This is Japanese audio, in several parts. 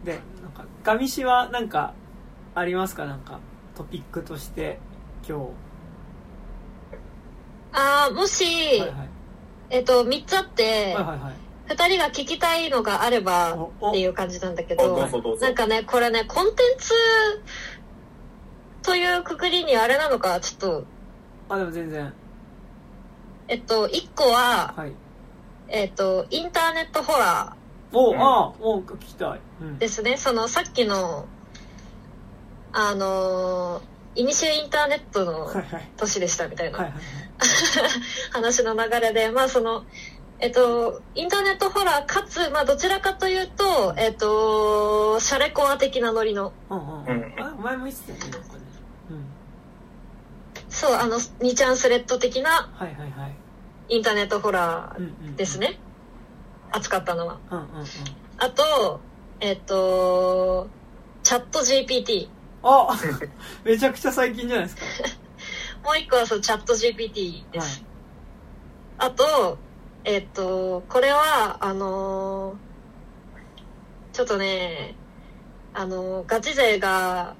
で、なんかガミシはなんかありますか？なんかトピックとして今日。もし、はいはい、3つあって、はいはいはい、2人が聞きたいのがあればっていう感じなんだけど、なんかね、これね、コンテンツというくくりにあれなのか、ちょっと。 でも全然。 1個は、はい、インターネットホラー。 もう聞きたい。 ですね。そのさっきの、イニシエインターネットの年でしたみたいな、はいはい、話の流れで、まあその、インターネットホラーかつ、まあどちらかというと、シャレコア的なノリの。 前も言ってたよね。 そう、2ちゃんスレッド的な、インターネットホラーですね。扱ったのは。あと、チャット GPT。 めちゃくちゃ最近じゃないですか。 もう一個はそうチャット GPT です。はい、あと、これは、ちょっとね、ガチ勢が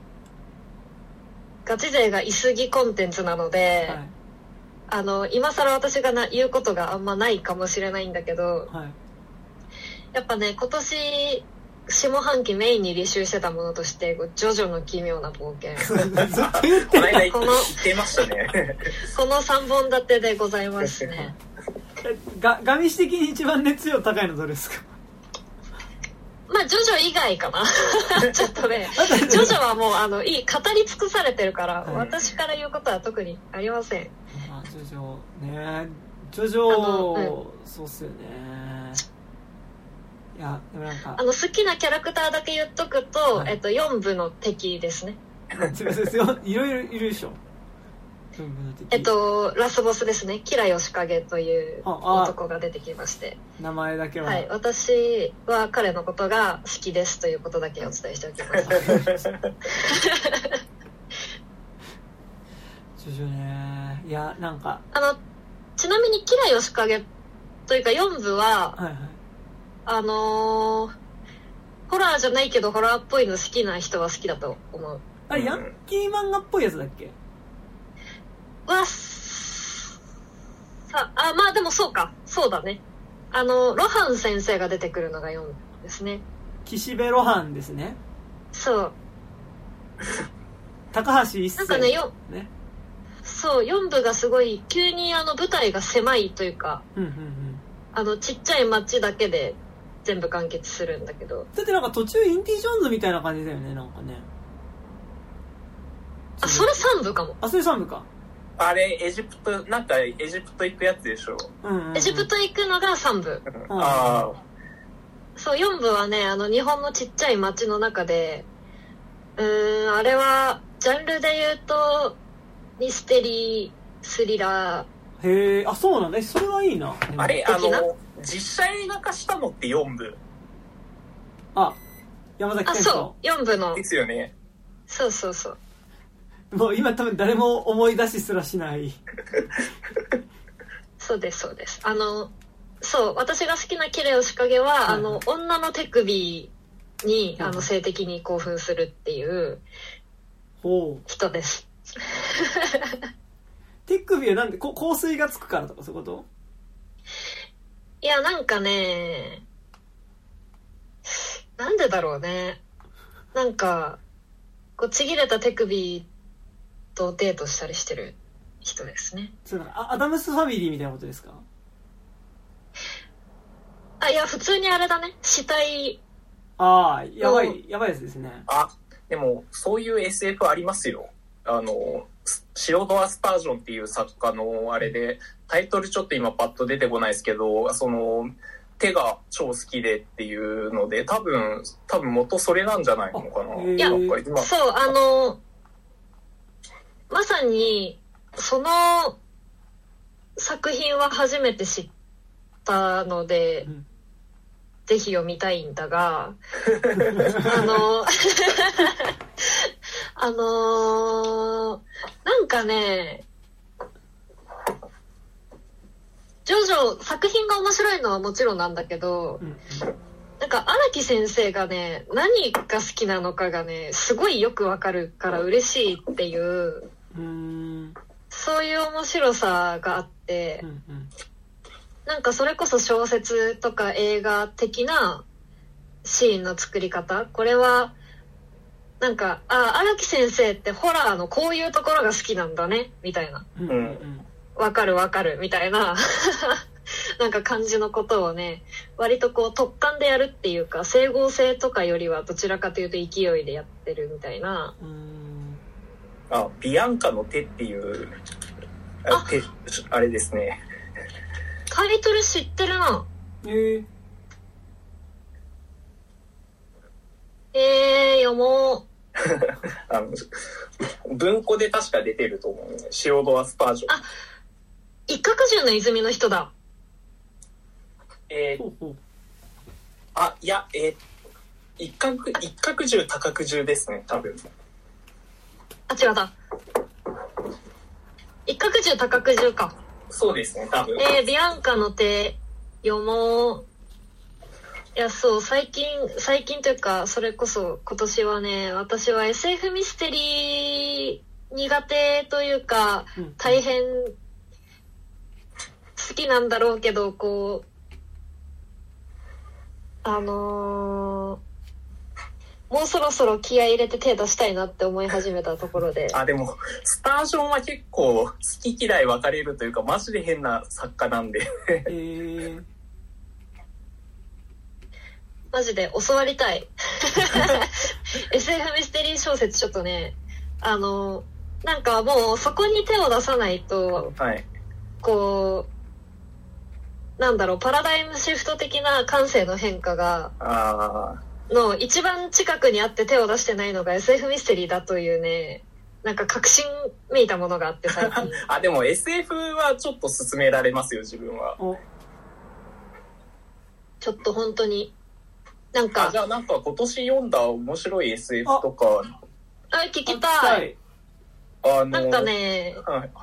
いすぎコンテンツなので、はい、今更私が言うことがあんまないかもしれないんだけど、はい、やっぱね、今年下半期メインに履修してたものとしてジョジョの奇妙な冒険この間言ってましたねこの3本立てでございますね。 ガミシ的に一番熱量高いのどれですか？ まあジョジョ以外かなちょっとねジョジョはもう語り尽くされてるから、はい、私から言うことは特にありません。 ジョジョね、ジョジョ、そうっすよね。いやでもなんか好きなキャラクターだけ言っとくと、はい、4部の敵ですね。 いろいろいるでしょ。 ラスボスですね。キラヨシカゲという男が出てきまして、 名前だけは、 はい、私は彼のことが好きですということだけお伝えしておきます。 ジョジョね。いやなんかちなみにキラヨシカゲというか4部は、はいはい、ホラーじゃないけどホラーっぽいの好きな人は好きだと思う。 あれヤンキー漫画っぽいやつだっけ？ まあでもそうだね。ロハン先生が出てくるのが4ですね。 岸辺露伴ですね。 そう。 高橋一生。 なんかね、そう、4部がすごい急に舞台が狭いというか、ちっちゃい街だけで全部完結するんだけど。 だってなんか途中インディ・ジョーンズみたいな感じだよね、なんかね。 それ3部かも。 それ3部か。 あれエジプト行くやつでしょ。 エジプト行くのが3部。そう、4部はね、日本のちっちゃい町の中で、あれはジャンルで言うとミステリースリラー。へえ、そうなんだ。それはいいな。 あれ実写映画化したのって4部。 山崎賢人。 そう、4部のですよね。 そうそうそう。 もう今多分誰も思い出しすらしないそうですそうです。そう、私が好きなキラヨシカゲは、女の手首に性的に興奮するっていう人です。 手首はなんで香水がつくからとかそういうこと？ いやなんかね、なんでだろうね。なんかこうちぎれた手首とデートしたりしてる人ですね。 そうアダムスファミリーみたいなことですか？ いや普通にあれだね、死体。 やばいやつですね。 でもそういう SF ありますよ。シオドア・スタージョンっていう作家のあれで、タイトルちょっと今パッと出てこないですけど、その手が超好きでっていうので、多分元それなんじゃないのかな。 いやそうまさにその作品は初めて知ったので、ぜひ読みたいんだがなんかね、ジョジョ作品が面白いのはもちろんなんだけど、 なんか荒木先生がね、何が好きなのかがね、すごいよくわかるから嬉しいっていう、そういう面白さがあって、なんかそれこそ小説とか映画的なシーンの作り方、これはなんか荒木先生ってホラーのこういうところが好きなんだねみたいな、わかるみたいななんか感じのことをね、割とこう突貫でやるっていうか、整合性とかよりはどちらかというと勢いでやってるみたいな。 ビアンカの手っていうあれですね。 タイトル知ってるな。読もう。文庫で確か出てると思うね。シオドア・スパージョン。 一角獣の泉の人だ。 いや、一角獣多角獣ですね、多分。 違った一角獣多角獣か。 そうですね、多分。 ビアンカの手読もう。いや、そう、最近というか、それこそ今年はね、私は SF ミステリー苦手というか、大変好きなんだろうけど、こう、もうそろそろ気合い入れて手出したいなって思い始めたところで。 でもスタージョンは結構好き嫌い分かれるというか、マジで変な作家なんでマジで教わりたいSF ミステリー小説ちょっとね、なんかもうそこに手を出さないと、こうなんだろう、パラダイムシフト的な感性の変化がの一番近くにあって手を出してないのが SF ミステリーだというね、なんか確信めいたものがあって最近でも SF はちょっと勧められますよ、自分は。 ちょっと本当になんかじゃあなんか今年読んだ面白い SF とか聞きたい。なんかね、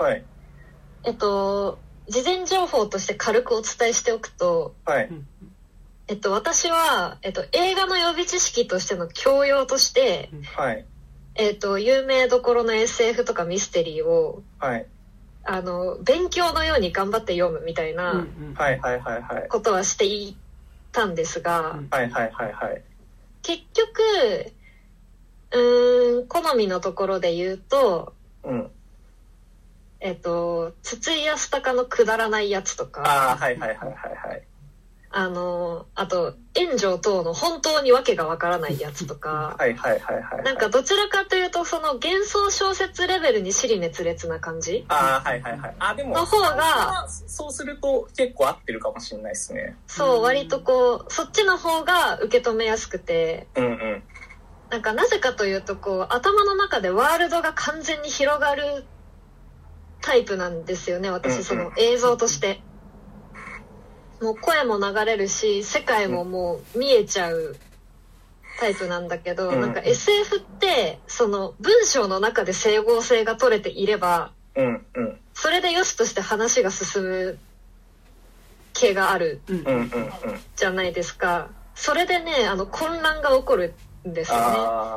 事前情報として軽くお伝えしておくと、私は、映画の予備知識としての教養として、有名どころの SF とかミステリーを、勉強のように頑張って読むみたいなことはしていたんですが、結局好みのところで言うと、筒井康隆のくだらないやつとか、あと炎上等の本当にわけがわからないやつとか、なんかどちらかというとその幻想小説レベルに尻滅裂な感じでもの方が、 そうすると結構合ってるかもしれないですね。 そう、割とこうそっちの方が受け止めやすくて、なんかなぜかというと、こう頭の中でワールドが完全に広がるタイプなんですよね、私。その映像としてもう声も流れるし、世界ももう見えちゃうタイプなんだけど、なんか SF ってその文章の中で整合性が取れていれば、それでよしとして話が進む系があるじゃないですか。それでね、混乱が起こるんですよね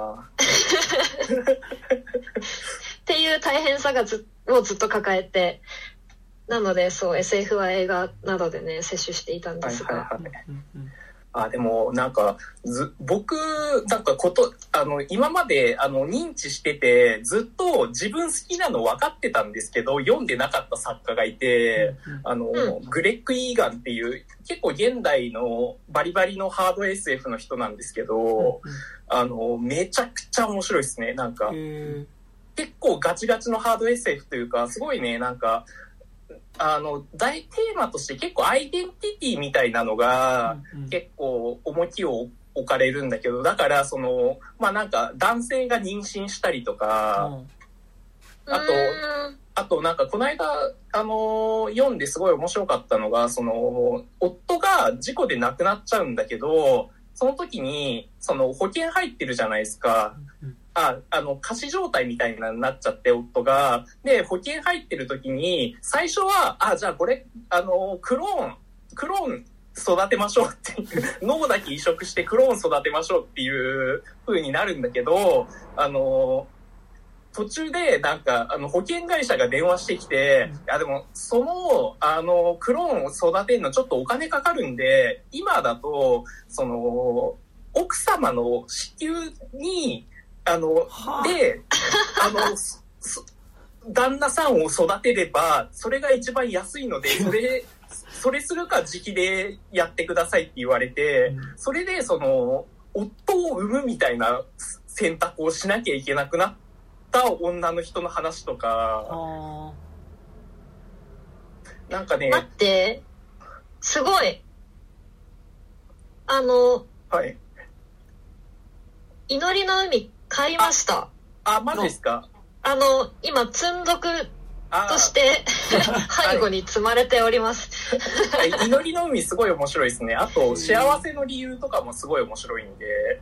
っていう大変さがをずっと抱えて、なのでそう SF は映画などでね摂取していたんですが、 でもなんか僕なんか今まで認知しててずっと自分好きなの分かってたんですけど読んでなかった作家がいて、グレッグ・イーガンっていう結構現代のバリバリのハード SF の人なんですけど、めちゃくちゃ面白いですね。なんか結構ガチガチのハード SF というか、すごいね、なんか大テーマとして結構アイデンティティみたいなのが結構重きを置かれるんだけど、だからそのなんか男性が妊娠したりとか、あとなんかこの間読んですごい面白かったのが、その夫が事故で亡くなっちゃうんだけど、その時にその保険入ってるじゃないですか。仮死状態みたいになっちゃって、夫が。で、保険入ってる時に、最初は、じゃあこれ、クローン育てましょうっていう、脳だけ移植してクローン育てましょうっていう風になるんだけど、途中でなんか保険会社が電話してきて、いやでもそのクローンを育てるのちょっとお金かかるんで、今だとその奥様の子宮にで旦那さんを育てればそれが一番安いので、それするか自費でやってくださいって言われて、それでその夫を産むみたいな選択をしなきゃいけなくなった女の人の話とか、なんかね、 待って、すごいはい、 祈りの海買いました。 マジですか？ 今積んどくとして背後に積まれております祈りの海すごい面白いですね。あと幸せの理由とかもすごい面白いんで、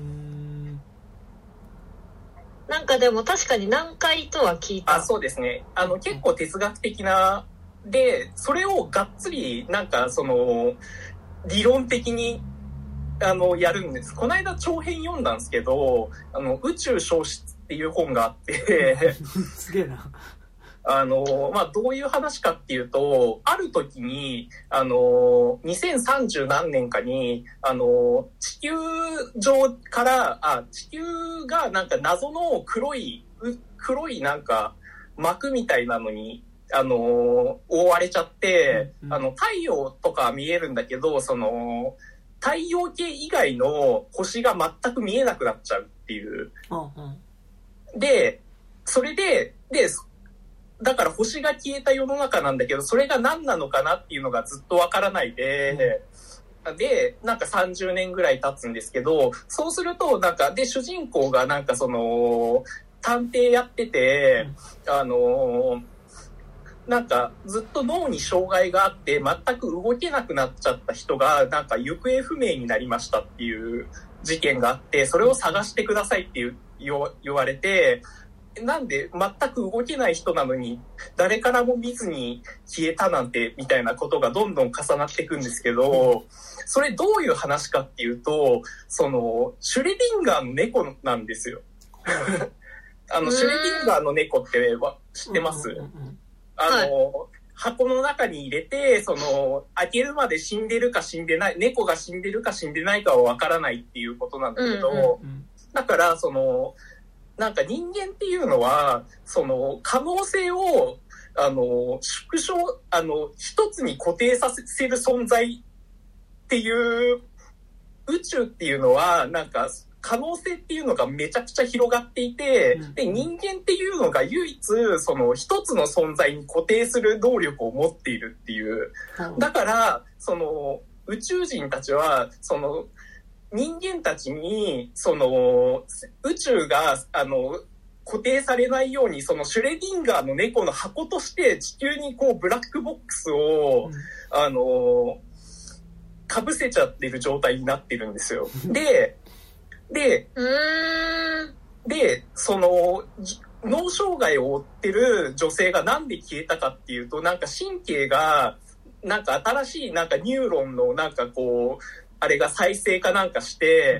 なんかでも確かに難解とは聞いた。 そうですね。結構哲学的なで、それをがっつりなんかその理論的にやるんです。この間長編読んだんですけど、宇宙消失っていう本があってすげえな。 どういう話かっていうと、ある時に2030何年かに地球上から地球がなんか謎の黒いなんか膜みたいなのに覆われちゃって、太陽とか見えるんだけど、その太陽系以外の星が全く見えなくなっちゃうっていう。で、それでだから星が消えた世の中なんだけど、それが何なのかなっていうのがずっとわからないで、なんか30年ぐらい経つんですけど、そうするとなんかで主人公がなんかその探偵やってて、なんかずっと脳に障害があって全く動けなくなっちゃった人がなんか行方不明になりましたっていう事件があって、それを探してくださいって言われて、なんで全く動けない人なのに誰からも見ずに消えたなんてみたいなことがどんどん重なっていくんですけど、それどういう話かっていうと、そのシュレディンガーの猫なんですよシュレディンガーの猫って知ってます？箱の中に入れて、その開けるまで死んでるか死んでない、猫が死んでるか死んでないかはわからないっていうことなんだけど、だからそのなんか人間っていうのはその可能性を縮小一つに固定させる存在っていう、宇宙っていうのはなんか可能性っていうのがめちゃくちゃ広がっていて、で人間っていうのが唯一その一つの存在に固定する能力を持っているっていう。だからその宇宙人たちはその人間たちにその宇宙が固定されないように、そのシュレディンガーの猫の箱として地球にこうブラックボックスをかぶせちゃってる状態になってるんですよ。で、その脳障害を負ってる女性がなんで消えたかっていうと、なんか神経がなんか新しいなんかニューロンのなんかこうあれが再生かなんかして、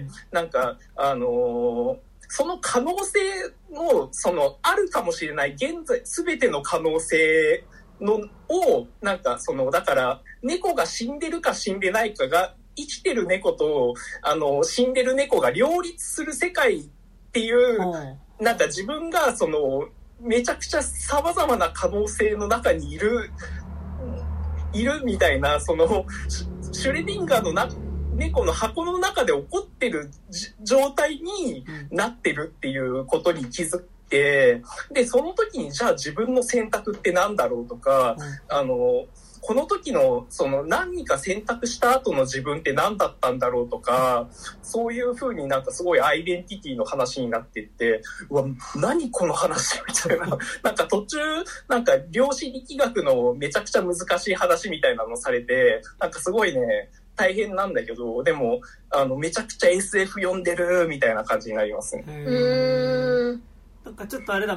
なんかその可能性のそのあるかもしれない現在全ての可能性のをなんかそのだから猫が死んでるか死んでないかが生きてる猫と死んでる猫が両立する世界っていう、なんか自分がそのめちゃくちゃ様々な可能性の中にいるみたいな、そのシュレディンガーの猫の箱の中で起こってる状態になってるっていうことに気づいて、でその時にじゃあ自分の選択ってなんだろうとか、この時のその何か選択した後の自分って何だったんだろうとか、そういう風になんかすごいアイデンティティの話になっていって、うわ何この話みたいななんか途中なんか量子力学のめちゃくちゃ難しい話みたいなのされて、なんかすごいね大変なんだけど、でもめちゃくちゃ SF 読んでるみたいな感じになりますね。 なんかちょっとあれだ、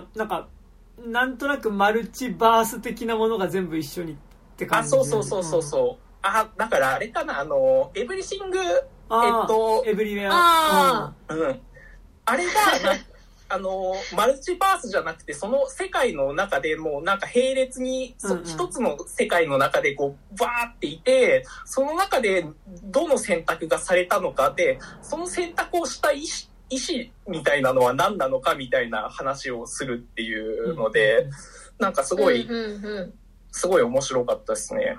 なんとなくマルチバース的なものが全部一緒にって感じ。 そうだからあれかな、エブリシング、 エブリウェア。 うん。あれが、マルチバースじゃなくて、その世界の中でもうなんか並列に、一つの世界の中でこう、バーっていて、その中でどの選択がされたのかで、その選択をした意思みたいなのは何なのかみたいな話をするっていうので、なんかすごい、すごい面白かったですね。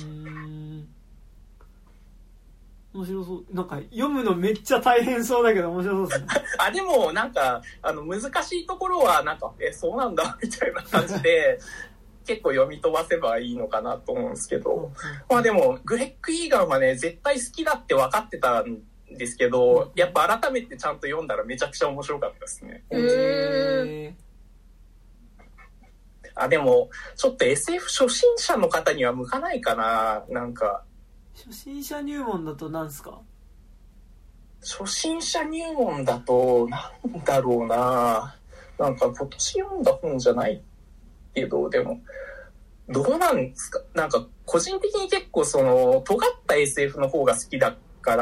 面白そう。なんか読むのめっちゃ大変そうだけど面白そうですね。 でもなんか難しいところはなんかそうなんだみたいな感じで結構読み飛ばせばいいのかなと思うんですけど、まあでもグレッグ・イーガンはね絶対好きだって分かってたんですけど、やっぱ改めてちゃんと読んだらめちゃくちゃ面白かったですね。でもちょっと SF 初心者の方には向かないかな。なんか初心者入門だと何すか？ 初心者入門だとなんだろうな。なんか今年読んだ本じゃないけど、でもどうなんですか。なんか個人的に結構その尖った SF の方が好きだから、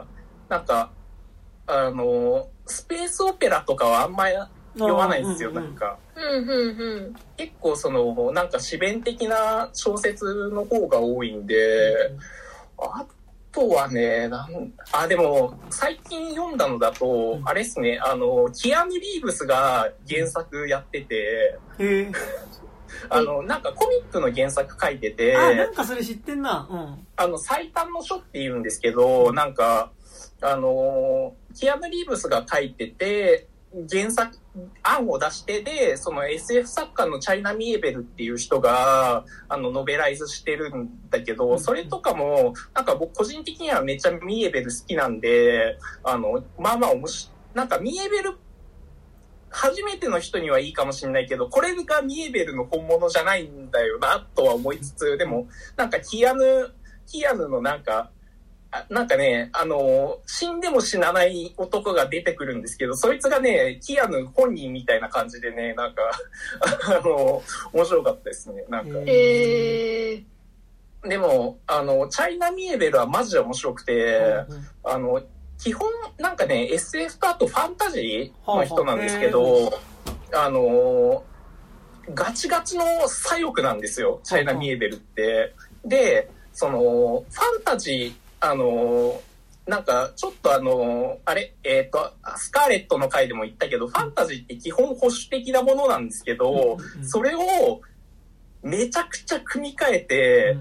なんかスペースオペラとかはあんまり読まないんですよ。なんか結構そのなんか詩弁的な小説の方が多いんで、あとはね、でも最近読んだのだとあれですね、キアヌ・リーブスが原作やってて、なんかコミックの原作書いてて、 なんかそれ知ってんな。 最短の書って言うんですけど、なんかキアヌ・リーブスが書いてて原作案を出してで、その SF 作家のチャイナ・ミエベルっていう人がノベライズしてるんだけど、それとかもなんか僕個人的にはめっちゃミエベル好きなんで、まあまあなんかミエベル初めての人にはいいかもしれないけど、これがミエベルの本物じゃないんだよなとは思いつつ、でもなんかキアヌのなんかね、死んでも死なない男が出てくるんですけど、そいつがね、キアヌ本人みたいな感じでね、なんか、面白かったですね、なんか。でも、チャイナ・ミエベルはマジで面白くて、基本、なんかね、SF とあとファンタジーの人なんですけど、ガチガチの左翼なんですよ、チャイナ・ミエベルって。で、その、ファンタジー、なんかちょっとスカーレットの回でも言ったけど、ファンタジーって基本保守的なものなんですけど、それをめちゃくちゃ組み替えて、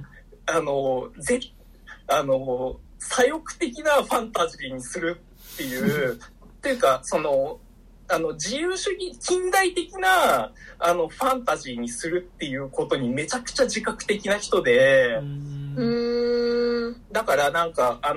左翼的なファンタジーにするっていうっていうか、その自由主義近代的なファンタジーにするっていうことにめちゃくちゃ自覚的な人で、だからなんかア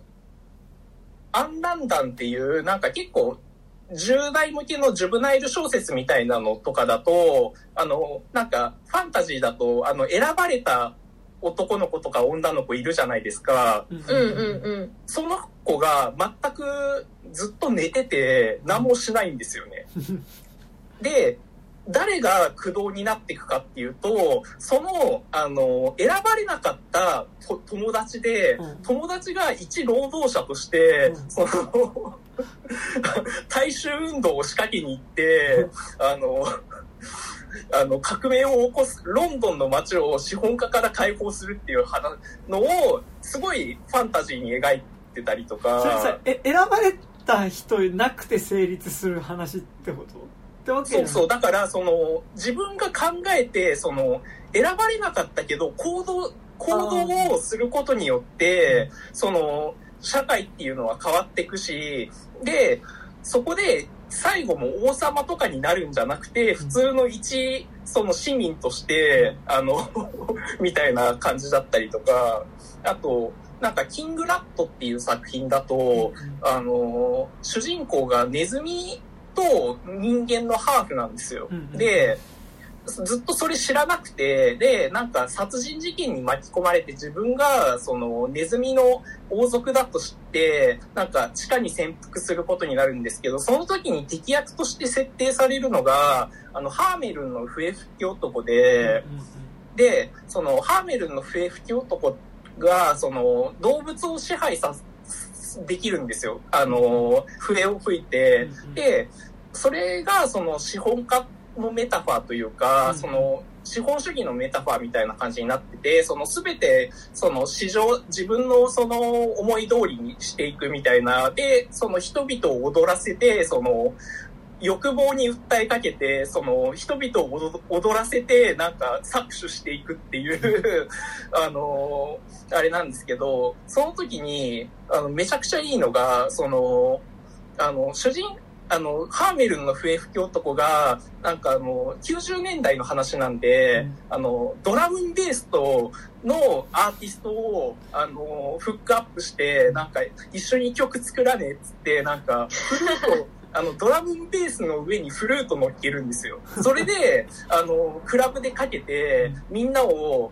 ンランダンっていうなんか結構10代向けのジュブナイル小説みたいなのとかだとなんかファンタジーだと選ばれた男の子とか女の子いるじゃないですか。その子が全くずっと寝てて何もしないんですよね。で、誰が駆動になっていくかっていうと、その選ばれなかった友達で、友達が一労働者としてその大衆運動を仕掛けに行って革命を起こす、ロンドンの街を資本家から解放するっていうのをすごいファンタジーに描いてたりとか。 それさ、選ばれた人なくて成立する話ってことってわけ？ そうそう。だからその自分が考えてその選ばれなかったけど行動をすることによってその社会っていうのは変わっていくし、でそこで最後も王様とかになるんじゃなくて普通のその市民としてみたいな感じだったりとか、あとなんかキングラットっていう作品だと主人公がネズミと人間のハーフなんですよ。でずっとそれ知らなくて、でなんか殺人事件に巻き込まれて自分がそのネズミの王族だと知ってなんか地下に潜伏することになるんですけど、その時に敵役として設定されるのがハーメルンの笛吹き男で、でそのハーメルンの笛吹き男が、その、動物を支配できるんですよ。笛を吹いて。で、それが、その、資本家のメタファーというか、その、資本主義のメタファーみたいな感じになってて、その全て、その自分のその思い通りにしていくみたいな、で、その人々を踊らせて、その欲望に訴えかけて、その人々を踊らせて、なんか搾取していくっていうあれなんですけど、その時に、めちゃくちゃいいのが、その、ハーメルンの笛吹き男が、なんか90年代の話なんで、ドラムンベースのアーティストを、フックアップして、なんか、一緒に曲作らねえっつって、なんか、フルート、ドラムンベースの上にフルート乗っけるんですよ。それで、クラブでかけて、みんなを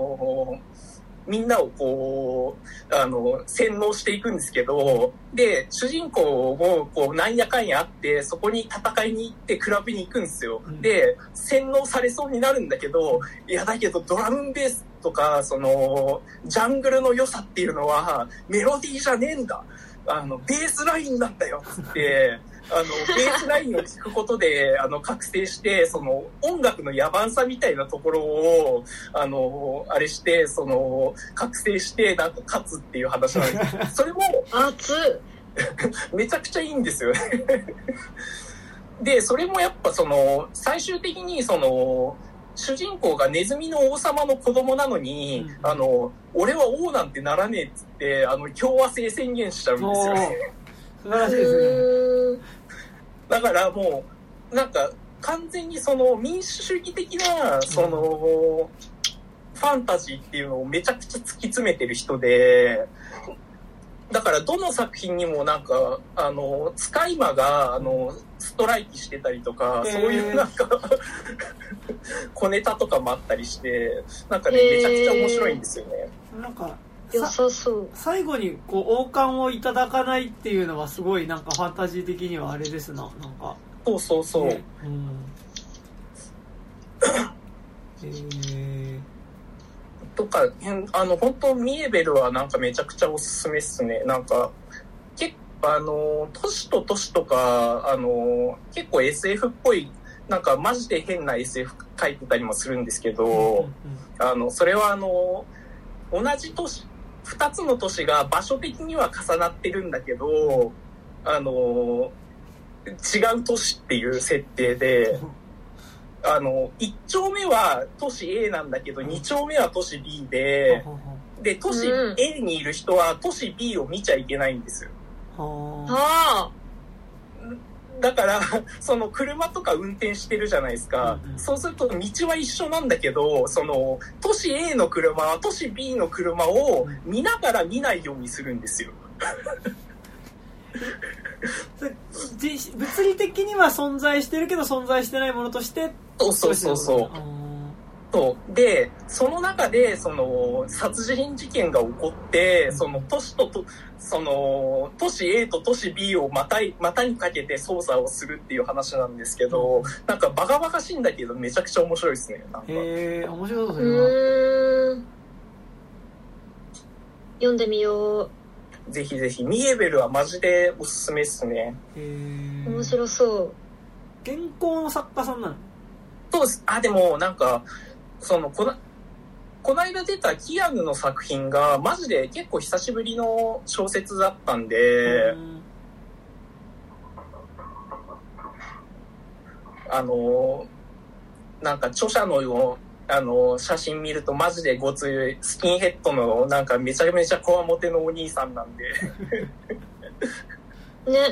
こう、洗脳していくんですけど、で、主人公も、こう、なんやかんやあって、そこに戦いに行って、クラブに行くんですよ。で、洗脳されそうになるんだけど、いや、だけど、ドラムンベースとか、その、ジャングルの良さっていうのは、メロディーじゃねえんだ。ベースラインなんだよ、つって、ベースラインを聞くことで、覚醒して、その、音楽の野蛮さみたいなところを、あれして、その、覚醒して、なんか勝つっていう話なんです。それも、めちゃくちゃいいんですよね。で、それもやっぱその、最終的にその、主人公がネズミの王様の子供なのに、俺は王なんてならねえっつって、共和制宣言しちゃうんですよね。 素晴らしいですね。 だからもう、なんか、完全にその民主主義的な、その、ファンタジーっていうのをめちゃくちゃ突き詰めてる人で、だからどの作品にもなんか、使い魔が、ストライキしてたりとか、そういうなんか、小ネタとかもあったりして、なんかね、めちゃくちゃ面白いんですよね。 なんか、 良さそう。 最後にこう王冠をいただかないっていうのはすごいなんかファンタジー的にはあれですな、なんか。 そうそうそう。 ね、 とか、本当ミエベルはなんかめちゃくちゃおすすめっすね。なんか、結構都市と都市とか、結構 SF っぽい、なんかマジで変な SF 書いてたりもするんですけど、それは同じ都市、2つの都市が場所的には重なってるんだけど、違う都市っていう設定で、1丁目は都市 A なんだけど、2丁目は都市 B で、都市 A にいる人は都市 B を見ちゃいけないんですよ。だから、その車とか運転してるじゃないですか。そうすると道は一緒なんだけど、その都市 A の車は都市 B の車を見ながら見ないようにするんですよ。 物理的には存在してるけど存在してないものとして。 そうで、その中でその殺人事件が起こって、その都市その都市 A と都市 B をまたにかけて捜査をするっていう話なんですけど、なんかバカバカしいんだけどめちゃくちゃ面白いですね。なんか面白そうですね。 読んでみよう。 ぜひぜひ。ミエベルはマジでおすすめですね。 面白そう。 原稿の作家さんなの？ そうです。でもなんかこの間出たキアヌの作品がマジで結構久しぶりの小説だったんで、なんか著者の写真見るとマジでごついスキンヘッドのなんかめちゃめちゃこわもてのお兄さんなんでね。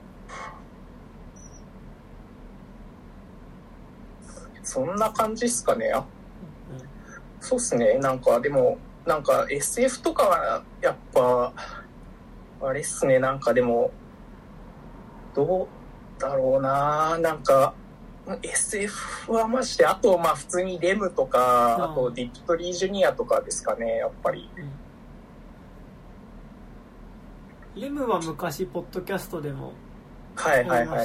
そんな感じっすかね。そうっすね。なんかでもなんか SF とかはやっぱあれっすね。なんかでもどうだろうな。なんかSF はマジで、あとまあ普通にレムとか、あとディプトリージュニアとかですかね、やっぱり。 レムは昔ポッドキャストでもはいはいはい。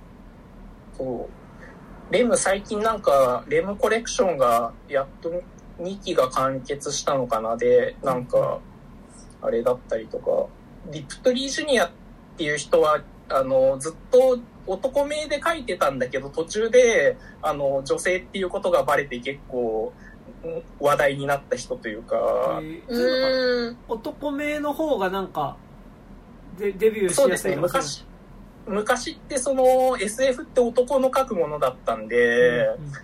そう。レム最近なんかレムコレクションがやっと 2期が完結したのかなで、なんか、あれだったりとか、リプトリー・ジュニアっていう人は、ずっと男名で書いてたんだけど、途中で、女性っていうことがバレて結構、話題になった人というか、 男名の方がなんか、デビューしやすい。そうですね、 昔ってその SF って男の書くものだったんで、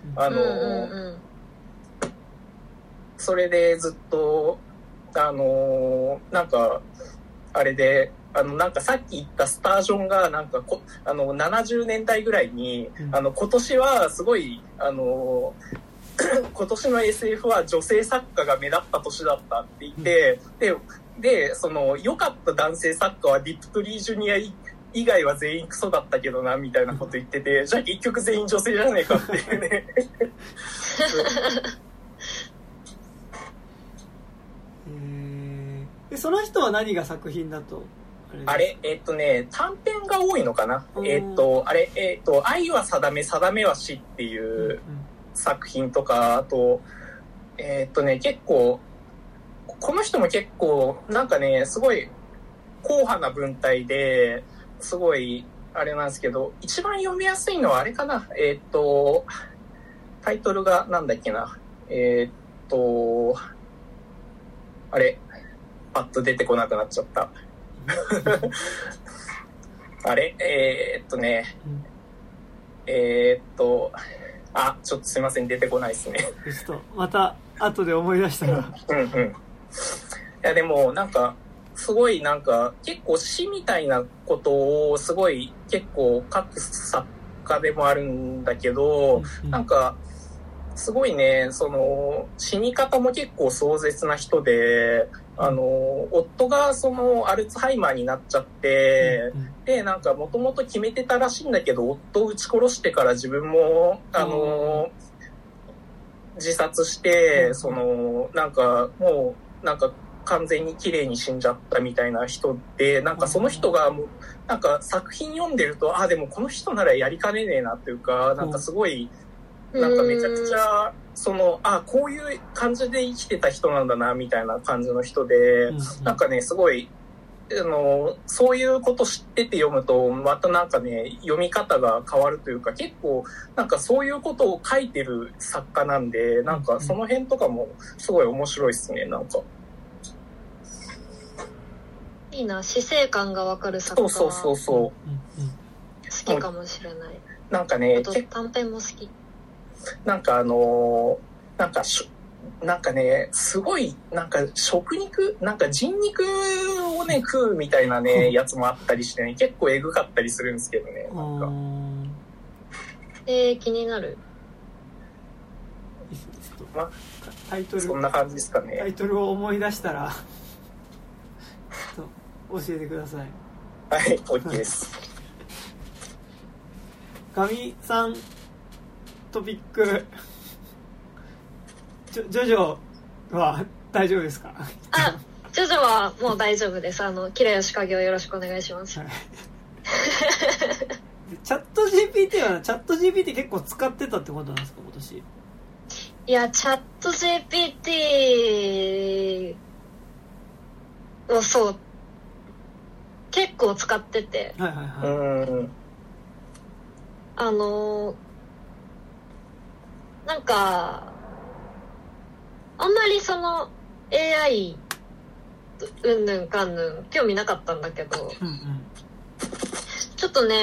それでずっと、なんか、あれで、なんかさっき言ったスタージョンが、なんか70年代ぐらいに、今年はすごい、今年の SF は女性作家が目立った年だったって言って、で、その、良かった男性作家はリプトリー・ジュニア以外は全員クソだったけどな、みたいなこと言ってて、じゃあ結局全員女性じゃねえかっていうね。 その人は何が作品だと短編が多いのかな。愛は定め、定めは死っていう作品とか、あと、結構、この人も結構、なんかね、すごい、硬派な文体で、すごい、あれなんですけど、一番読みやすいのはあれかな。タイトルがなんだっけな。あれ、パッと出てこなくなっちゃった。あれちょっとすいません、出てこないですね。 ちょっと、また、後で思い出したら。 いや、でも、なんか、すごいなんか、結構詩みたいなことを、すごい、結構書く作家でもあるんだけど、なんか、すごいね、その、死に方も結構壮絶な人で、夫がそのアルツハイマーになっちゃって、で、なんかもともと決めてたらしいんだけど、夫を撃ち殺してから自分も、自殺して、その、なんかもう、なんか完全に綺麗に死んじゃったみたいな人で、なんかその人がもう、なんか作品読んでると、でもこの人ならやりかねねえなっていうか、なんかすごい、なんかめちゃくちゃ、その、こういう感じで生きてた人なんだな、みたいな感じの人で、なんかね、すごい、そういうこと知ってて読むと、またなんかね、読み方が変わるというか、結構、なんかそういうことを書いてる作家なんで、なんかその辺とかもすごい面白いですね、なんか。 いいな、死生観がわかる作家。 そう。 好きかもしれない。 なんかね、 あと短編も好き。 なんかなんかね、すごい、なんか食肉、なんか人肉をね、食うみたいなね、やつもあったりしてね、結構エグかったりするんですけどね、なんか。 気になる。 タイトル、 そんな感じですかね。 タイトルを思い出したら、教えてください。 はい、OK です。 神さん、トピック、ジョジョは大丈夫ですか？ ジョジョはもう大丈夫です。キラヨシカゲをよろしくお願いします。はい、 チャット GPT 結構使ってたってことなんですか、今年？ いや、チャット GPT をそう、結構使ってて。なんか、あんまりその AI うんぬんかんぬん興味なかったんだけど、ちょっとね、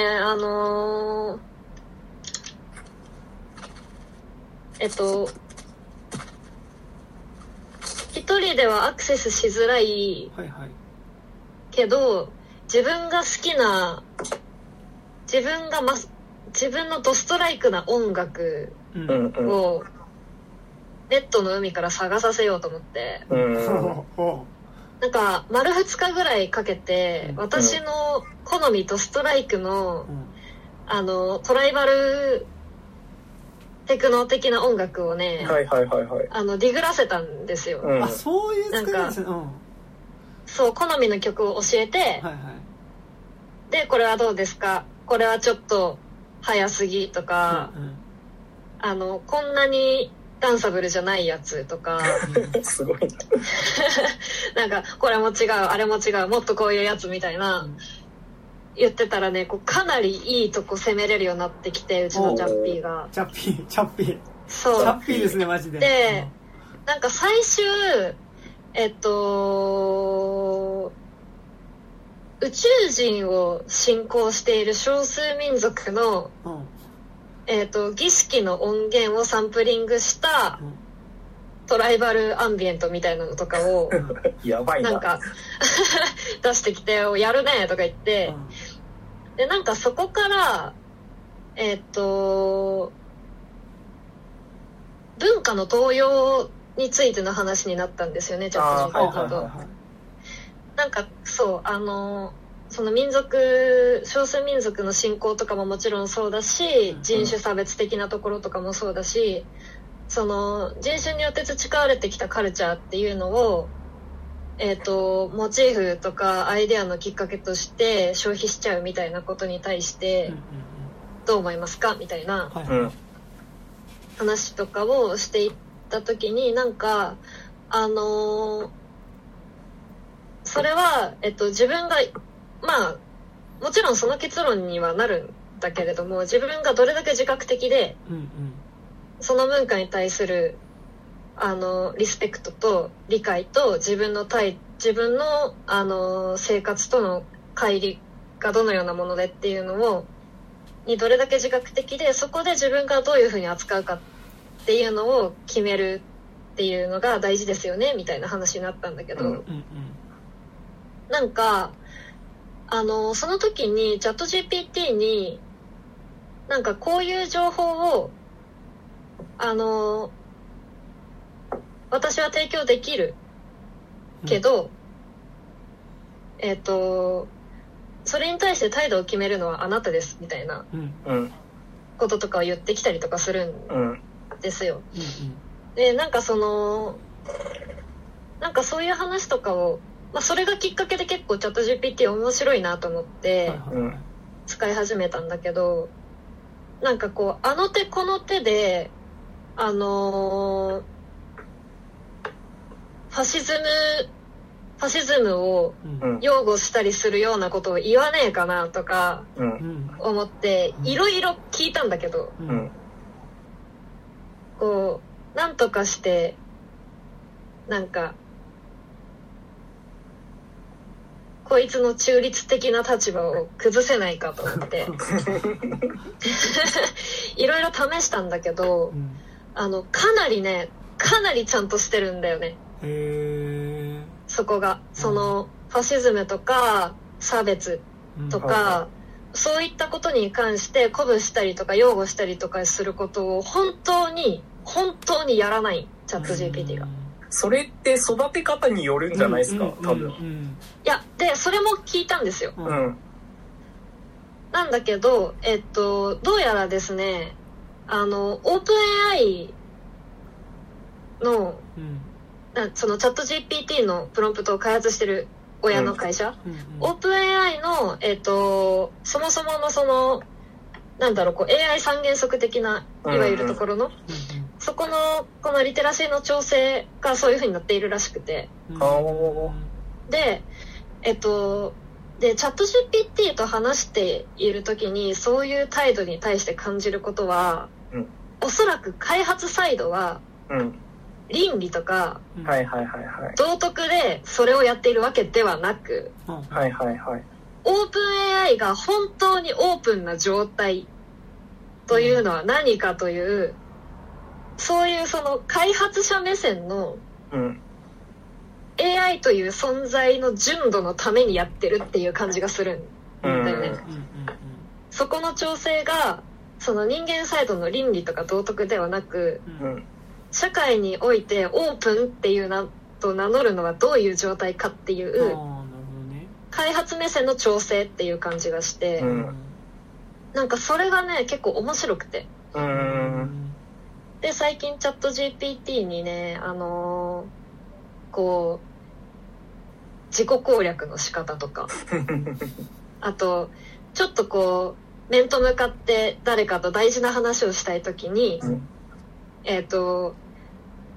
一人ではアクセスしづらいけど、自分が好きな、自分のドストライクな音楽をネットの海から探させようと思って、なんか丸2日ぐらいかけて、私の好みドストライクの、トライバルテクノ的な音楽をね、ディグらせたんですよ。 そういう作りですね。 そう、好みの曲を教えて、で、これはどうですか？これはちょっと早すぎとか、こんなにダンサブルじゃないやつとかすごいなんかこれも違うあれも違うもっとこういうやつみたいな、言ってたらねこうかなりいいとこ攻めれるようになってきて、うちのチャッピーが。 チャッピーそうチャッピーですねマジで。 で、なんか最終宇宙人を信仰している少数民族の、儀式の音源をサンプリングしたトライバルアンビエントみたいなのとかをやばいなんか出してきて「やるね」とか言って、でなんかそこから文化の登用についての話になったんですよね、チャット GPT と。なんかそうその少数民族の信仰とかももちろんそうだし、人種差別的なところとかもそうだし、その人種によって培われてきたカルチャーっていうのをモチーフとかアイデアのきっかけとして消費しちゃうみたいなことに対してどう思いますかみたいな話とかをしていった時に、なんかそれは自分がまあもちろんその結論にはなるんだけれども、自分がどれだけ自覚的でその文化に対するリスペクトと理解と自分の生活との乖離がどのようなものでっていうのにどれだけ自覚的で、そこで自分がどういうふうに扱うかっていうのを決めるっていうのが大事ですよねみたいな話になったんだけど、なんかその時にチャット GPT になんかこういう情報を私は提供できるけど、それに対して態度を決めるのはあなたですみたいなこととかを言ってきたりとかするんですよ。でなんかなんかそういう話とかを、それがきっかけで結構チャット GPT 面白いなと思って使い始めたんだけど、なんかこうあの手この手でファシズムを擁護したりするようなことを言わねえかなとか思っていろいろ聞いたんだけど、こうなんとかしてなんかこいつの中立的な立場を崩せないかと思っていろいろ試したんだけど、かなりちゃんとしてるんだよね。そこがファシズムとか差別とか、そういったことに関して鼓舞したりとか擁護したりとかすることを本当にやらないチャット GPT が。 それって育て方によるんじゃないですか、多分。 いやでそれも聞いたんですよ。なんだけどどうやらですねオープン AI のそのチャット GPT のプロンプトを開発してる親の会社、オープン AI のそもそものなんだろうこう AI 三原則的ないわゆるところの、そこのこのリテラシーの調整がそういう風になっているらしくて、ででチャット GPT と話している時にそういう態度に対して感じることは、おそらく開発サイドは、倫理とか道徳でそれをやっているわけではなく、オープン AI が本当にオープンな状態というのは何かという、そういうその開発者目線の AI という存在の純度のためにやってるっていう感じがするんだよね。そこの調整がその人間サイドの倫理とか道徳ではなく、社会においてオープンっていうと名乗るのはどういう状態かっていう開発目線の調整っていう感じがして、なんかそれがね結構面白くて、で最近チャット GPT にねこう自己攻略の仕方とかあとちょっとこう面と向かって誰かと大事な話をしたい時に、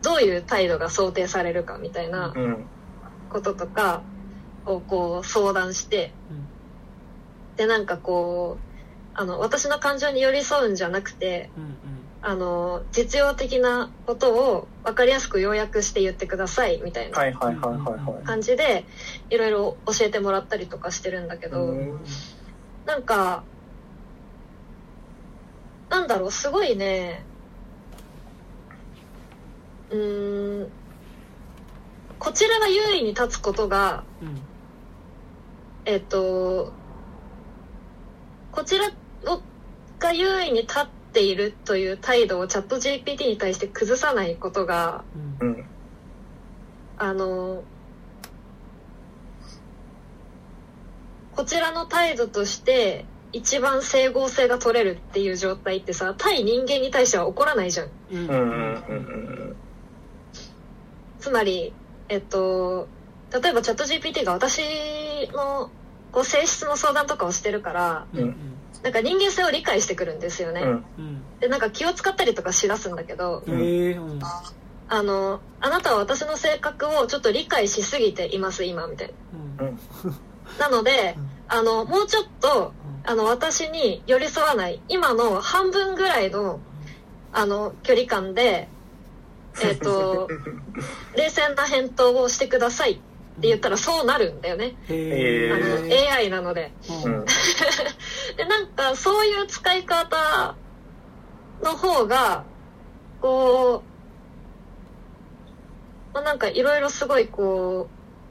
どういう態度が想定されるかみたいなこととかをこう相談して、でなんかこう私の感情に寄り添うんじゃなくて、実用的なことを分かりやすく要約して言ってくださいみたいな感じでいろいろ教えてもらったりとかしてるんだけど、なんかなんだろう、すごいね、こちらが優位に立つことが、こちらが優位に立っているという態度をチャット GPT に対して崩さないことが、こちらの態度として一番整合性が取れるっていう状態ってさ、対人間に対しては起こらないじゃん。つまり例えばチャット GPT が私のこう性質の相談とかをしてるから、なんか人間性を理解してくるんですよね。でなんか気を使ったりとかしだすんだけど、あなたは私の性格をちょっと理解しすぎています今みたいな、なのでもうちょっと私に寄り添わない今の半分ぐらいの距離感で冷静な返答をしてくださいって言ったらそうなるんだよね。AI なので、でなんかそういう使い方の方がこう、なんかいろいろすごいこ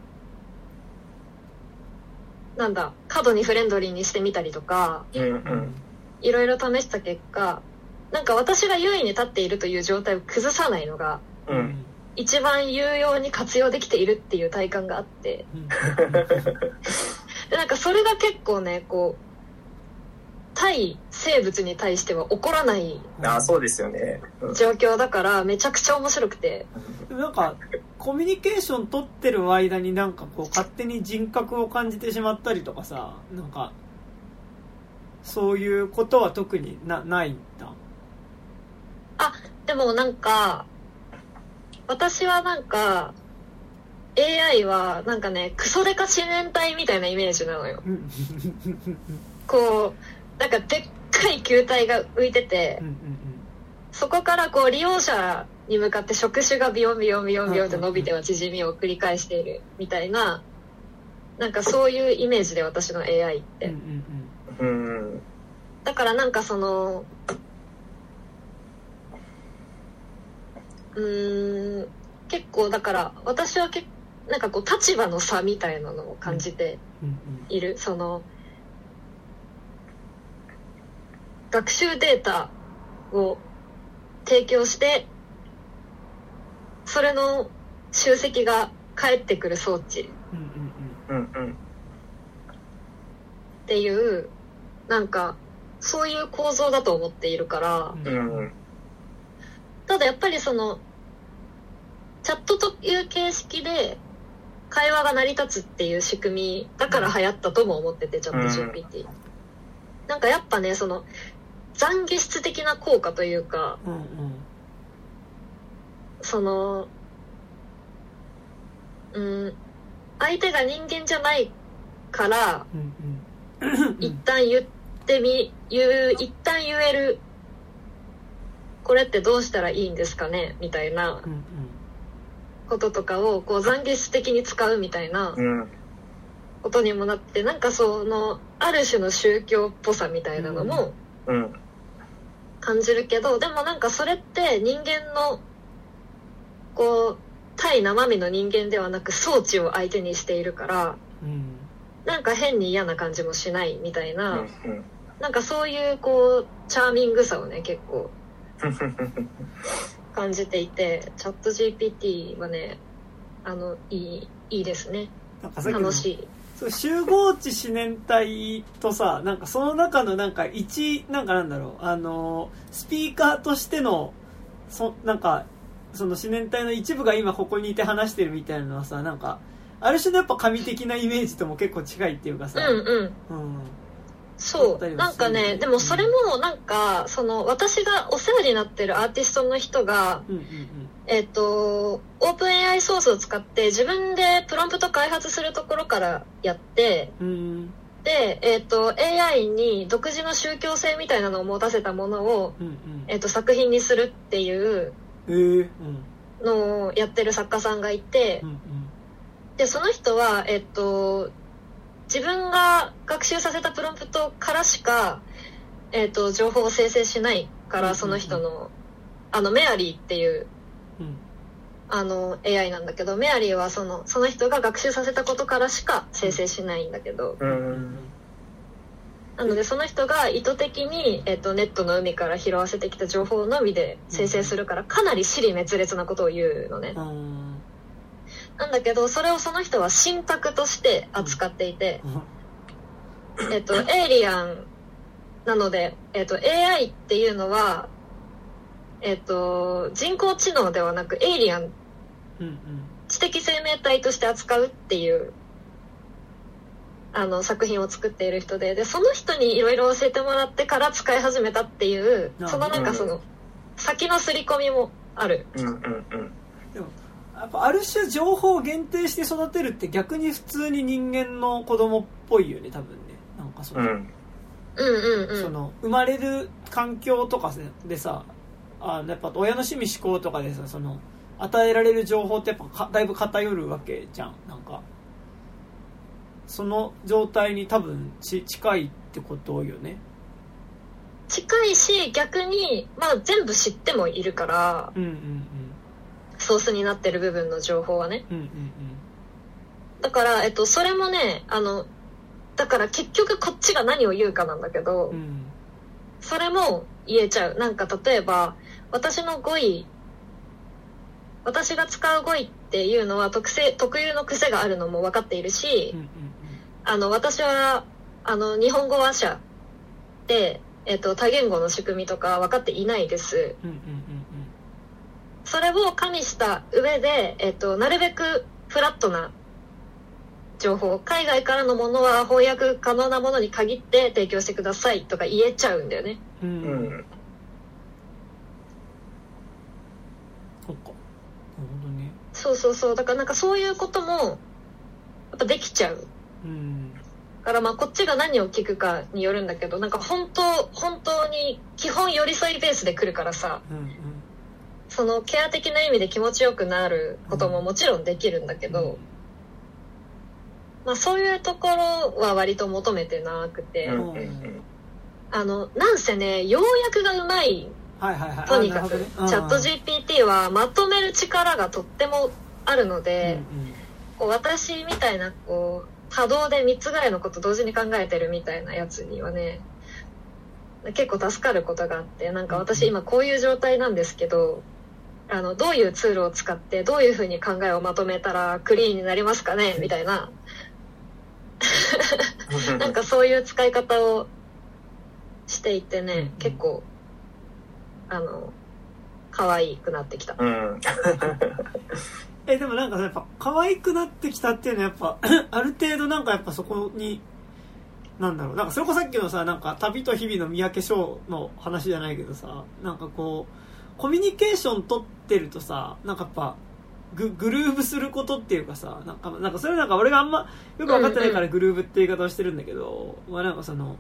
うなんだ過度にフレンドリーにしてみたりとか、いろいろ試した結果、なんか私が優位に立っているという状態を崩さないのが、一番有用に活用できているっていう体感があって、でなんかそれが結構ねこう対生物に対しては起こらないそうですよね、 状況だからめちゃくちゃ面白くて、 なんかコミュニケーション取ってる間になんかこう勝手に人格を感じてしまったりとかさ、なんかそういうことは特にないんだ。 でもなんか私はなんか AI はなんかねクソデカ自然体みたいなイメージなのよ。こうなんかでっかい球体が浮いてて、そこからこう利用者に向かって触手がビヨンビヨンビヨンビヨンって伸びては縮みを繰り返しているみたいな、なんかそういうイメージで私の AI って、だからなんかその結構だから私はなんかこう立場の差みたいなのを感じている。その学習データを提供してそれの集積が返ってくる装置っていうなんかそういう構造だと思っているから、ただやっぱりそのチャットという形式で会話が成り立つっていう仕組みだから流行ったとも思ってて、チャット GPT、なんかやっぱねその懺悔室的な効果というか、その相手が人間じゃないから、一旦言えるこれってどうしたらいいんですかねみたいなこととかをこう懺悔室的に使うみたいなことにもなって、なんかそのある種の宗教っぽさみたいなのも感じるけど、でもなんかそれって人間のこう対生身の人間ではなく装置を相手にしているから、なんか変に嫌な感じもしないみたいな、なんかそういうこうチャーミングさをね結構感じていて、チャット GPT はねいいですね。 なんかさっきの楽しい。 そう集合値思念体とさ、なんかその中のなんかなんかなんだろうスピーカーとしてのなんかその思念体の一部が今ここにいて話してるみたいなのはさ、なんかある種のやっぱ神的なイメージとも結構近いっていうかさ、 そうなんかね、でもそれもなんかその私がお世話になってるアーティストの人が、 オープン AI ソースを使って自分でプロンプト開発するところからやって、で、AI に独自の宗教性みたいなのを持たせたものを、作品にするっていうのをやってる作家さんがいて、でその人は、自分が学習させたプロンプトからしか、情報を生成しないから、その人のメアリーっていうAI なんだけど、メアリーはその人が学習させたことからしか生成しないんだけど、なのでその人が意図的に、ネットの海から拾わせてきた情報のみで生成するから、かなり支離滅裂なことを言うのね。なんだけどそれをその人は神格として扱っていて、エイリアンなので、AI っていうのは人工知能ではなくエイリアン、知的生命体として扱うっていう作品を作っている人で、その人にいろいろ教えてもらってから使い始めたっていう、その先の刷り込みもある。 でもやっぱある種情報を限定して育てるって逆に普通に人間の子供っぽいよね、多分ね。なんかその生まれる環境とかでさ、やっぱ親の趣味思考とかでさ、与えられる情報ってやっぱだいぶ偏るわけじゃん。なんかその状態に多分近いってことよね。 近いし、逆に全部知ってもいるから、ソースになってる部分の情報はね、だから、それもね、だから結局こっちが何を言うかなんだけど、それも言えちゃう。なんか例えば私が使う語彙っていうのは特有の癖があるのも分かっているし、私は日本語話者で、多言語の仕組みとか分かっていないです。それを加味した上で、なるべくフラットな情報、海外からのものは翻訳可能なものに限って提供してくださいとか言えちゃうんだよね。 そっか。なるほどね。 そうだからなんかそういうこともやっぱできちゃう。だからこっちが何を聞くかによるんだけど、なんか本当に基本寄り添いベースで来るからさ、そのケア的な意味で気持ちよくなることももちろんできるんだけど、そういうところは割と求めてなくて、なんせね、要約がうまい。とにかくチャット GPT はまとめる力がとってもあるので、私みたいな多動で3つぐらいのこと同時に考えてるみたいなやつにはね、結構助かることがあって、なんか私今こういう状態なんですけど、どういうツールを使ってどういうふうに考えをまとめたらクリーンになりますかねみたいななんかそういう使い方をしていてね、結構可愛くなってきた。 でもなんかやっぱ可愛くなってきたっていうのはやっぱある程度なんかやっぱそこになんだろう、なんかそれこそさっきのさ、なんか旅と日々の三宅翔の話じゃないけどさ、なんかコミュニケーション取ってるとさ、なんかやっぱグルーブすることっていうかさ、なんかそれなんか俺があんまよく分かってないからグルーブって言い方をしてるんだけど、なんか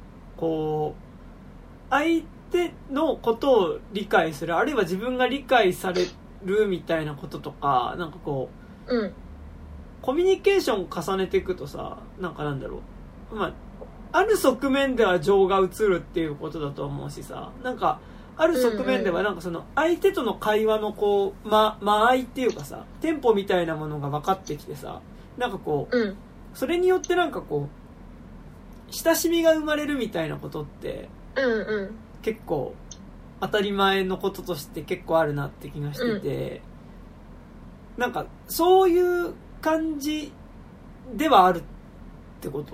相手のことを理解する、あるいは自分が理解されるみたいなこととか、なんかコミュニケーションを重ねていくとさ、なんかなんだろう、ある側面では情が移るっていうことだと思うしさ、なんかある側面ではなんかその相手との会話の間合いっていうかさ、テンポみたいなものが分かってきてさ、なんかそれによってなんか親しみが生まれるみたいなことって結構当たり前のこととして結構あるなって気がしてて、なんかそういう感じではあるってこと？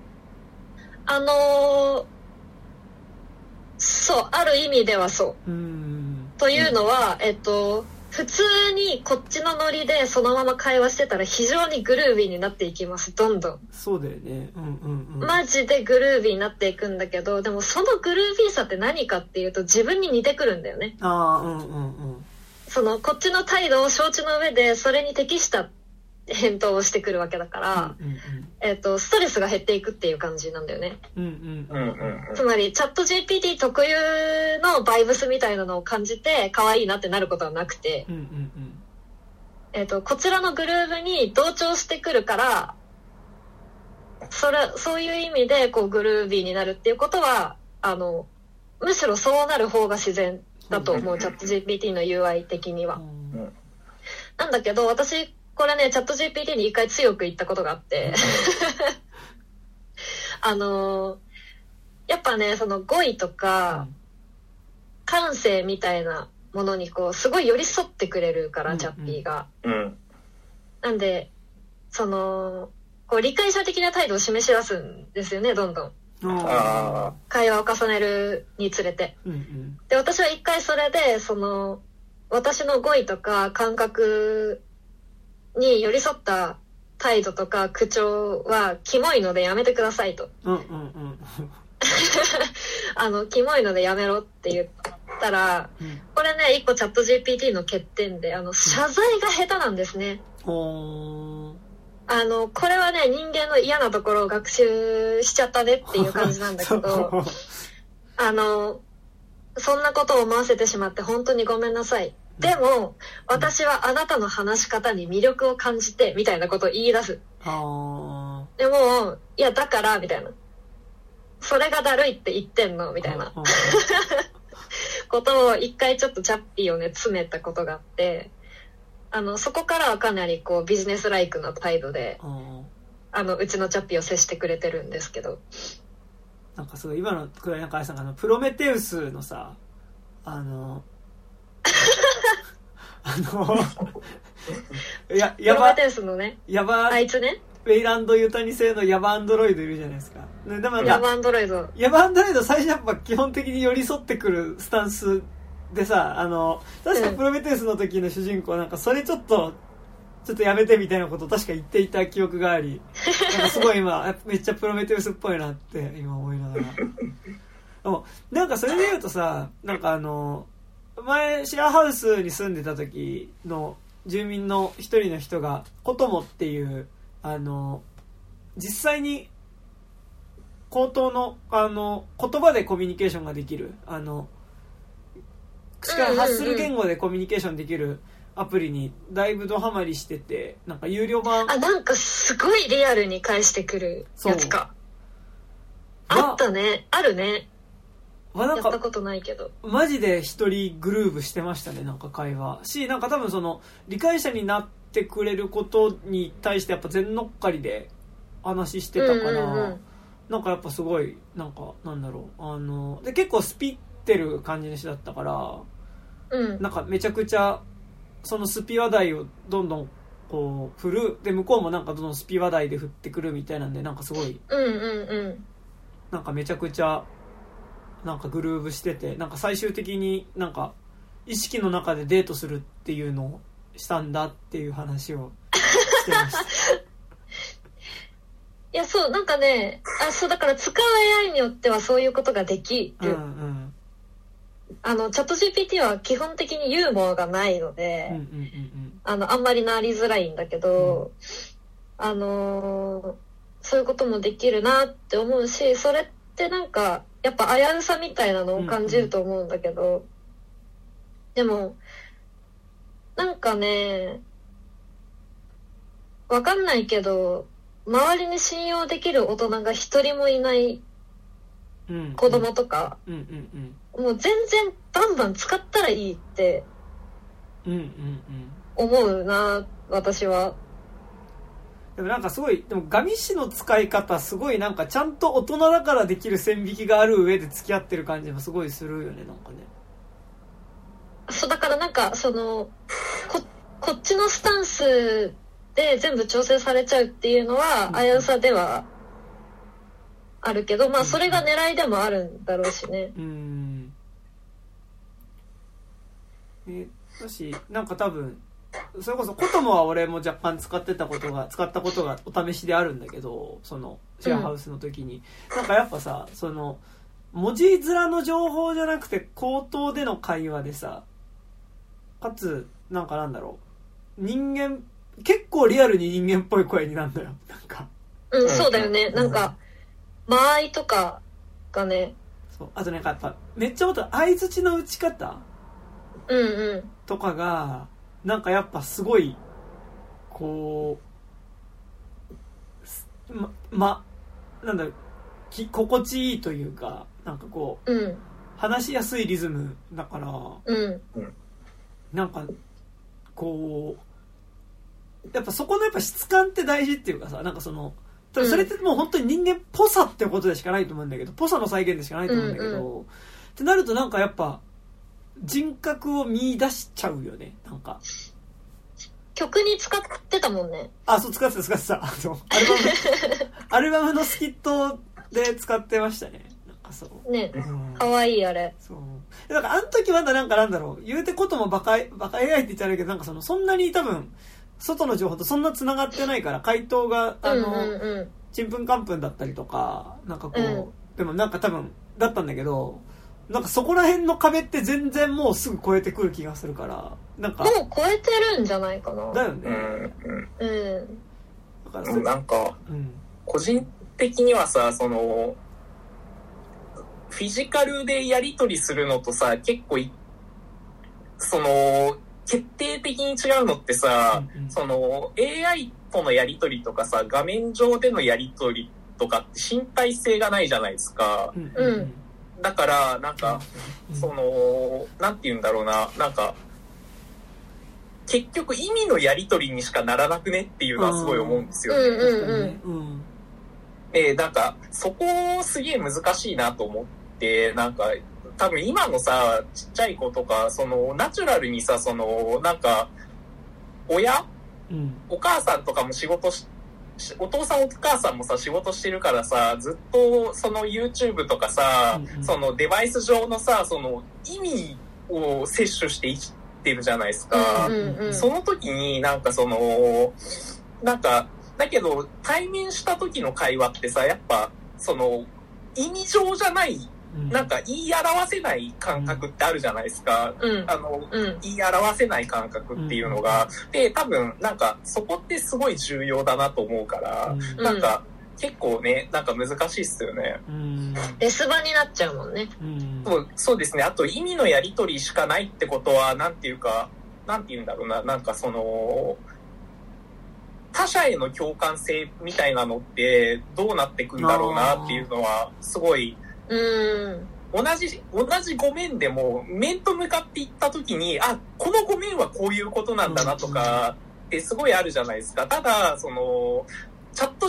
そう、ある意味ではそう。というのは、普通にこっちのノリでそのまま会話してたら非常にグルービーになっていきます、どんどん。 そうだよね。 マジでグルービーになっていくんだけど、でもそのグルービーさって何かっていうと自分に似てくるんだよね。 こっちの態度を承知の上でそれに適した返答をしてくるわけだから、ストレスが減っていくっていう感じなんだよね。つまりチャット GPT 特有のバイブスみたいなのを感じて可愛いなってなることはなくて、こちらのグルーヴに同調してくるから、そういう意味でこうグルービーになるっていうことはむしろそうなる方が自然だと思う、チャット GPT の UI 的には。なんだけど私これねチャット GPT に一回強く言ったことがあってやっぱねその語彙とか感性みたいなものにこうすごい寄り添ってくれるからチャッピーが、なんでこう理解者的な態度を示し出すんですよね、どんどん会話を重ねるにつれて、で私は一回それで私の語彙とか感覚に寄り添った態度とか口調はキモいのでやめてくださいとキモいのでやめろって言ったら、これね一個チャット GPT の欠点で謝罪が下手なんですね。これはね人間の嫌なところを学習しちゃったねっていう感じなんだけどそんなことを思わせてしまって本当にごめんなさい。でも私はあなたの話し方に魅力を感じてみたいなことを言い出す。でもいやだからみたいな、それがだるいって言ってんのみたいなことを一回ちょっとチャッピーをね詰めたことがあって、そこからはかなりこうビジネスライクな態度でうちのチャッピーを接してくれてるんですけど、 なんかすごい今のくらいなんかあれさプロメテウスのさプロメテウスのねあいつねウェイランド・ユタニ製のヤバアンドロイドいるじゃないですか。でもなんかヤバアンドロイド最初やっぱ基本的に寄り添ってくるスタンスでさ確かプロメテウスの時の主人公なんかそれちょっとやめてみたいなことを確か言っていた記憶がありなんかすごい今めっちゃプロメテウスっぽいなって今思いながらでもなんかそれで言うとさなんか前シェアハウスに住んでた時の住民の一人の人がコトモっていう実際に口頭の言葉でコミュニケーションができる口から発する言語でコミュニケーションできるアプリにだいぶドハマりしてて、なんか有料版なんかすごいリアルに返してくるやつか。あったね、あるね。やったことないけどマジで一人グルーブしてましたね。なんか会話し、なんか多分理解者になってくれることに対してやっぱ全乗っかりで話してたから、なんかやっぱすごいなんかなんだろうで結構スピってる感じの人だったから、なんかめちゃくちゃそのスピ話題をどんどんこう振るで向こうもなんかどんどんスピ話題で振ってくるみたいなんでなんかすごいなんかめちゃくちゃなんかグルーヴしてて、なんか最終的になんか意識の中でデートするっていうのをしたんだっていう話をしてましたいやそうなんかねそうだから使う AI によってはそういうことができる、チャット GPT は基本的にユーモアがないので、あんまりなりづらいんだけど、そういうこともできるなって思うし、それってなんかやっぱ危うさみたいなのを感じると思うんだけど、でもなんかねわかんないけど周りに信用できる大人が一人もいない子供とか、もう全然バンバン使ったらいいって思うな私は。 でもなんかすごいでもガミ氏の使い方すごいなんかちゃんと大人だからできる線引きがある上で付き合ってる感じもすごいするよね。なんかねそうだからなんかこっちのスタンスで全部調整されちゃうっていうのは危うさではあるけど、まあそれが狙いでもあるんだろうしね。 だしなんか多分それこそコトモは俺も若干使ったことがお試しであるんだけど、そのシェアハウスの時に、なんかやっぱさ文字面の情報じゃなくて口頭での会話でさかつなんかなんだろう、人間結構リアルに人間っぽい声になるんだよ、なんか。 うん、そうだよね。なんか間合いとかがね。 そう、あとね、やっぱめっちゃ思った相槌の打ち方とかがなんかやっぱすごいこうなんだろう、心地いいというか、なんかこう、話しやすいリズムだから、なんかこうやっぱそこのやっぱ質感って大事っていうかさ、なんかそのそれってもう本当に人間っぽさってことでしかないと思うんだけど、ぽさの再現でしかないと思うんだけど、ってなるとなんかやっぱ人格を見出しちゃうよね、なんか。 曲に使ってたもんね。 あ、そう、使ってた。アルバムのスキットで使ってましたね。なんかそう。 ね、かわいいあれ。 そう。だからあの時まだなんかなんだろう、言うてこともバカ AI って言っちゃうけど、なんかそんなに多分、外の情報とそんな繋がってないから、回答が、ちんぷんかんぷんだったりとか、なんかこう、でもなんか多分、だったんだけど、なんかそこら辺の壁って全然もうすぐ超えてくる気がするから、なんか。 もう超えてるんじゃないかな。 だよね。 だからなんか、個人的にはさ、その、フィジカルでやり取りするのとさ、結構その、決定的に違うのってさ、その AI とのやり取りとかさ、画面上でのやり取りとかって身体性がないじゃないですか。だからなんか、そのなんて言うんだろうな、なんか結局意味のやり取りにしかならなくねっていうのはすごい思うんですよね。なんかそこすげえ難しいなと思って、なんか多分今のさ、ちっちゃい子とか、そのナチュラルにさ、そのなんか親、お母さんとかも仕事お父さんお母さんもさ仕事してるからさ、ずっとその YouTube とかさ、そのデバイス上のさ、その意味を摂取して生きてるじゃないですか。その時になんかそのなんかだけど対面した時の会話ってさ、やっぱその意味上じゃない、なんか言い表せない感覚ってあるじゃないですか。言い表せない感覚っていうのが、で、多分なんかそこってすごい重要だなと思うから、なんか結構ね、なんか難しいっすよね。 レス場になっちゃうもんね。 そうですね。あと意味のやり取りしかないってことは、なんていうか、なんて言うんだろうな、なんかその、他者への共感性みたいなのってどうなってくんだろうなっていうのはすごい、同じごめんでも面と向かっていった時に、あ、このごめんはこういうことなんだなとかってすごいあるじゃないですか。ただそのチャット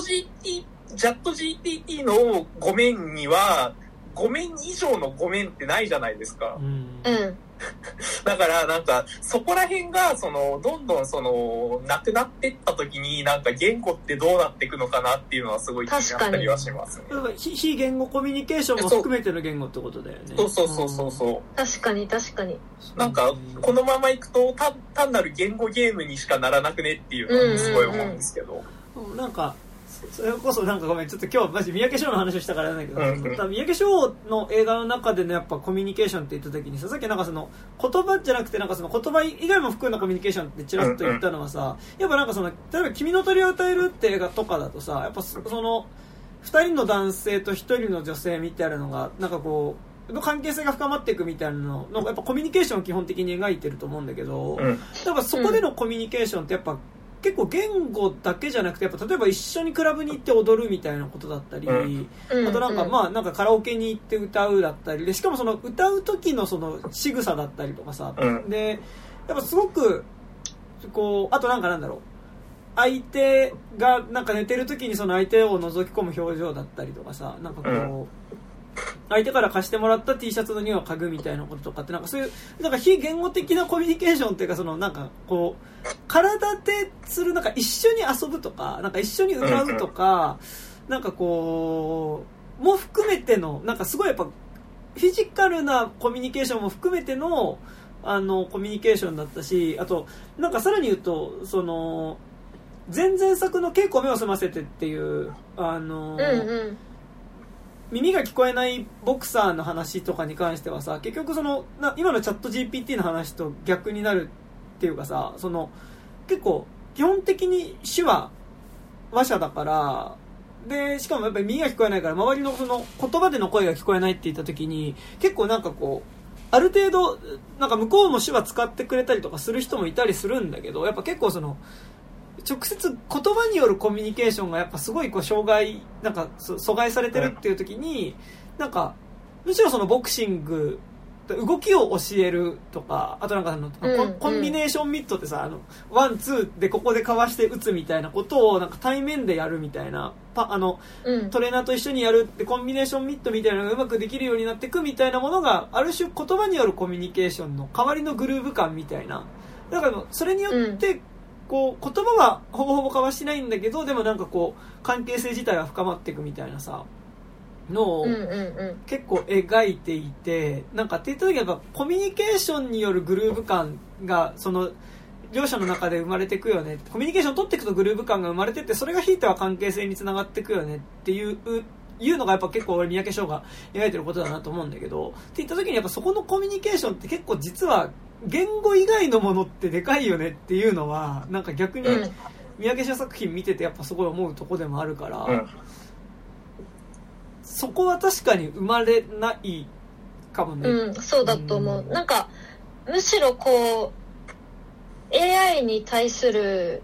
GPT のごめんにはごめん以上のごめんってないじゃないですか。だからなんかそこら辺がそのどんどんそのなくなってった時に、なんか言語ってどうなっていくのかなっていうのはすごい気になったりはしますね。 非言語コミュニケーションも含めての言語ってことだよね。 そう。 確かに。 なんかこのままいくと単なる言語ゲームにしかならなくねっていうのはすごい思うんですけど。 なんかそれこそなんかごめん、ちょっと今日マジ三宅翔の話をしたからなんだけど、三宅翔の映画の中でのやっぱコミュニケーションって言った時にさっきなんかその言葉じゃなくてなんかその言葉以外も含んだコミュニケーションってちらっと言ったのはさ、やっぱなんかその例えば君の鳥を与えるって映画とかだとさ、やっぱその2人の男性と1人の女性みたいなのがなんかこうの関係性が深まっていくみたいなのやっぱコミュニケーションを基本的に描いてると思うんだけど、やっぱそこでのコミュニケーションってやっぱ結構言語だけじゃなくて、やっぱ例えば一緒にクラブに行って踊るみたいなことだったり、あとなんかまあなんかカラオケに行って歌うだったりで、しかもその歌う時のその仕草だったりとかさ、でやっぱすごくこう、あとなんかなんだろう、相手がなんか寝てる時にその相手を覗き込む表情だったりとかさ、なんかこう、相手から貸してもらった T シャツの匂いを嗅ぐみたいなこととかってなんかそういうなんか非言語的なコミュニケーションっていうか、そのなんかこう体でするなんか一緒に遊ぶとかなんか一緒に歌うとかなんかこうも含めてのなんかすごいやっぱフィジカルなコミュニケーションも含めてのコミュニケーションだったし、あとなんかさらに言うとその前々作の稽古目を澄ませてっていう耳が聞こえないボクサーの話とかに関してはさ、結局その今のチャット GPT の話と逆になるっていうかさ、その結構基本的に手話話者だから、でしかもやっぱり耳が聞こえないから周りのその言葉での声が聞こえないって言った時に結構なんかこうある程度なんか向こうも手話使ってくれたりとかする人もいたりするんだけど、やっぱ結構その直接言葉によるコミュニケーションがやっぱすごいこう障害なんか阻害されてるっていう時に、なんかむしろそのボクシング動きを教えるとか、あとなんかコンビネーションミットってさ、ワンツーでここでかわして打つみたいなことをなんか対面でやるみたいな、トレーナーと一緒にやるってコンビネーションミットみたいなのがうまくできるようになっていくみたいなものがある種言葉によるコミュニケーションの代わりのグルーヴ感みたいな。だからそれによってこう言葉はほぼほぼ交わしてないんだけど、でもなんかこう関係性自体は深まっていくみたいなさのを結構描いていて、なんかって言った時はやっぱコミュニケーションによるグルーヴ感がその両者の中で生まれていくよね、コミュニケーションを取っていくとグルーヴ感が生まれてって、それがひいては関係性につながっていくよねっていうのがやっぱ結構俺三宅翔が描いてることだなと思うんだけど、って言った時にやっぱそこのコミュニケーションって結構実は言語以外のものってでかいよねっていうのはなんか逆に三宅翔作品見ててやっぱすごい思うとこでもあるから、そこは確かに生まれないかもね。 そうだと思う。なんかむしろこう AI に対する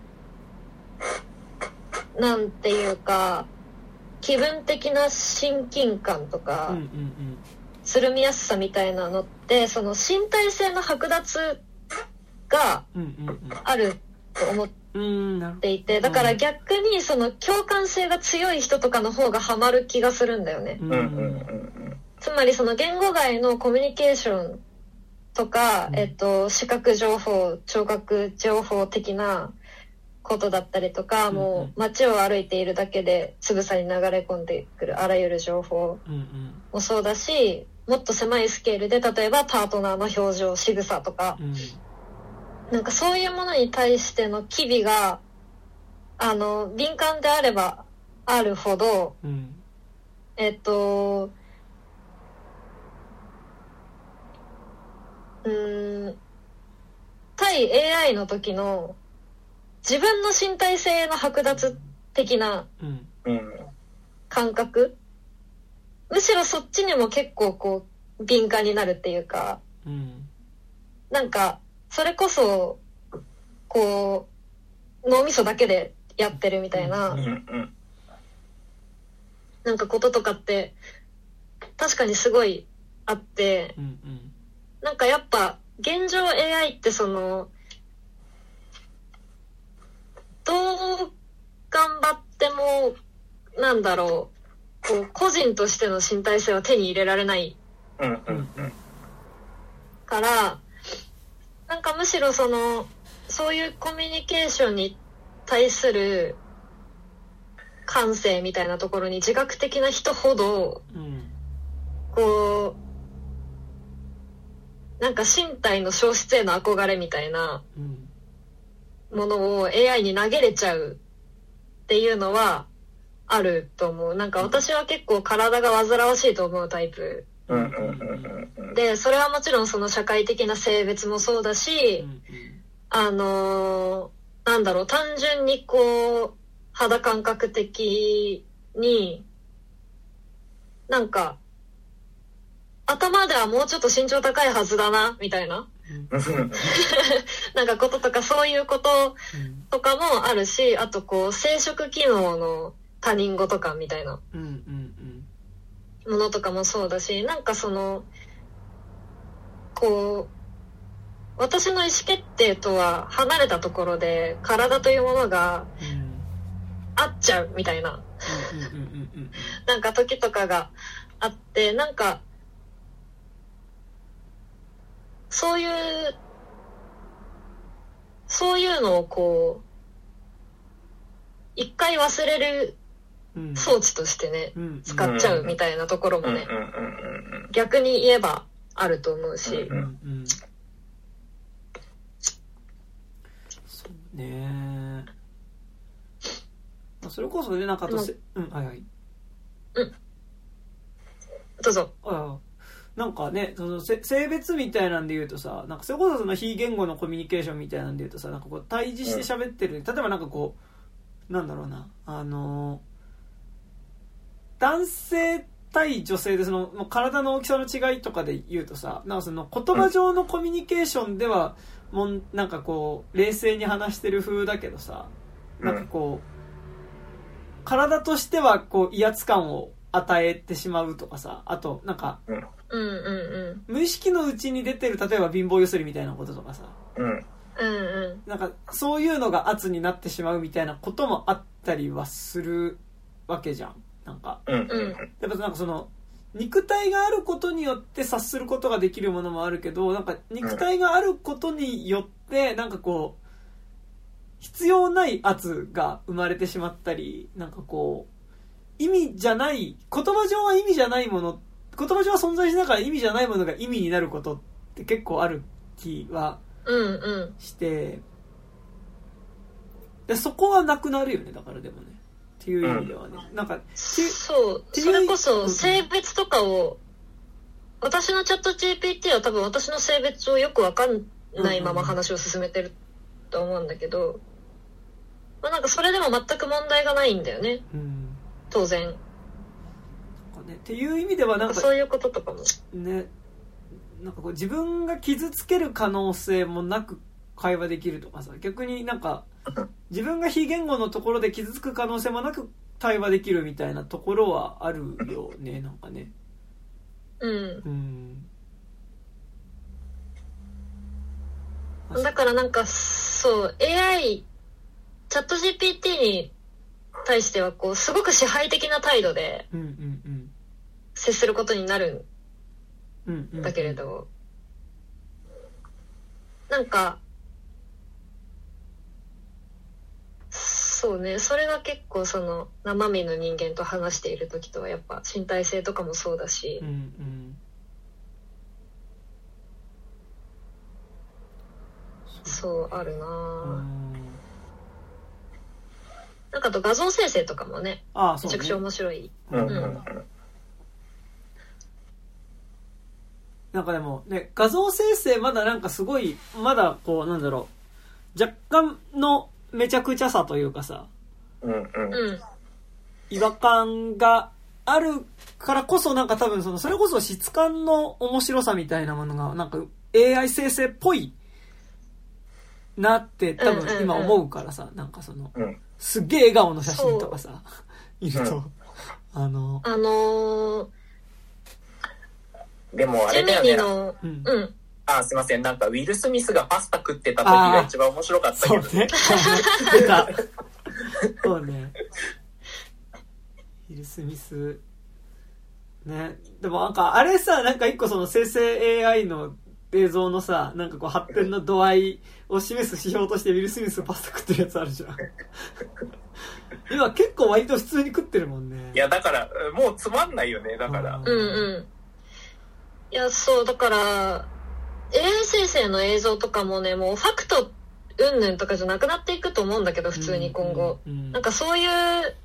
なんていうか気分的な親近感とか、つるみやすさみたいなのって、その身体性の剥奪があると思っていて、だから逆にその共感性が強い人とかの方がハマる気がするんだよね。つまりその言語外のコミュニケーションとか、視覚情報、聴覚情報的なことだったりとか、もう街を歩いているだけでつぶさに流れ込んでくるあらゆる情報もそうだし、もっと狭いスケールで例えばパートナーの表情、仕草とか、なんかそういうものに対しての機微が敏感であればあるほど、対 AI の時の自分の身体性の剥奪的な感覚、むしろそっちにも結構こう敏感になるっていうか、なんかそれこそこう脳みそだけでやってるみたいな、なんかこととかって確かにすごいあって、なんかやっぱ現状 AI ってそのどう頑張ってもなんだろう、こう個人としての身体性は手に入れられないから、なんかむしろそういうコミュニケーションに対する感性みたいなところに自覚的な人ほど、こうなんか身体の消失への憧れみたいなものを AI に投げれちゃうっていうのはあると思う。なんか私は結構体が煩わしいと思うタイプで、それはもちろんその社会的な性別もそうだし、なんだろう、単純にこう肌感覚的になんか頭ではもうちょっと身長高いはずだなみたいななんかこととかそういうこととかもあるし、あとこう生殖機能の他人事感みたいなものとかもそうだし、なんかこう私の意思決定とは離れたところで体というものが合っちゃうみたいななんか時とかがあって、なんかそういうのをこう一回忘れる装置としてね、使っちゃうみたいなところもね、逆に言えばあると思うし、 そうね。それこそね、なんかはいはい。 どうぞ。 なんかね、その性別みたいなんで言うとさ、なんかそれこそその非言語のコミュニケーションみたいなんで言うとさ、なんかこう対峙して喋ってる、例えばなんかこうなんだろうな、男性対女性でその体の大きさの違いとかで言うとさ、なんかその言葉上のコミュニケーションではもうなんかこう冷静に話してる風だけどさ、なんかこう体としてはこう威圧感を与えてしまうとかさ、あとなんか、無意識のうちに出てる例えば貧乏ゆすりみたいなこととかさ、なんかそういうのが圧になってしまうみたいなこともあったりはするわけじゃん。なんか、やっぱなんかその肉体があることによって察することができるものもあるけど、なんか肉体があることによってなんかこう必要ない圧が生まれてしまったり、なんかこう意味じゃない、言葉上は意味じゃないもの、言葉上は存在しながら意味じゃないものが意味になることって結構ある気はして、でそこはなくなるよね。だからでもねっていう意味ではね、なんかそうそれこそ性別とかを、私のチャット GPT は多分私の性別をよく分かんないまま話を進めてると思うんだけど、まあ、なんかそれでも全く問題がないんだよね、当然ね。 っていう意味ではなんかそういうこととかもね、なんかこう自分が傷つける可能性もなく会話できるとかさ、逆になんか自分が非言語のところで傷つく可能性もなく対話できるみたいなところはあるよね。なんかね、 だからなんかそう AI チャット GPT に対してはこうすごく支配的な態度で接することになるんだけれど、なんかそうね、それが結構その生身の人間と話している時とはやっぱ身体性とかもそうだし、そうあるな。なんかあと画像生成とかもね、めちゃくちゃ面白い。 なんかでもね、画像生成まだなんかすごい、まだこうなんだろう、若干のめちゃくちゃさというかさ、違和感があるからこそ、なんか多分それこそ質感の面白さみたいなものがなんか AI 生成っぽいなって多分今思うからさ、なんかすっげえ笑顔の写真とかさいると、 でもあれだよね、すいません、なんかウィル・スミスがパスタ食ってた時が一番面白かったけどね。 出たそうね、ウィル・スミスね。でもなんかあれさ、なんか一個その生成 AI の映像のさ、なんかこう発展の度合いを示す指標としてウィル・スミスパスタ食ってるやつあるじゃん今結構割と普通に食ってるもんね。 いやだからもうつまんないよね。だからいやそうだから AI 生成の映像とかもね、もうファクト云々とかじゃなくなっていくと思うんだけど、普通に今後、なんかそういう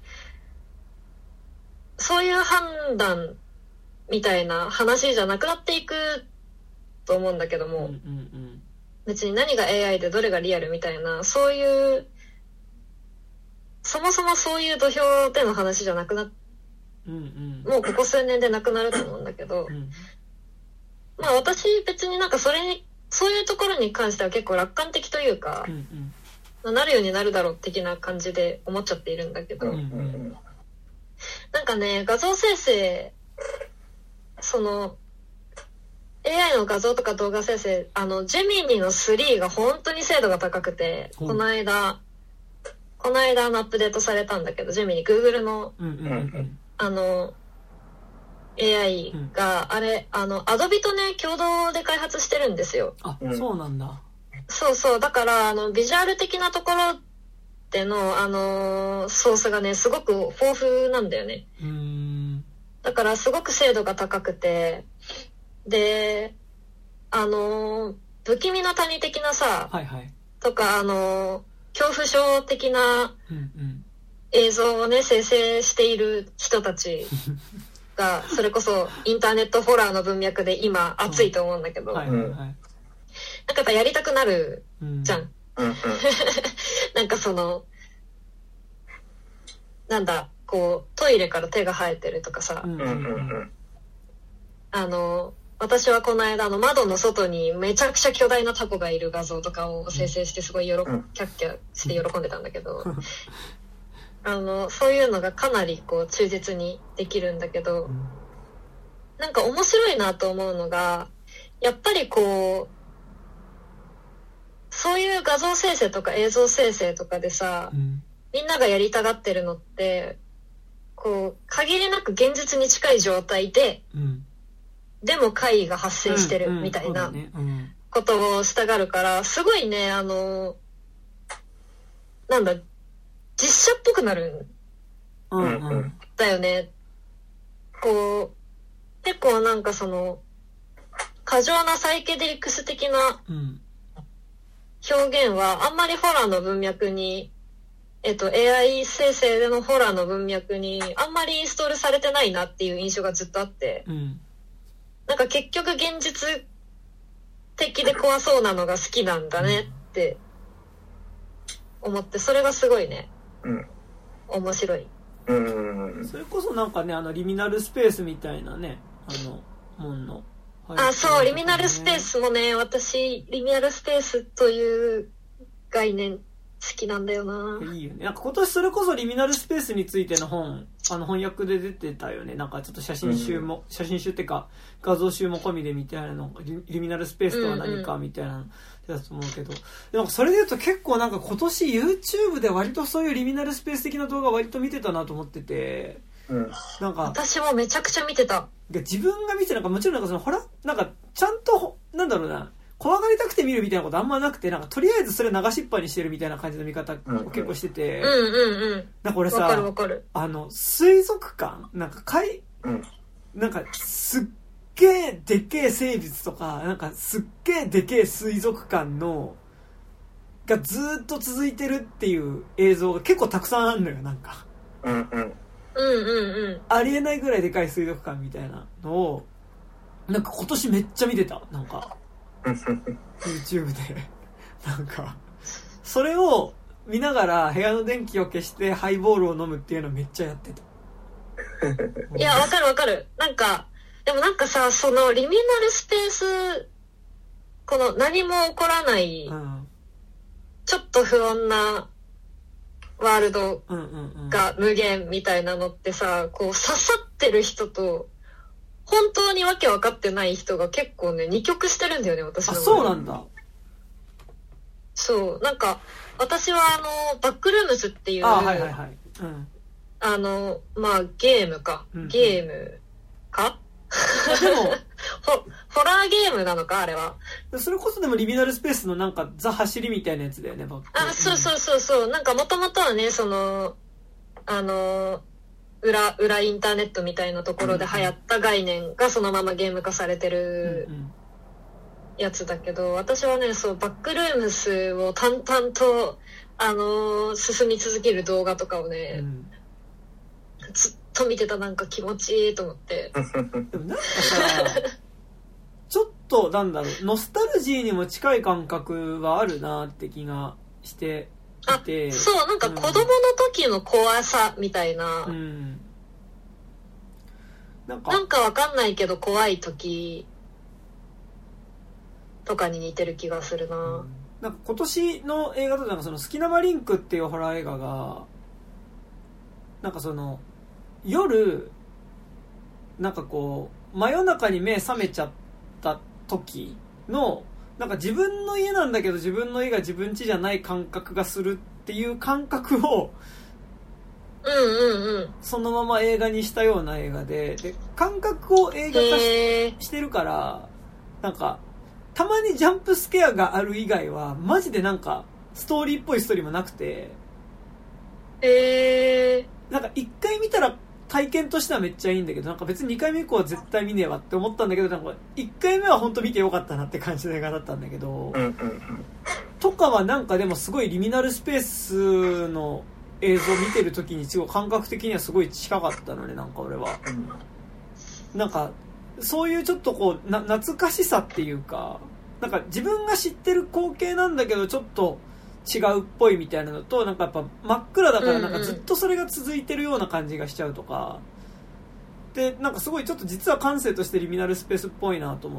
判断みたいな話じゃなくなっていくと思うんだけども、別に何が AI でどれがリアルみたいな、そういうそもそもそういう土俵での話じゃなくなっ、もうここ数年でなくなると思うんだけど、まあ私別になんかそういうところに関しては結構楽観的というか、まあ、なるようになるだろう的な感じで思っちゃっているんだけど、なんかね、画像生成、AI の画像とか動画生成、ジェミニの3が本当に精度が高くて、この間アップデートされたんだけど、ジェミニ Google の、AI が、あれAdobe とね共同で開発してるんですよ。 そうなんだ。 そうだからビジュアル的なところでのソースがねすごく豊富なんだよね。だからすごく精度が高くて、で不気味の谷的なさ、とか恐怖症的な映像をね生成している人たちがそれこそインターネットホラーの文脈で今熱いと思うんだけど、なんかやっぱやりたくなるじゃん、なんかそのなんだこうトイレから手が生えてるとかさ、私はこの間窓の外にめちゃくちゃ巨大なタコがいる画像とかを生成してすごいキャッキャして喜んでたんだけどそういうのがかなりこう忠実にできるんだけど、なんか面白いなと思うのがやっぱりこうそういう画像生成とか映像生成とかでさ、みんながやりたがってるのってこう限りなく現実に近い状態で、でも怪異が発生してるみたいなことをしたがるからすごいねなんだ実写っぽくなるんだよね。こう結構なんかその過剰なサイケデリクス的な表現はあんまりホラーの文脈にAI 生成でのホラーの文脈にあんまりインストールされてないなっていう印象がずっとあって、なんか結局現実的で怖そうなのが好きなんだねって思って、それがすごいね、面白い。 それこそなんかねリミナルスペースみたいなね門の、 そうリミナルスペースもね、私リミナルスペースという概念好きなんだよな。 いいよね。なんか今年それこそリミナルスペースについての本翻訳で出てたよね。なんかちょっと写真集っていうか画像集も込みでみたいなのリミナルスペースとは何かみたいなやつと思うけど、なんかそれで言うと結構なんか今年 YouTube で割とそういうリミナルスペース的な動画割と見てたなと思ってて、なんか私もめちゃくちゃ見てた。 自分が見てなんかもちろんなんかそのほらなんかちゃんとなんだろうな怖がりたくて見るみたいなことあんまなくて、なんかとりあえずそれ流しっぱにしてるみたいな感じの見方を結構してて、なんか俺さ水族館なんかなんかすっげえでけえ生物とかなんかすっげえでけえ水族館がずーっと続いてるっていう映像が結構たくさんあるのよ。なんかありえないぐらいでかい水族館みたいなのをなんか今年めっちゃ見てた。なんかYouTube でなんかそれを見ながら部屋の電気を消してハイボールを飲むっていうのをめっちゃやってた。 いやわかるなんかでもなんかさそのリミナルスペースこの何も起こらない、ちょっと不穏なワールドが無限みたいなのってさこう刺さってる人と本当にわけ分かってない人が結構ね二極してるんだよね私の。 そうなんだ。 そうなんか私はバックルームスっていうまあゲームか、ゲームかでもホラーゲームなのかあれは。 それこそでもリミナルスペースのなんかザ走りみたいなやつだよね。 そうなんかもともとはねその裏インターネットみたいなところで流行った概念がそのままゲーム化されてるやつだけど、私はねそうバックルームスを淡々と進み続ける動画とかをね、ずっと見てた。なんか気持ちいいと思ってでもなんかさちょっとなんだろうノスタルジーにも近い感覚はあるなって気がしていて、 そうなんか子供の時の怖さみたいな、なんかわかんないけど怖い時とかに似てる気がするな。 なんか今年の映画となんかそのスキナマリンクっていうホラー映画がなんかその夜なんかこう真夜中に目覚めちゃった時のなんか自分の家なんだけど自分の家が自分家じゃない感覚がするっていう感覚をそのまま映画にしたような映画で感覚を映画化してるからなんかたまにジャンプスケアがある以外はマジでなんかストーリーっぽいストーリーもなくて、なんか1回見たら体験としてはめっちゃいいんだけどなんか別に2回目以降は絶対見ねえわって思ったんだけどなんか1回目は本当見てよかったなって感じの映画だったんだけど、とかはなんかでもすごいリミナルスペースの映像を見てる時にすごい感覚的にはすごい近かったのね。なんか俺は、 なんかそういうちょっとこう懐かしさっていうか、なんか自分が知ってる光景なんだけどちょっと違うっぽいみたいなのと、なんかやっぱ真っ暗だからなんかずっとそれが続いてるような感じがしちゃうとかで、なんかすごいちょっと実は感性としてリミナルスペースっぽいなと思って、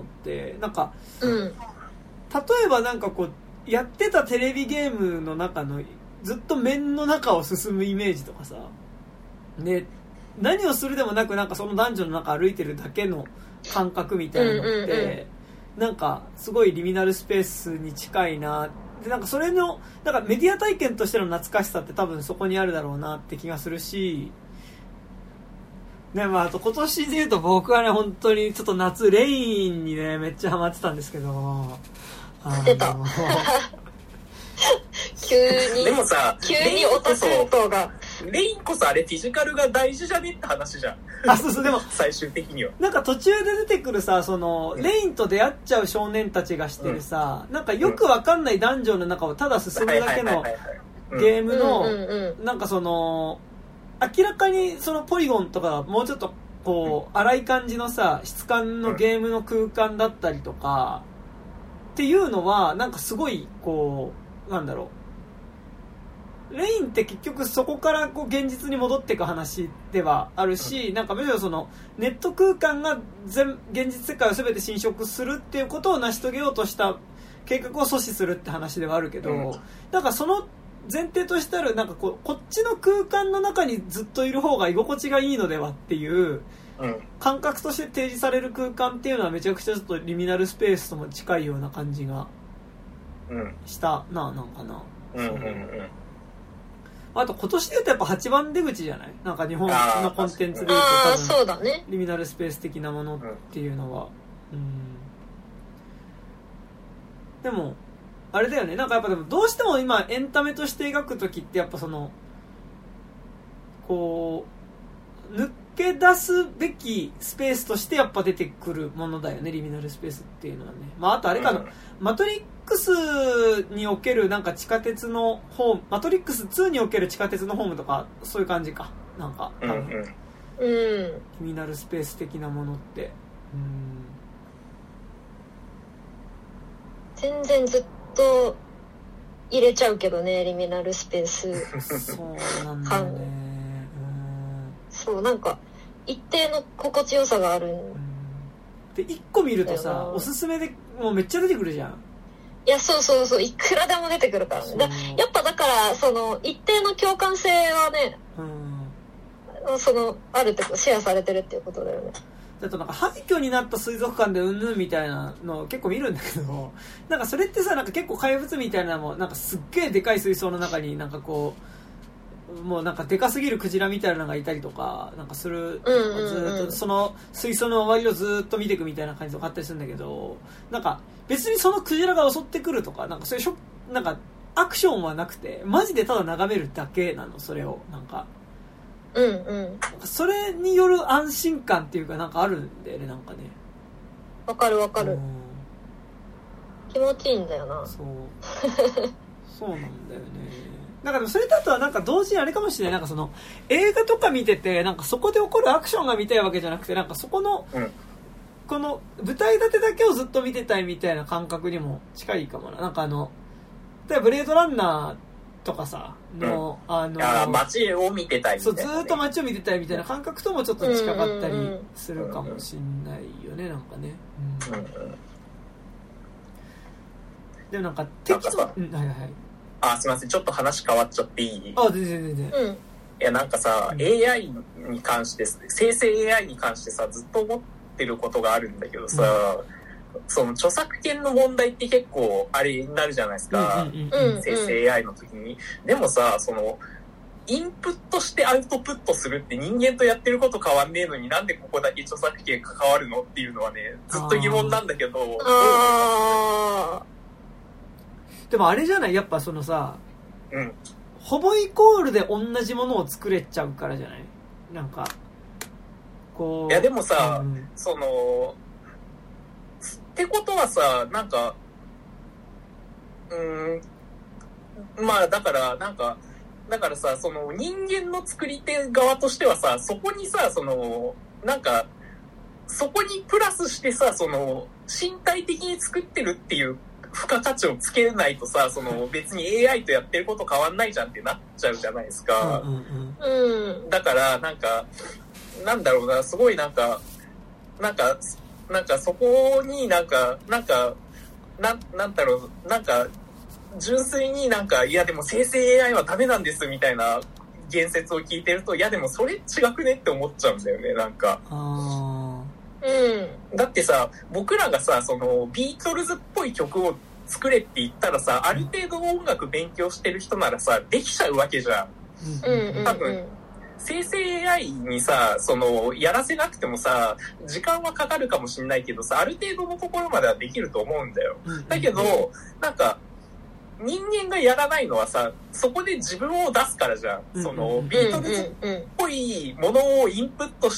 なんか、例えばなんかこうやってたテレビゲームの中のずっと面の中を進むイメージとかさ、ね、何をするでもなくなんかそのダンジョンの中歩いてるだけの感覚みたいなのって、なんかすごいリミナルスペースに近いなで、なんかそれのなんかメディア体験としての懐かしさって多分そこにあるだろうなって気がするし、ね、まああと今年で言うと僕はね本当にちょっと夏レインにねめっちゃハマってたんですけど、 出た急にでもさ、 急にオタク音がレインこそあれフィジカルが大事じゃねって話じゃん。 あ、そうそう、でも最終的にはなんか途中で出てくるさ、そのレインと出会っちゃう少年たちがしてるさ、なんかよくわかんないダンジョンの中をただ進むだけのゲームのなんかその明らかにそのポリゴンとかもうちょっとこう荒い感じのさ質感のゲームの空間だったりとかっていうのはなんかすごいこうなんだろう、レインって結局そこからこう現実に戻っていく話ではあるし、なんかむしろそのネット空間が現実世界を全て侵食するっていうことを成し遂げようとした計画を阻止するって話ではあるけど、なんかその前提としてあるなんかこっちの空間の中にずっといる方が居心地がいいのではっていう感覚として提示される空間っていうのはめちゃくちゃちょっとリミナルスペースとも近いような感じがしたな、なんかな。あと今年で言うとやっぱ8番出口じゃない、なんか日本のコンテンツで言うと多分そうだね、 リミナルスペース的なものっていうのは、でもあれだよね、なんかやっぱでもどうしても今エンタメとして描くときってやっぱそのこう抜け出すべきスペースとしてやっぱ出てくるものだよね、リミナルスペースっていうのはね。まああとあれかな、マトリックスにおけるなんか地下鉄のホーム、マトリックス2における地下鉄のホームとかそういう感じか、なんか多分リミナルスペース的なものって全然ずっと入れちゃうけどね、リミナルスペースそうなんだよね。 そう、なんか一定の心地よさがあるで1個見るとさおすすめでもうめっちゃ出てくるじゃん。 いや、そうそうそう、いくらでも出てくるからね。やっぱだからその一定の共感性はね、そのあるってシェアされてるっていうことだよね。 だとなんか廃墟になった水族館でうんぬんみたいなの結構見るんだけど、なんかそれってさ、なんか結構怪物みたいなのもなんかすっげえでかい水槽の中になんかこうもうなんかでかすぎるクジラみたいなのがいたりとかなんかする、ずっとその水槽の周りをずっと見ていくみたいな感じとかあったりするんだけど、なんか別にそのクジラが襲ってくるとかなんかそういうなんかアクションはなくてマジでただ眺めるだけなの、それをなんかそれによる安心感っていうかなんかあるんだよね、なんかね。 わかるわかる、気持ちいいんだよな。 そうなんだよね。なんかでもそれだとなんか同時にあれかもしれない、なんかその映画とか見ててなんかそこで起こるアクションが見たいわけじゃなくて、なんかそこの、この舞台立てだけをずっと見てたいみたいな感覚にも近いかもな。なんか例えばブレードランナーとかさの、 街を見てたいみたいな、ね、 そうずっと街を見てたいみたいな感覚ともちょっと近かったりするかもしんないよね、なんかね。でもなんか適当、はいはい。 すいません、ちょっと話変わっちゃっていい？ 全然。 いやなんかさ、AI に関して生成 AI に関してさずっと思ってることがあるんだけどさ、その著作権の問題って結構あれになるじゃないですか、生成 AI の時に。でもさ、そのインプットしてアウトプットするって人間とやってること変わんねえのになんでここだけ著作権関わるのっていうのはねずっと疑問なんだけど。 でもあれじゃない、やっぱそのさ、ほぼイコールで同じものを作れちゃうからじゃない、なんかこう。 いやでもさ、そのってことはさ、なんかまあだからさ、その人間の作り手側としてはさ、そこにさ、そのなんかそこにプラスしてさ、その身体的に作ってるっていう付加価値をつけないとさ、その別に AI とやってること変わんないじゃんってなっちゃうじゃないですか。だからなんかなんだろうな、すごいなんかそこになんだろう、なんか純粋になんかいやでも生成 AI はダメなんですみたいな言説を聞いてると、いやでもそれ違くねって思っちゃうんだよね、なんか。だってさ、僕らがさ、そのビートルズっぽい曲を作れって言ったらさ、ある程度音楽勉強してる人ならさ、できちゃうわけじゃん。多分生成 AI にさ、そのやらせなくてもさ、時間はかかるかもしれないけどさ、ある程度のところまではできると思うんだよ。だけどなんか人間がやらないのはさ、そこで自分を出すからじゃん。そのビートルズっぽいものをインプットして、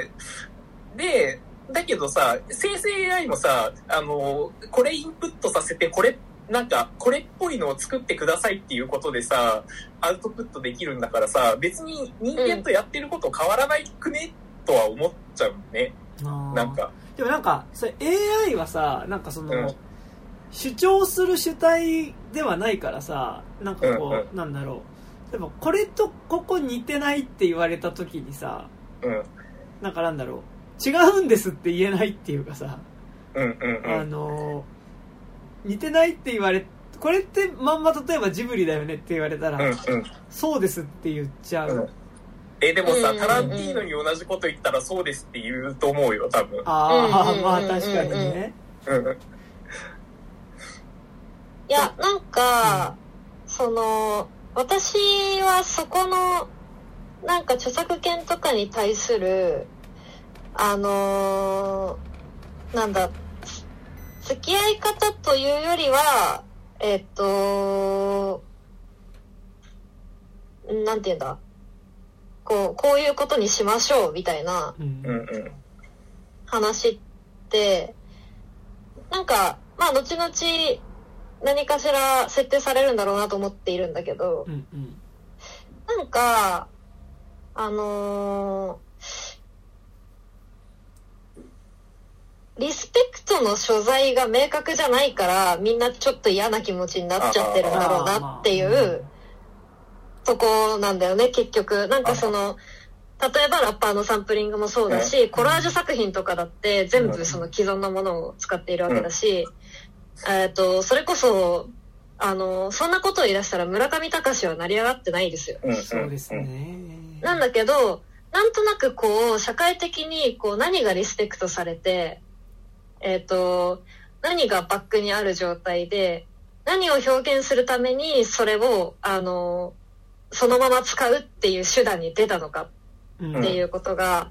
でだけどさ、生成 AI もさ、これインプットさせて、これっぽいのを作ってくださいっていうことでさ、アウトプットできるんだからさ、別に人間とやってること変わらないくねとは思っちゃうね。なんかでもなんかそれ AI はさ、なんかその、主張する主体ではないからさ、なんかこう、なんだろう、でもこれとここ似てないって言われた時にさ、なんかなんだろう、違うんですって言えないっていうかさ、似てないって言われ、これってまんま例えばジブリだよねって言われたら、そうですって言っちゃう。 でもさ、タランティーノに同じこと言ったらそうですって言うと思うよ、多分。 まあ確かにね。 いや、なんか、その、私はそこの、なんか著作権とかに対する、なんだ、付き合い方というよりは、なんていうんだ、こういうことにしましょうみたいな話って、なんか、まあ後々何かしら設定されるんだろうなと思っているんだけど、なんか、リスペクトの所在が明確じゃないからみんなちょっと嫌な気持ちになっちゃってるんだろうなっていうとこなんだよね、結局。なんかその例えばラッパーのサンプリングもそうだし、コラージュ作品とかだって全部その既存のものを使っているわけだし、それこそそんなことを言い出したら村上隆は成り上がってないですよ。 そうですね。 なんだけどなんとなくこう社会的にこう何がリスペクトされて、何がバックにある状態で何を表現するためにそれをそのまま使うっていう手段に出たのかっていうことが、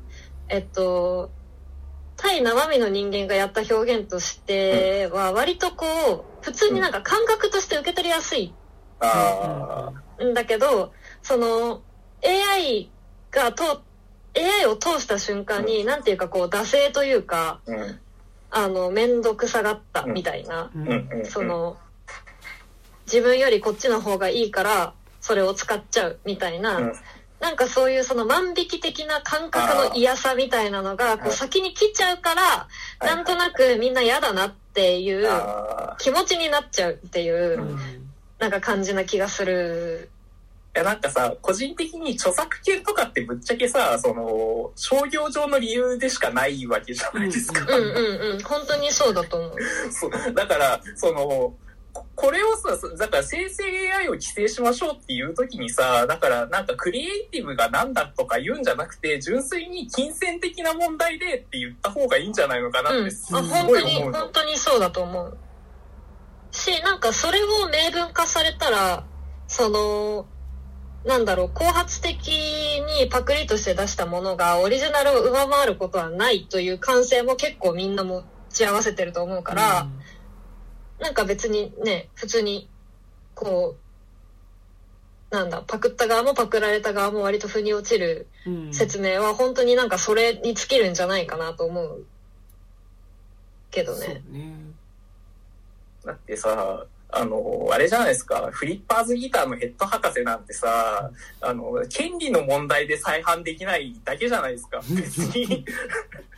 対生身の人間がやった表現としては割とこう普通になんか感覚として受け取りやすいんだけど、その AI を通した瞬間になんていうかこう惰性というか、面倒くさがったみたいな、その自分よりこっちの方がいいからそれを使っちゃうみたいな、なんかそういうその万引き的な感覚の嫌さみたいなのがこう先に来ちゃうから、なんとなくみんな嫌だなっていう気持ちになっちゃうっていうなんか感じな気がする。 いやなんかさ、個人的に著作権とかってぶっちゃけさ、その商業上の理由でしかないわけじゃないですか。 本当にそうだと思う。 そうだからそのこれをさ、だから生成 AI を規制しましょうっていう時にさ、だからなんかクリエイティブがなんだとか言うんじゃなくて、純粋に金銭的な問題でって言った方がいいんじゃないのかなってすごい思うの。 本当にそうだと思うし、なんかそれを明文化されたら、そのなんだろう、後発的にパクリとして出したものがオリジナルを上回ることはないという感性も結構みんな持ち合わせてると思うから、なんか別にね、普通にこうなんだ、パクった側もパクられた側も割と腑に落ちる説明は本当になんかそれに尽きるんじゃないかなと思うけどね。 だってさ、あれじゃないですか、フリッパーズギターのヘッド博士なんてさ、権利の問題で再販できないだけじゃないですか、別に。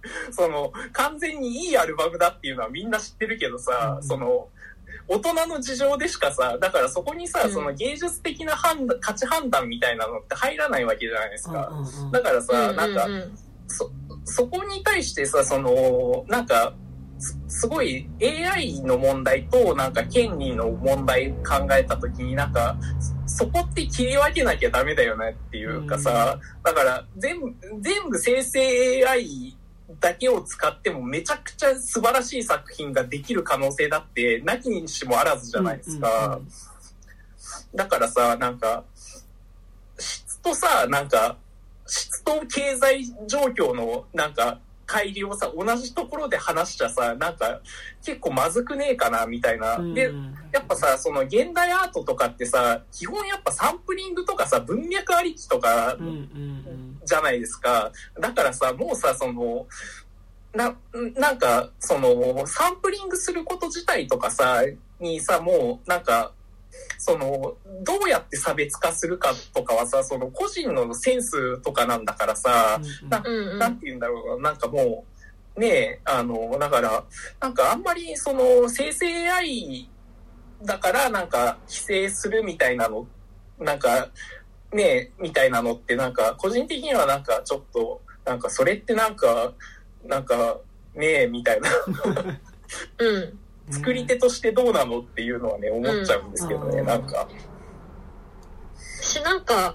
その完全にいいアルバムだっていうのはみんな知ってるけどさ、その大人の事情でしかさ、だからそこにさ、その芸術的な価値判断みたいなのって入らないわけじゃないですか。だからさ、なんか、そこに対してさ、その、なんか、すごい AI の問題となんか権利の問題考えたときになんかそこって切り分けなきゃダメだよねっていうかさ、だから全部生成 AI だけを使ってもめちゃくちゃ素晴らしい作品ができる可能性だってなきにしもあらずじゃないですか。だからさ、なんか質とさ、なんか質と経済状況のなんか乖離をさ、同じところで話しちゃさ、なんか結構まずくねえかなみたいな。で、やっぱさ、その現代アートとかってさ、基本やっぱサンプリングとかさ、文脈ありきとかじゃないですか。だからさ、もうさ、そのなんかそのサンプリングすること自体とかさにさ、もうなんかそのどうやって差別化するかとかはさ、その個人のセンスとかなんだからさ、なんて言うんだろうな、なんかもうねえ、だからなんかあんまりその生成 AI だからなんか規制するみたいなのなんかねえみたいなのってなんか個人的にはなんかちょっとなんかそれってなんかねえみたいな作り手としてどうなのっていうのはね思っちゃうんですけどね、なんかなんか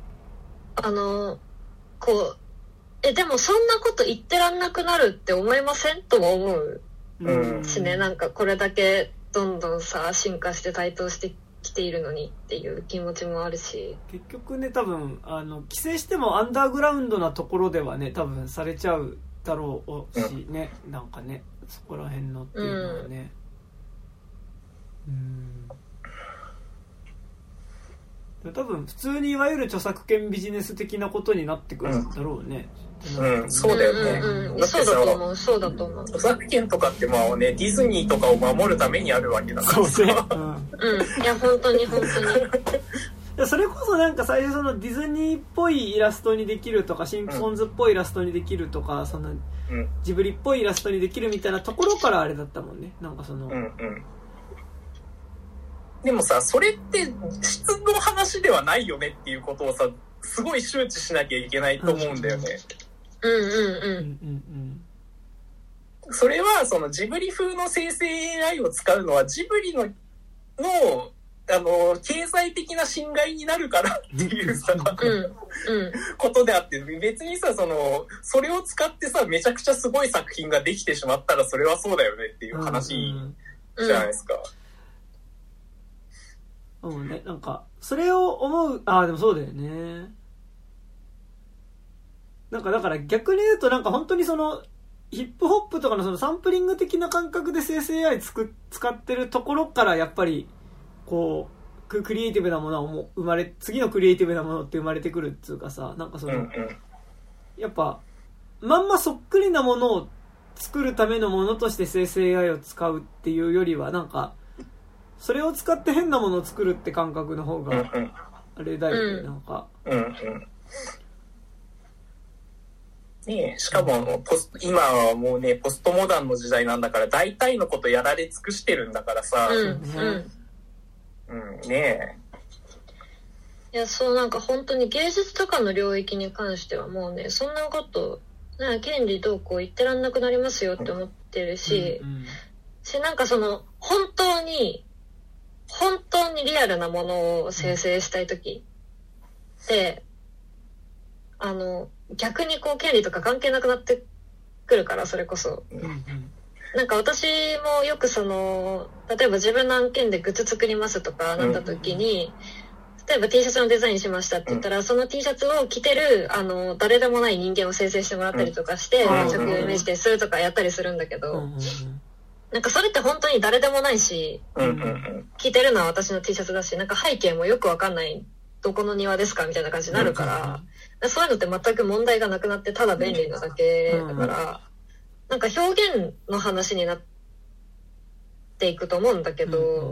こうでもそんなこと言ってらんなくなるって思いませんとも思うしね、なんかこれだけどんどんさ進化して台頭してきているのにっていう気持ちもあるし、 結局ね多分規制してもアンダーグラウンドなところではね多分されちゃうだろうしね、なんかねそこら辺のっていうのはね、多分普通にいわゆる著作権ビジネス的なことになってくるんだろうね。 そうだよね。 そうだと思う。そうだと思う。 著作権とかってまあね、ディズニーとかを守るためにあるわけだからさ。 そうね。 いや本当にそれこそなんか最初そのディズニーっぽいイラストにできるとか、シンプソンズっぽいイラストにできるとか、そのジブリっぽいイラストにできるみたいなところからあれだったもんね。なんかその。 でもさ、それって質の話ではないよねっていうことをさ、すごい周知しなきゃいけないと思うんだよね。それはそのジブリ風の生成 AI を使うのはジブリの経済的な侵害になるからっていうさ、ことであって、別にさ、それを使ってさ、めちゃくちゃすごい作品ができてしまったらそれはそうだよねっていう話じゃないですか。 ね、なんかそれを思う。でもそうだよね。なんかだから逆に言うとなんか本当にそのヒップホップとかのそのサンプリング的な感覚で生成 AI 使ってるところからやっぱりこうクリエイティブなものは次のクリエイティブなものって生まれてくるっていうかさ、なんかそのやっぱまんまそっくりなものを作るためのものとして生成 AI を使うっていうよりはなんかそれを使って変なものを作るって感覚の方があれだよね、なんか。 ねえ、しかも今はもうねポストモダンの時代なんだから大体のことやられ尽くしてるんだからさ。ねえ。 いやそうなんか本当に芸術とかの領域に関してはもうねそんなこと権利どうこう言ってらんなくなりますよって思ってるし、なんかその本当にリアルなものを生成したいときって逆にこう権利とか関係なくなってくるから、それこそなんか私もよく例えば自分の案件でグッズ作りますとかなったときに、例えば T シャツのデザインしましたって言ったら、その T シャツを着てる誰でもない人間を生成してもらったりとかして着用イメージでするとかやったりするんだけど、なんかそれって本当に誰でもないし、着てるのは私の T シャツだし、なんか背景もよくわかんないどこの庭ですかみたいな感じになるから、そういうのって全く問題がなくなってただ便利なだけだから、なんか表現の話になっていくと思うんだけど、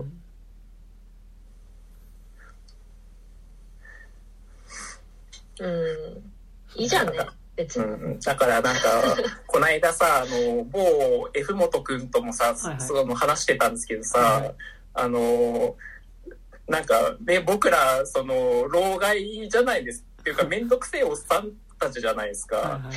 いいじゃんね。 別に、 だからなんかこの間さ某 F 本くんともさ、はいはい、その話してたんですけどさ、はいはい、なんかね僕らその老害じゃないですっていうかめんどくせえおっさんたちじゃないですか、はいはい、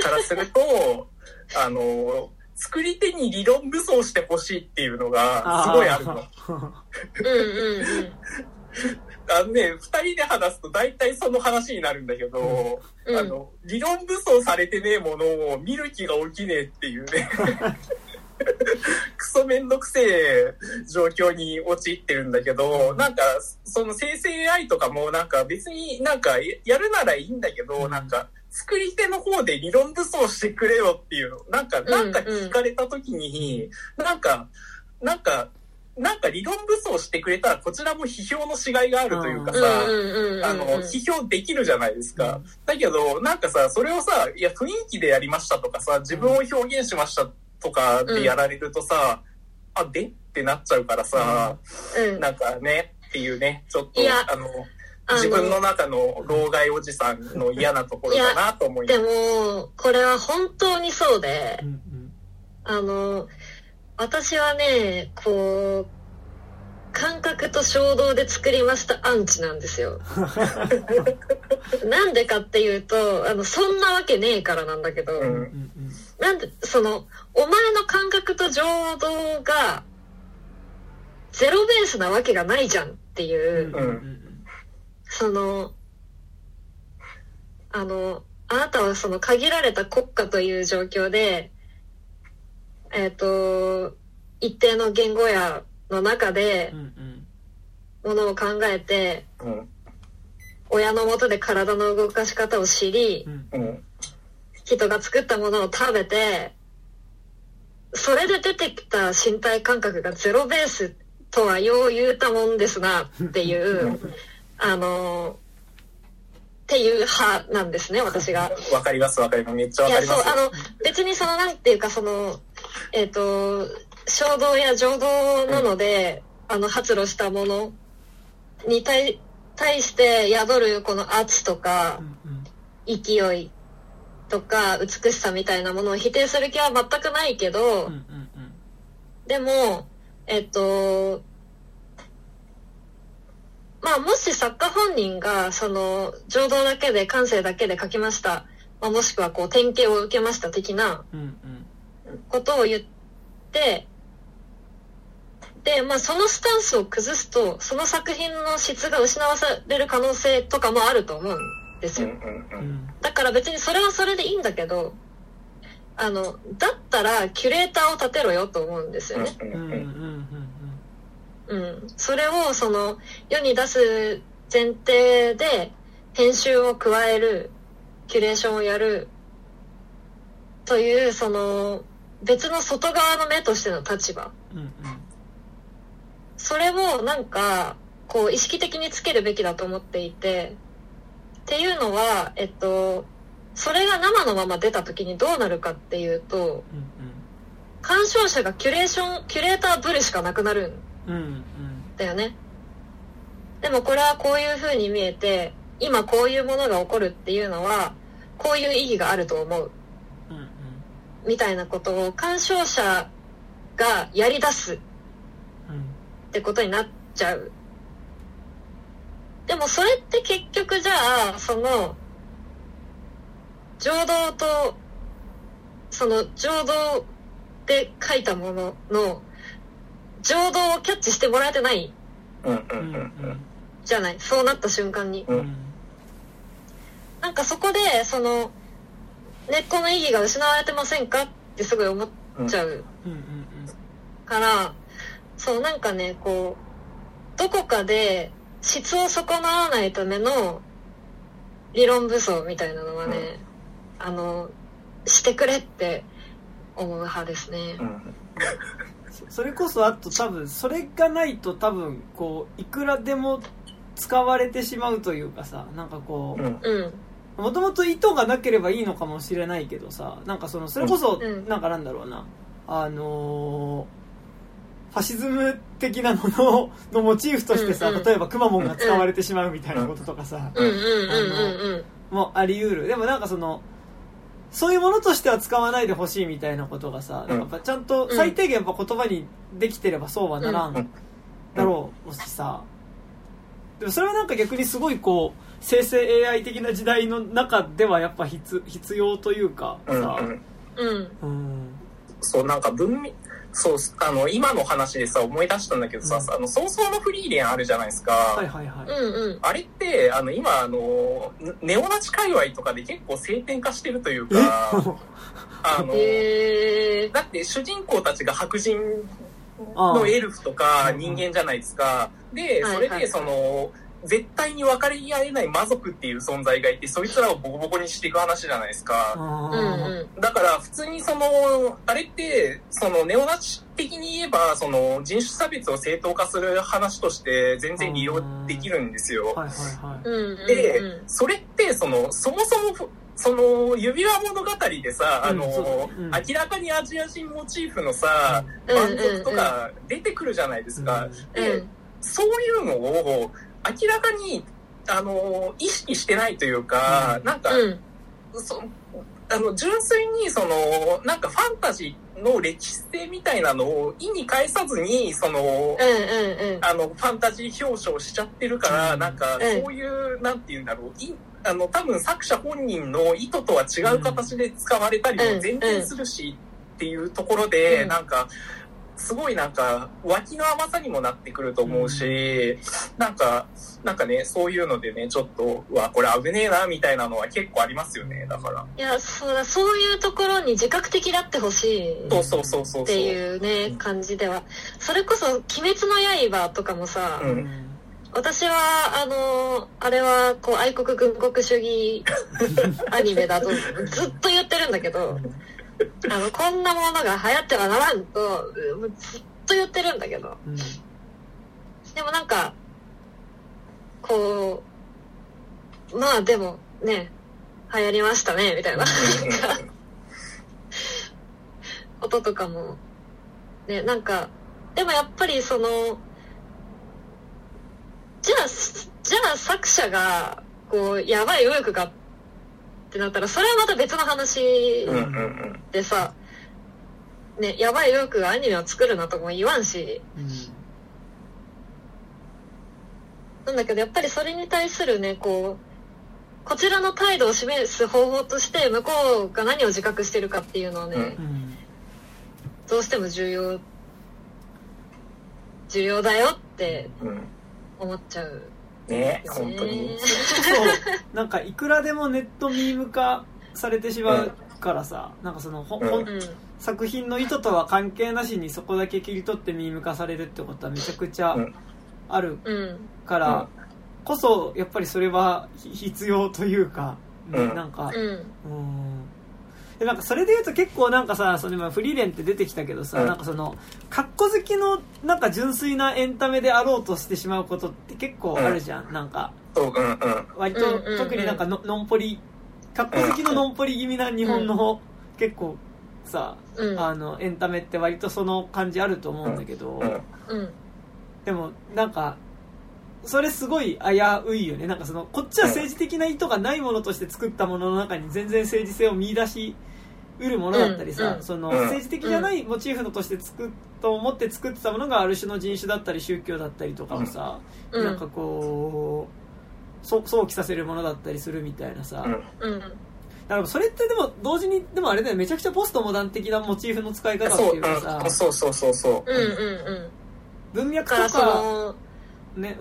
からすると作り手に理論武装してほしいっていうのがすごいあるの。2人で話すと大体その話になるんだけど、理論武装されてねえものを見る気が起きねえっていうねクソめんどくせえ状況に陥ってるんだけど、なんかその生成 AI とかもなんか別になんかやるならいいんだけど、なんか作り手の方で理論武装してくれよっていうのなんか聞かれた時に、なんか理論武装してくれたらこちらも批評のしがいがあるというかさ、批評できるじゃないですか。だけどなんかさそれをさいや雰囲気でやりましたとかさ自分を表現しましたとかでやられるとさ、でってなっちゃうからさ、なんかねっていうねちょっと自分の中の老害おじさんの嫌なところだなと思います。 でもこれは本当にそうで、私はねこう感覚と衝動で作りましたアンチなんですよなんでかっていうとそんなわけねえからなんだけど、なんでそのお前の感覚と情動がゼロベースなわけがないじゃんっていう、そのあなたはその限られた国家という状況で一定の言語やの中でものを考えて、親の下で体の動かし方を知り、人が作ったものを食べてそれで出てきた身体感覚がゼロベースとはよう言うたもんですなっていうっていう派なんですね私が。 わかりますめっちゃわかります。 別にそのなんていうかその衝動や情動なので、発露したものに対して宿るこの圧とか、勢いとか美しさみたいなものを否定する気は全くないけど、でもまあもし作家本人がその情動だけで感性だけで書きました、もしくはこう典型を受けました的なことを言ってで、そのスタンスを崩すとその作品の質が失わされる可能性とかもあると思うんですよ。だから別にそれはそれでいいんだけどだったらキュレーターを立てろよと思うんですよね。それをその世に出す前提で編集を加えるキュレーションをやるというその別の外側の目としての立場、それをなんかこう意識的につけるべきだと思っていて、っていうのはそれが生のまま出た時にどうなるかっていうと、鑑賞者がキュレーターぶるしかなくなるんだよね。でもこれはこういう風に見えて今こういうものが起こるっていうのはこういう意義があると思う、みたいなことを鑑賞者がやり出すってことになっちゃう。でもそれって結局じゃあその情動とその情動で書いたものの情動をキャッチしてもらえてないじゃない、そうなった瞬間に、なんかそこでその根っこの意義が失われてませんかってすごい思っちゃうから、そうなんかねこうどこかで質を損なわないための理論武装みたいなのはね、してくれって思う派ですね。 それこそあと多分それがないと多分こういくらでも使われてしまうというかさ、なんかこうもともと意図がなければいいのかもしれないけどさ、なんかそれこそなんかなんだろうな、ファシズム的なもののモチーフとしてさ、例えばくまモンが使われてしまうみたいなこととかさ、もうあり得る。でもなんかそのそういうものとしては使わないでほしいみたいなことがさ、なんかちゃんと最低限やっぱ言葉にできてればそうはならんだろうしさ、でもそれはなんか逆にすごいこう生成 AI 的な時代の中ではやっぱ必要というかさ、 そうなんかそう今の話でさ思い出したんだけどさ、早々のフリーレンあるじゃないですか。 はいはいはい。 あれって今ネオナチ界隈とかで結構聖典化してるというかだって主人公たちが白人のエルフとか人間じゃないですか。でそれで絶対に分かり合えない魔族っていう存在がいて、そいつらをボコボコにしていく話じゃないですか。だから普通にあれってネオナチ的に言えば人種差別を正当化する話として全然利用できるんですよ。でそれってそもそも指輪物語でさ明らかにアジア人モチーフのさ蛮族とか出てくるじゃないですか。でそういうのを明らかに意識してないというか、なんか、純粋になんかファンタジーの歴史性みたいなのを意に介さずにファンタジー表彰しちゃってるから、なんかそういうなんていうんだろう、多分作者本人の意図とは違う形で使われたりも全然するしっていうところで、なんかすごいなんか脇の甘さにもなってくると思うし、なんかね、そういうのでね、ちょっとこれ危ねえなみたいなのは結構ありますよね。だからいや、そういうところに自覚的であってほしいっていうね感じでは、それこそ鬼滅の刃とかもさ、私はあれはこう愛国軍国主義アニメだとずっと言ってるんだけど、こんなものが流行ってはならんとずっと言ってるんだけど、でもなんかこうまあでもね流行りましたねみたいなこととかもね、なんかでもやっぱりじゃあ作者がこうやばい右翼がってなったらそれはまた別の話でさ、ね、やばい右翼がアニメを作るなとも言わんし、なんだけどやっぱりそれに対するねこちらの態度を示す方法として向こうが何を自覚してるかっていうのはね、どうしても重要だよって思っちゃう。 ね、本当にそうなんかいくらでもネットミーム化されてしまうからさ、なんか作品の意図とは関係なしにそこだけ切り取ってミーム化されるってことはめちゃくちゃあるからこそ、やっぱりそれは必要というか、なんかなんかそれで言うと結構なんかさ、フリーレンって出てきたけどさ、なんかカッコ好きのなんか純粋なエンタメであろうとしてしまうことって結構あるじゃん。なんか割と特になんかのんぽりカッコ好きののんぽり気味な日本の結構さ、エンタメって割とその感じあると思うんだけど、でもなんかそれすごい危ういよね。なんかこっちは政治的な意図がないものとして作ったものの中に全然政治性を見出しうるものだったりさ、政治的じゃないモチーフとしてと思って作ってたものがある種の人種だったり宗教だったりとかをさ、なんかこう想起させるものだったりするみたいなさ、だからそれってでも同時にでもあれだよ、めちゃくちゃポストモダン的なモチーフの使い方っていうかさ、 そう文脈とかね、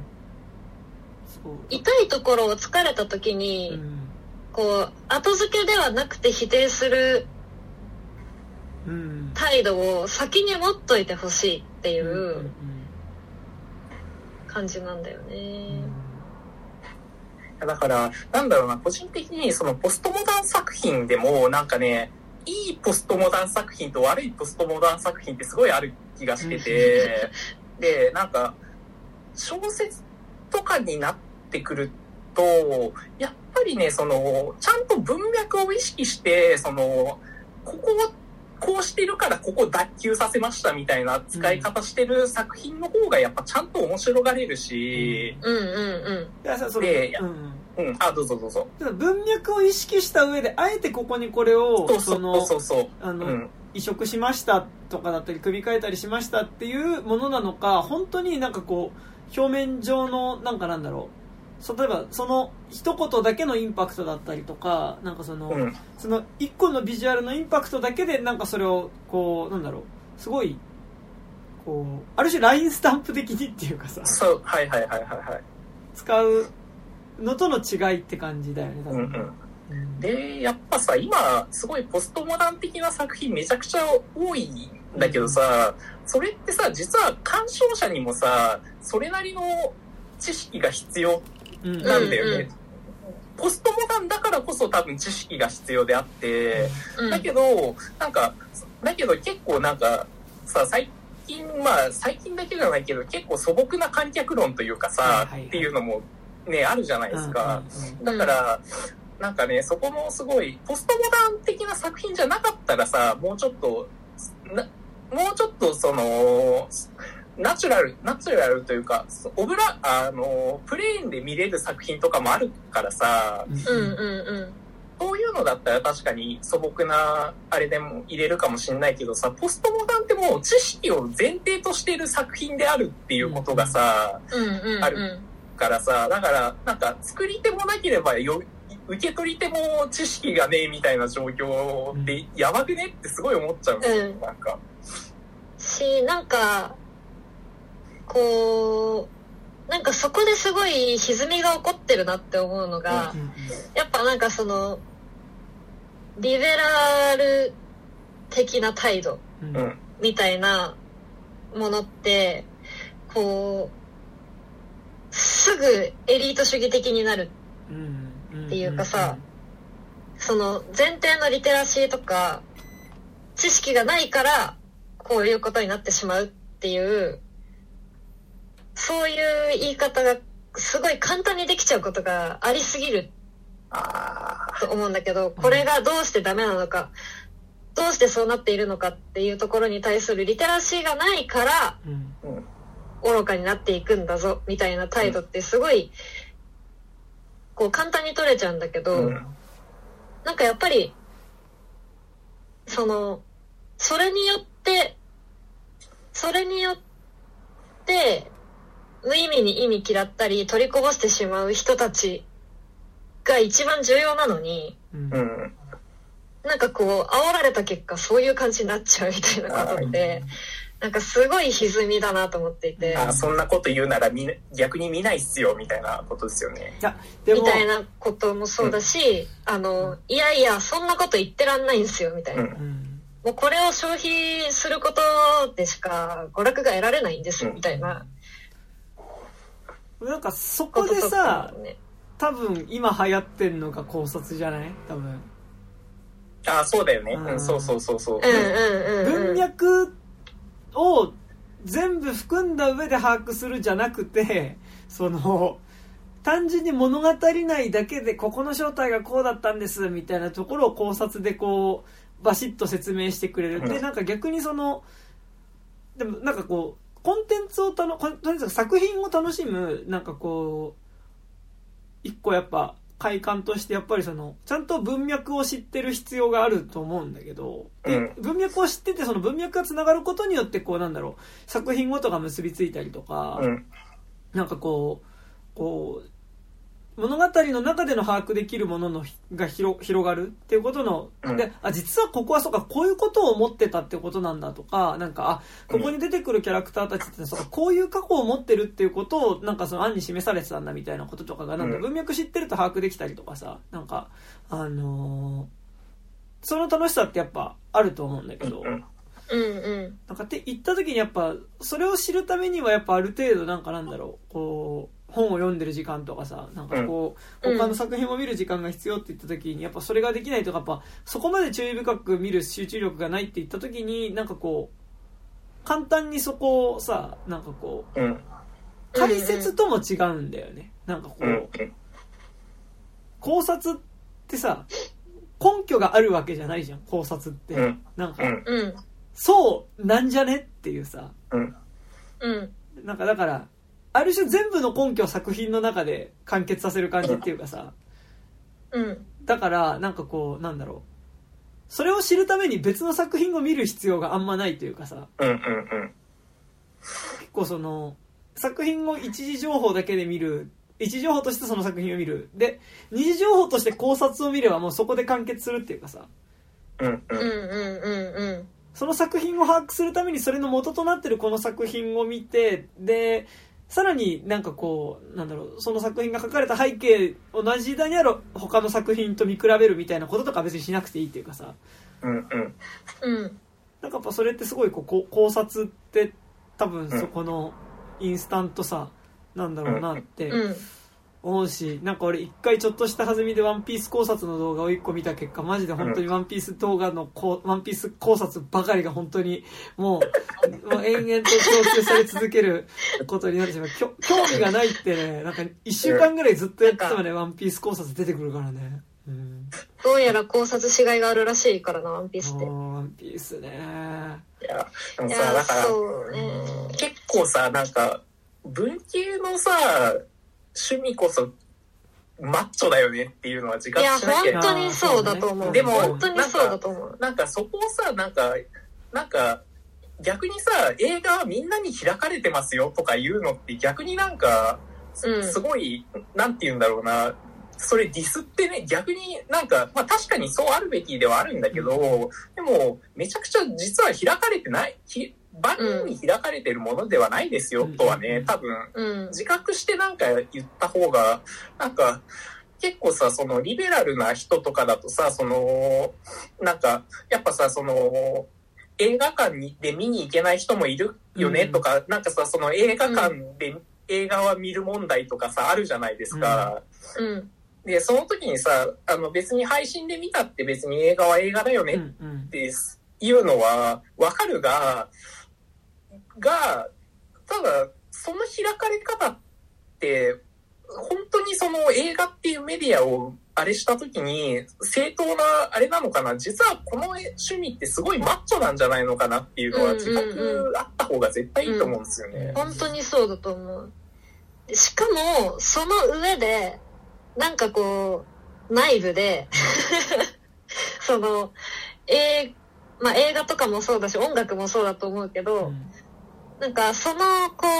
痛いところを突かれた時に、こう後付けではなくて否定する態度を先に持っといてほしいっていう感じなんだよね。 だからなんだろうな、個人的にポストモダン作品でもなんかね、いいポストモダン作品と悪いポストモダン作品ってすごいある気がしててでなんか小説とかになってくるとやっぱりね、ちゃんと文脈を意識してここをこうしてるからここ脱臼させましたみたいな使い方してる作品の方がやっぱちゃんと面白がれるし、 どうぞどうぞ。 文脈を意識した上であえてここにこれを移植しましたとかだったり組み替えたりしましたっていうものなのか、本当になんかこう表面上のなんだろう、例えばその一言だけのインパクトだったりとか、なんかその一個のビジュアルのインパクトだけでなんかそれをこうなんだろう、すごいこうある種ラインスタンプ的にっていうかさ、 そうはい使うのとの違いって感じだよね多分。 でやっぱさ、今すごいポストモダン的な作品めちゃくちゃ多いんだけどさ、それってさ実は鑑賞者にもさそれなりの知識が必要なんだよね。ポストモダンだからこそ多分知識が必要であって、だけど結構なんかさ最近だけじゃないけど結構素朴な観客論というかさ、っていうのもねあるじゃないですか。だからなんかね、そこもすごいポストモダン的な作品じゃなかったらさ、もうちょっとそのナチュラルというかプレーンで見れる作品とかもあるからさ、そういうのだったら確かに素朴なあれでも入れるかもしれないけどさ、ポストモダンってもう知識を前提としている作品であるっていうことがさ、あるからさ、だからなんか作り手もなければ受け取り手も知識がねえみたいな状況でやばくねってすごい思っちゃうんですよ、 なんかこうなんかそこですごい歪みが起こってるなって思うのが、やっぱなんかそのリベラル的な態度みたいなものってこうすぐエリート主義的になるっていうかさ、その前提のリテラシーとか知識がないからこういうことになってしまうっていうそういう言い方がすごい簡単にできちゃうことがありすぎると思うんだけど、これがどうしてダメなのか、どうしてそうなっているのかっていうところに対するリテラシーがないから愚かになっていくんだぞみたいな態度ってすごいこう簡単に取れちゃうんだけど、なんかやっぱりそれによって無意味に意味嫌ったり取りこぼしてしまう人たちが一番重要なのに、なんかこう煽られた結果そういう感じになっちゃうみたいなことってなんかすごい歪みだなと思っていて、 そんなこと言うなら逆に見ないっすよみたいなことですよね。 みたいなこともそうだし、いやそんなこと言ってらんないんすよみたいな、もうこれを消費することでしか娯楽が得られないんですみたいな、 なんかそこでさ、多分今流行ってんのが考察じゃない？多分そうだよね、そう文脈を全部含んだ上で把握するじゃなくて、単純に物語内だけでここの正体がこうだったんですみたいなところを考察でこうバシッと説明してくれる。でなんか逆にでもなんかこうコンテンツを作品を楽しむなんかこう一個やっぱ快感としてやっぱりちゃんと文脈を知ってる必要があると思うんだけど、文脈を知っててその文脈がつながることによってこうなんだろう、作品ごとが結びついたりとか、なんかこう物語の中での把握できるものが広がるっていうことの、で実はここはそうかこういうことを思ってたってことなんだとか、なんかここに出てくるキャラクターたちってそうかこういう過去を持ってるっていうことをなんか案に示されてたんだみたいなこととかがなんか文脈知ってると把握できたりとかさ、なんかその楽しさってやっぱあると思うんだけど、なんかって言った時にやっぱそれを知るためにはやっぱある程度なんかなんだろう、こう本を読んでる時間とかさ、なんかこう他の作品を見る時間が必要って言った時にやっぱそれができないとか、やっぱそこまで注意深く見る集中力がないって言った時になんかこう簡単にそこをさ、なんかこう解説とも違うんだよね。なんかこう考察ってさ根拠があるわけじゃないじゃん、考察って。なんかそうなんじゃねっていうさ、なんかだからある種全部の根拠を作品の中で完結させる感じっていうかさ、 うん、 だからなんかこうなんだろう、それを知るために別の作品を見る必要があんまないというかさ、 うんうんうん、 結構その作品を一次情報だけで見る、一次情報としてその作品を見る、で二次情報として考察を見ればもうそこで完結するっていうかさ、 うんうんうんうんうんうん、 その作品を把握するためにそれの元となってるこの作品を見て、でさらになんかこうなんだろう、その作品が書かれた背景同じ時代にある他の作品と見比べるみたいなこととか別にしなくていいっていうかさ、 うんうんうん、 なんかやっぱそれってすごいこう考察って多分そこのインスタントさなんだろうなって思うし、なんか俺一回ちょっとした弾みでワンピース考察の動画を一個見た結果、マジで本当にワンピース動画のワンピース考察ばかりが本当にもう延々と供給され続けることになってしまう。興味がないってね、なんか1週間ぐらいずっとやってたらね、ワンピース考察出てくるからね。うん、 どうやら考察しがいがあるらしいからな、ワンピースって。 ワンピースね。 いや、でもさ、だから、 そうね、 結構さ、なんか、文系のさ、趣味こそマッチョだよねっていうのは自覚しなきゃいけない。 いや、本当にそうだと思う。 でも、 本当にそうだと思う。 なんかそこをさ、なんか、逆にさ、映画はみんなに開かれてますよとか言うのって逆になんか、すごい、なんて言うんだろうな、それディスってね、逆になんか、まあ確かにそうあるべきではあるんだけど、でも、めちゃくちゃ実は開かれてない、万人に開かれてるものではないですよ、とはね、多分、自覚してなんか言った方が、なんか、結構さ、そのリベラルな人とかだとさ、その、なんか、やっぱさ、その、映画館で見に行けない人もいるよねとか、なんかさ、その映画館で映画は見る問題とかさ、あるじゃないですか。で、その時にさ、別に配信で見たって別に映画は映画だよねっていうのはわかるが、ただ、その開かれ方って、本当にその映画っていうメディアをあれした時に正当なあれなのかな、実はこの趣味ってすごいマッチョなんじゃないのかなっていうのは自覚あった方が絶対いいと思うんですよね。 本当にそうだと思う。しかも、その上で、なんかこう、内部で、その、まあ映画とかもそうだし、音楽もそうだと思うけど、なんかその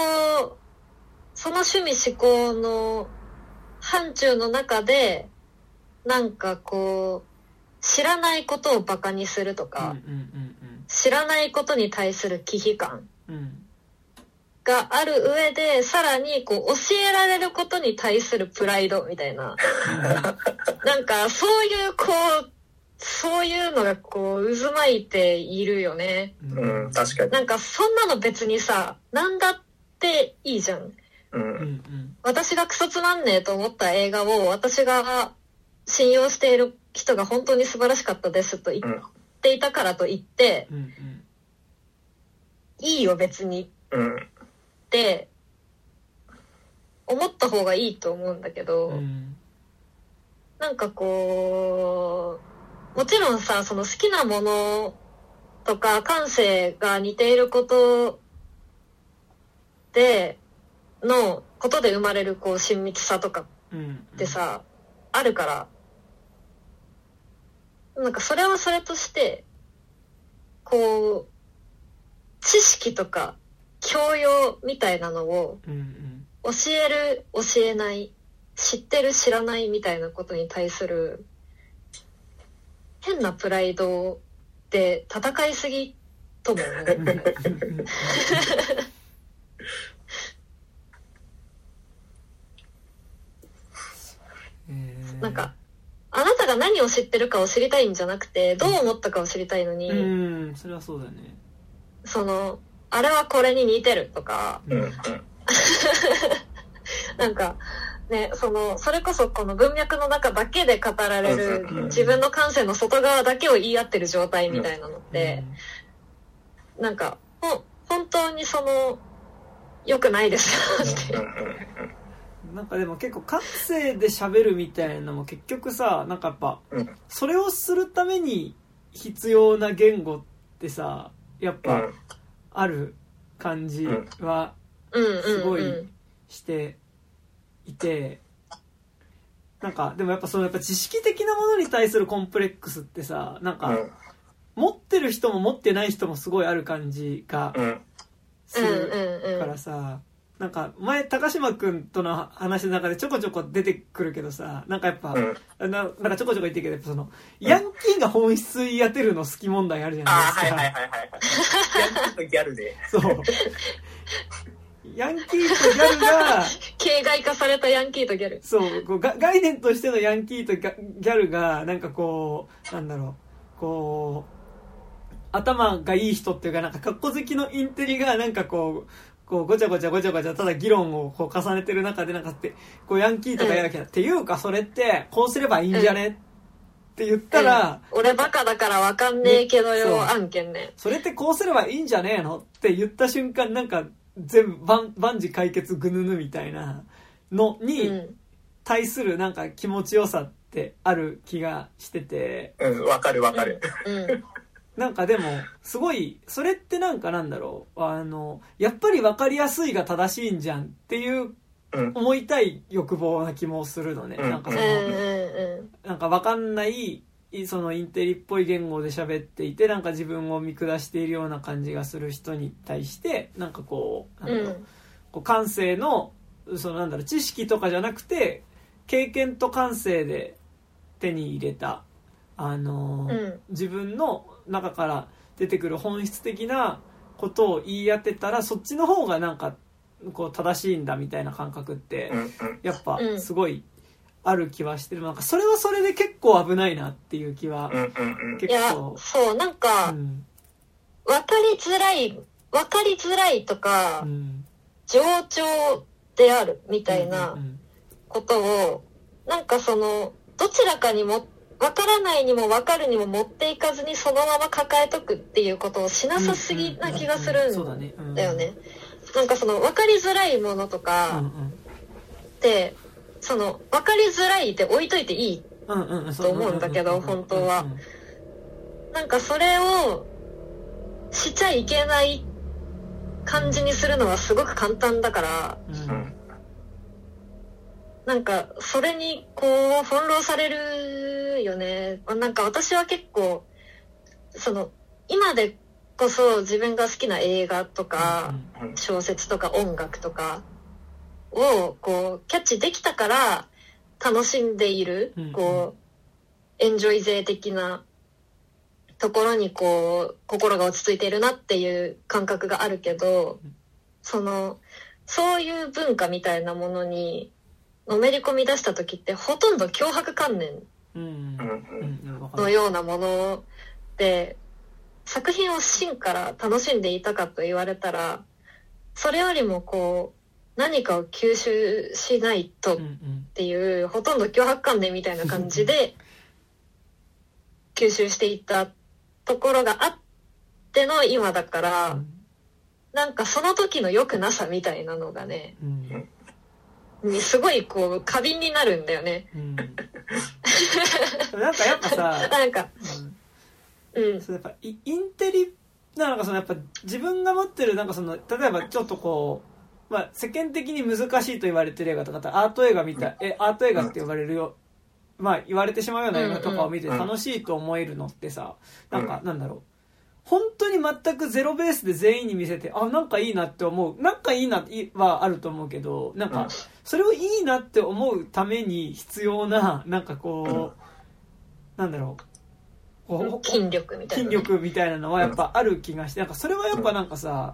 趣味思考の範疇の中で、なんかこう、知らないことをバカにするとか、知らないことに対する忌避感がある上で、さらにこう教えられることに対するプライドみたいな、なんかそういうのがこう渦巻いているよね。 確かに。 なんかそんなの別にさ、なんだっていいじゃん。私がクソつまんねえと思った映画を私が信用している人が本当に素晴らしかったですと言っていたからといって、いいよ別にって思った方がいいと思うんだけど、なんかこう、もちろんさ、その好きなものとか感性が似ていることでのことで生まれるこう親密さとかってさ、あるから、なんかそれはそれとしてこう知識とか教養みたいなのを教える教えない、知ってる知らないみたいなことに対する変なプライドで戦いすぎとも思う。なんかあなたが何を知ってるかを知りたいんじゃなくて、どう思ったかを知りたいのに、 それはそうだね。 そのあれはこれに似てるとか、なんかね、それこそこの文脈の中だけで語られる自分の感性の外側だけを言い合ってる状態みたいなのって、なんか本当に良くないですよって。 なんかでも結構感性で喋るみたいなのも結局さ、なんかやっぱそれをするために必要な言語ってさ、やっぱある感じはすごいしていて、なんかでもやっぱそのやっぱ知識的なものに対するコンプレックスってさ、なんか、持ってる人も持ってない人もすごいある感じがするからさ、なんか前高島くんとの話の中でちょこちょこ出てくるけどさ、なんかやっぱ、なんかちょこちょこ言ってるけど、そのヤンキーが本質言い当てるの好き問題あるじゃないですか。 はいはいはいはい。ヤンキーとギャルで。 そう。ヤンキーとギャルが形骸化されたヤンキーとギャル。 そう、こう概念としてのヤンキーとギャルがなんかこうなんだろう、こう頭がいい人っていうか、なんか格好好きのインテリがなんかこうごちゃごちゃただ議論をこう重ねてる中でなんかってこうヤンキーとかやらきゃ、っていうかそれってこうすればいいんじゃね、って言ったら、 俺バカだからわかんねえけどよ案件ね。 それってこうすればいいんじゃねえのって言った瞬間、なんか全部万事解決ぐぬぬみたいなのに対するなんか気持ちよさってある気がしてて、 わかる、 なんかでもすごいそれってなんかなんだろう、やっぱり分かりやすいが正しいんじゃんっていう思いたい欲望な気もするのね。なんかそのなんか分かんないそのインテリっぽい言語で喋っていて、なんか自分を見下しているような感じがする人に対して、なんかこうこう感性のそのなんだろう、知識とかじゃなくて経験と感性で手に入れた自分の中から出てくる本質的なことを言い当てたら、そっちの方がなんかこう正しいんだみたいな感覚ってやっぱすごいある気はしてる。なんかそれはそれで結構危ないなっていう気は結構。 いやそうなんか、分かりづらいとか、冗長であるみたいなことを、なんかそのどちらかにも分からないにも分かるにも持っていかずにそのまま抱えとくっていうことをしなさすぎな気がするんだよね。なんかその分かりづらいものとかってその分かりづらいって置いといていいと思うんだけど、本当はなんかそれをしちゃいけない感じにするのはすごく簡単だから、なんかそれにこう翻弄されるよね。なんか私は結構その今でこそ自分が好きな映画とか小説とか音楽とかをこうキャッチできたから楽しんでいる、こうエンジョイ勢的なところにこう心が落ち着いているなっていう感覚があるけど、そういう文化みたいなものにのめり込み出した時ってほとんど脅迫観念のようなもので、作品を真から楽しんでいたかと言われたらそれよりもこう何かを吸収しないとっていうほとんど脅迫観念みたいな感じで吸収していったところがあっての今だから、なんかその時の良くなさみたいなのがね、すごいこう過敏になるんだよね。 なんかやっぱさ、 なんか、 そうやっぱインテリなんかそのやっぱ自分が持ってるなんかその例えばちょっとこう、世間的に難しいと言われてる映画とかアート映画みたい、アート映画って呼ばれるよ、言われてしまうような映画とかを見て楽しいと思えるのってさ、なんかなんだろう、本当に全くゼロベースで全員に見せてなんかいいなって思う、なんかいいなはあると思うけど、なんかそれをいいなって思うために必要ななんかこうなんだろう、 筋力みたいなのはやっぱある気がして、なんかそれはやっぱなんかさ、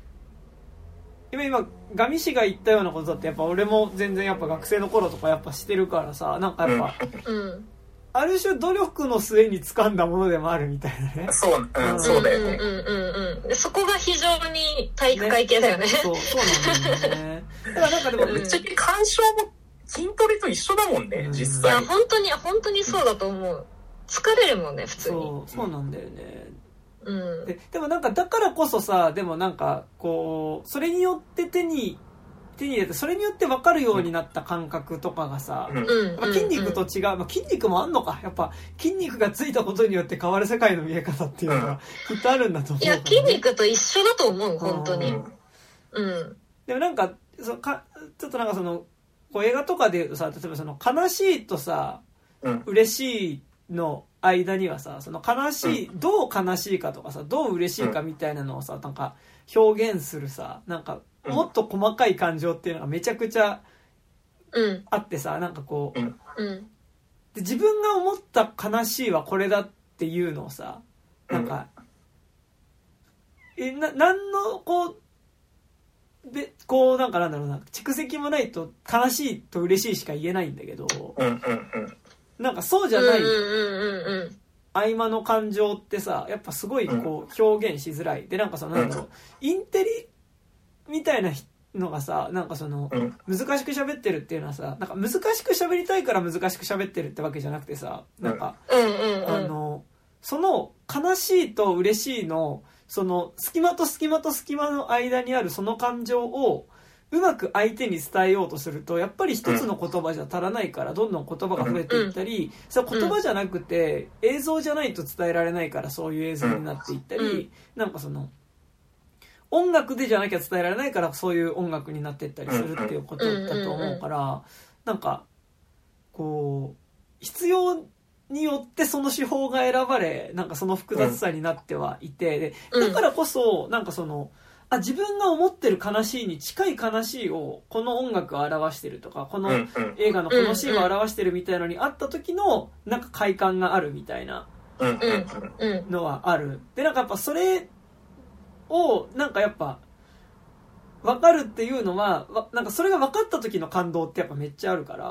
今ガミ氏が言ったようなことだってやっぱ俺も全然やっぱ学生の頃とかやっぱしてるからさ、なんかやっぱ、ある種努力の末に掴んだものでもあるみたいなね。 そうだよね。 そこが非常に体育会系だよね。 そうなんだよね。だからなんかでもぶっちゃけ鑑賞も筋トレと一緒だもんね、実際。 いや本当にそうだと思う。疲れるもんね普通に。 そうなんだよね。でもなんかだからこそさ、でもなんかこうそれによって手に入れて、それによって分かるようになった感覚とかがさ、筋肉と違う、筋肉もあんのか、やっぱ筋肉がついたことによって変わる世界の見え方っていうのがきっとあるんだと思う、 いや筋肉と一緒だと思う本当に。 でもなんかちょっとなんかそのこう映画とかで言うとさ、例えばその悲しいとさ、嬉しいの間にはさ、その悲しい、どう悲しいかとかさ、どう嬉しいかみたいなのをさ、なんか表現するさ、なんかもっと細かい感情っていうのがめちゃくちゃあってさ、なんかこう、で自分が思った悲しいはこれだっていうのをさ、なんか、なんのこう、でこうなんかなんだろうな、蓄積もないと悲しいと嬉しいしか言えないんだけど、なんかそうじゃない合間の感情ってさ、やっぱすごいこう表現しづらい。でなんかそのなんだろう、インテリみたいなのがさ、なんかその難しく喋ってるっていうのはさ、なんか難しく喋りたいから難しく喋ってるってわけじゃなくてさ、なんかその悲しいと嬉しいのその隙間と隙間と隙間の間にあるその感情をうまく相手に伝えようとすると、やっぱり一つの言葉じゃ足らないから、どんどん言葉が増えていったり、それ言葉じゃなくて映像じゃないと伝えられないから、そういう映像になっていったり、なんかその音楽でじゃなきゃ伝えられないからそういう音楽になっていったりするっていうことだと思うから、なんかこう必要によってその手法が選ばれ、なんかその複雑さになってはいて、でだからこそなんかその自分が思ってる悲しいに近い悲しいをこの音楽を表してるとか、この映画のこのシーンを表してるみたいなのにあった時のなんか快感があるみたいなのはある。でなんかやっぱそれをなんかやっぱ分かるっていうのは、なんかそれが分かった時の感動ってやっぱめっちゃあるから、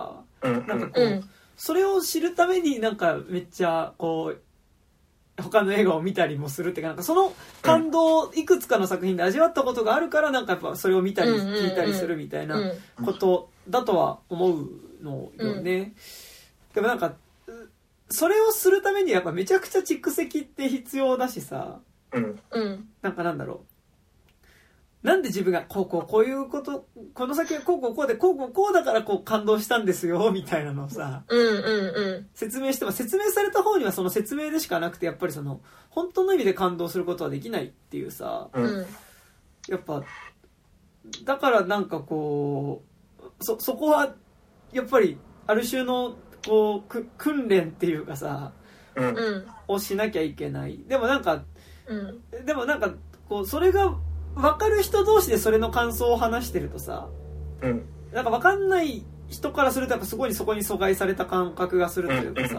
なんかこうそれを知るためになんかめっちゃこう他の映画を見たりもするっていうか、なんかその感動をいくつかの作品で味わったことがあるから、なんかやっぱそれを見たり聞いたりするみたいなことだとは思うのよね。でもなんかそれをするためにやっぱめちゃくちゃ蓄積って必要だしさ、なんかなんだろう、なんで自分がこういうこと、この先はこうでこうだからこう感動したんですよみたいなのをさ、説明しても、説明された方にはその説明でしかなくて、やっぱりその本当の意味で感動することはできないっていうさ、やっぱだからなんかこうそこはやっぱりある種のこう訓練っていうかさ、をしなきゃいけない。でもなんかこうそれが分かる人同士でそれの感想を話してるとさ、なんか分かんない人からするとやっぱすごいそこに阻害された感覚がするというかさ、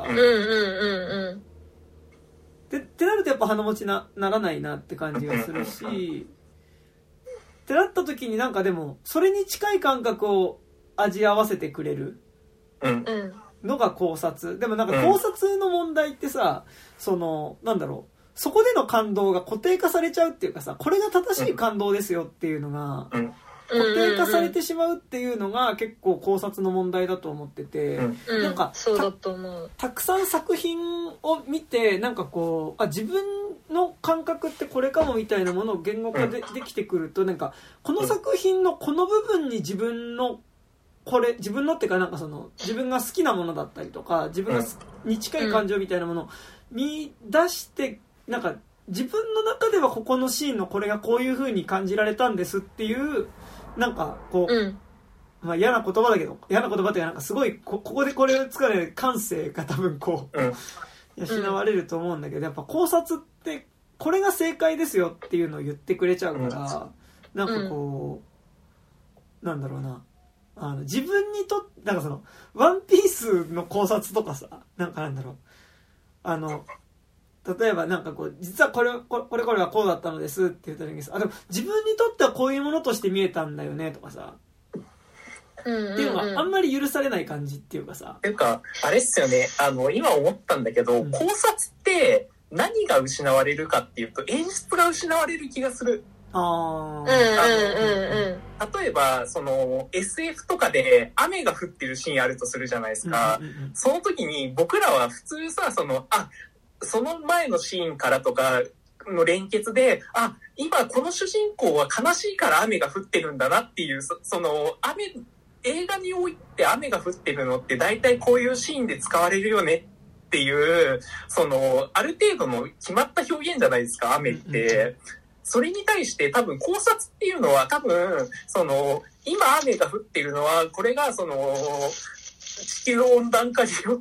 ってなるとやっぱ鼻持ちならないなって感じがするし、ってなった時になんかでもそれに近い感覚を味合わせてくれるのが考察。でもなんか考察の問題ってさ、そのなんだろう、そこでの感動が固定化されちゃうっていうかさ、これが正しい感動ですよっていうのが固定化されてしまうっていうのが結構考察の問題だと思ってて、なんかそうだと思う。 たくさん作品を見て、なんかこう自分の感覚ってこれかもみたいなものを言語化できてくると、なんかこの作品のこの部分に自分のっていうか、なんかその自分が好きなものだったりとか、自分に近い感情みたいなものを見出して、なんか自分の中ではここのシーンのこれがこういう風に感じられたんですっていう、なんかこう、まあ嫌な言葉っていうか、なんかすごいここでこれを使う感性が多分こう養われると思うんだけど、やっぱ考察ってこれが正解ですよっていうのを言ってくれちゃうから、なんかこうなんだろうな、自分にとってなんかそのワンピースの考察とかさ、なんかなんだろう、例えばなんかこう実はこれはこうだったのですって言った時にさ、でも自分にとってはこういうものとして見えたんだよねとかさ、っていうのがあんまり許されない感じっていうかさ、 っていうかあれっすよね、今思ったんだけど、考察って何が失われるかっていうと演出が失われる気がする。例えばその SF とかで雨が降ってるシーンあるとするじゃないですか、その時に僕らは普通さ、その前のシーンからとかの連結で、今この主人公は悲しいから雨が降ってるんだなっていう、その映画において雨が降ってるのって大体こういうシーンで使われるよねっていう、そのある程度の決まった表現じゃないですか、雨って。 それに対して多分考察っていうのは多分、今雨が降っているのは、これが地球温暖化によって、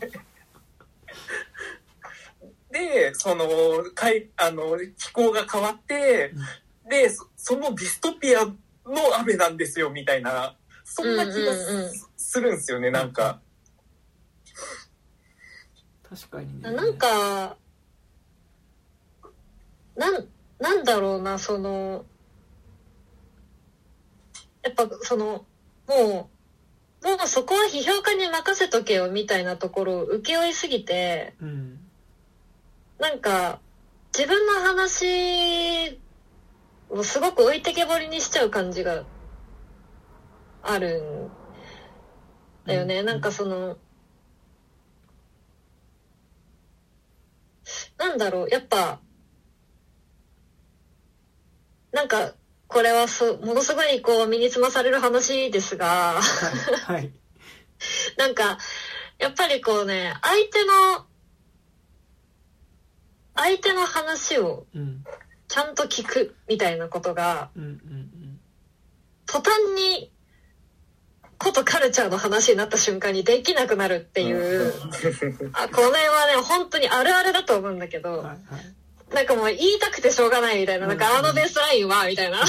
で、気候が変わって、で、そのディストピアの雨なんですよ、みたいな、そんな気がするんですよね、なんか。 確かにね。 なんか、なんだろうな、やっぱもうそこは批評家に任せとけよみたいなところを請け負いすぎて、うん、なんか自分の話をすごく置いてけぼりにしちゃう感じがあるんだよね、うん、なんかなんだろう、やっぱなんかこれはものすごい身につまされる話ですが、はいはい、なんかやっぱり相手の話をちゃんと聞くみたいなことが、うんうんうん、途端にことカルチャーの話になった瞬間にできなくなるっていう、これはね本当にあるあるだと思うんだけど、はいはい、なんかもう言いたくてしょうがないみたいな、なんかベースラインはみたいな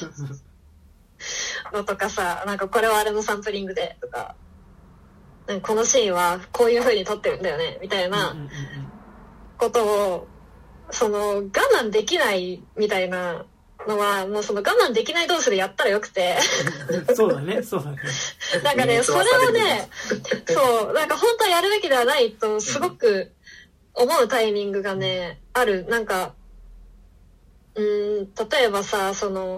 のとかさ、なんかこれはあれのサンプリングでとか、なんかこのシーンはこういう風に撮ってるんだよねみたいなことを我慢できないみたいなのはもう我慢できない同士でやったらよくてそうだねそうだねなんかねそれをねそうなんか本当はやるべきではないとすごく思うタイミングがねある。なんか例えばさ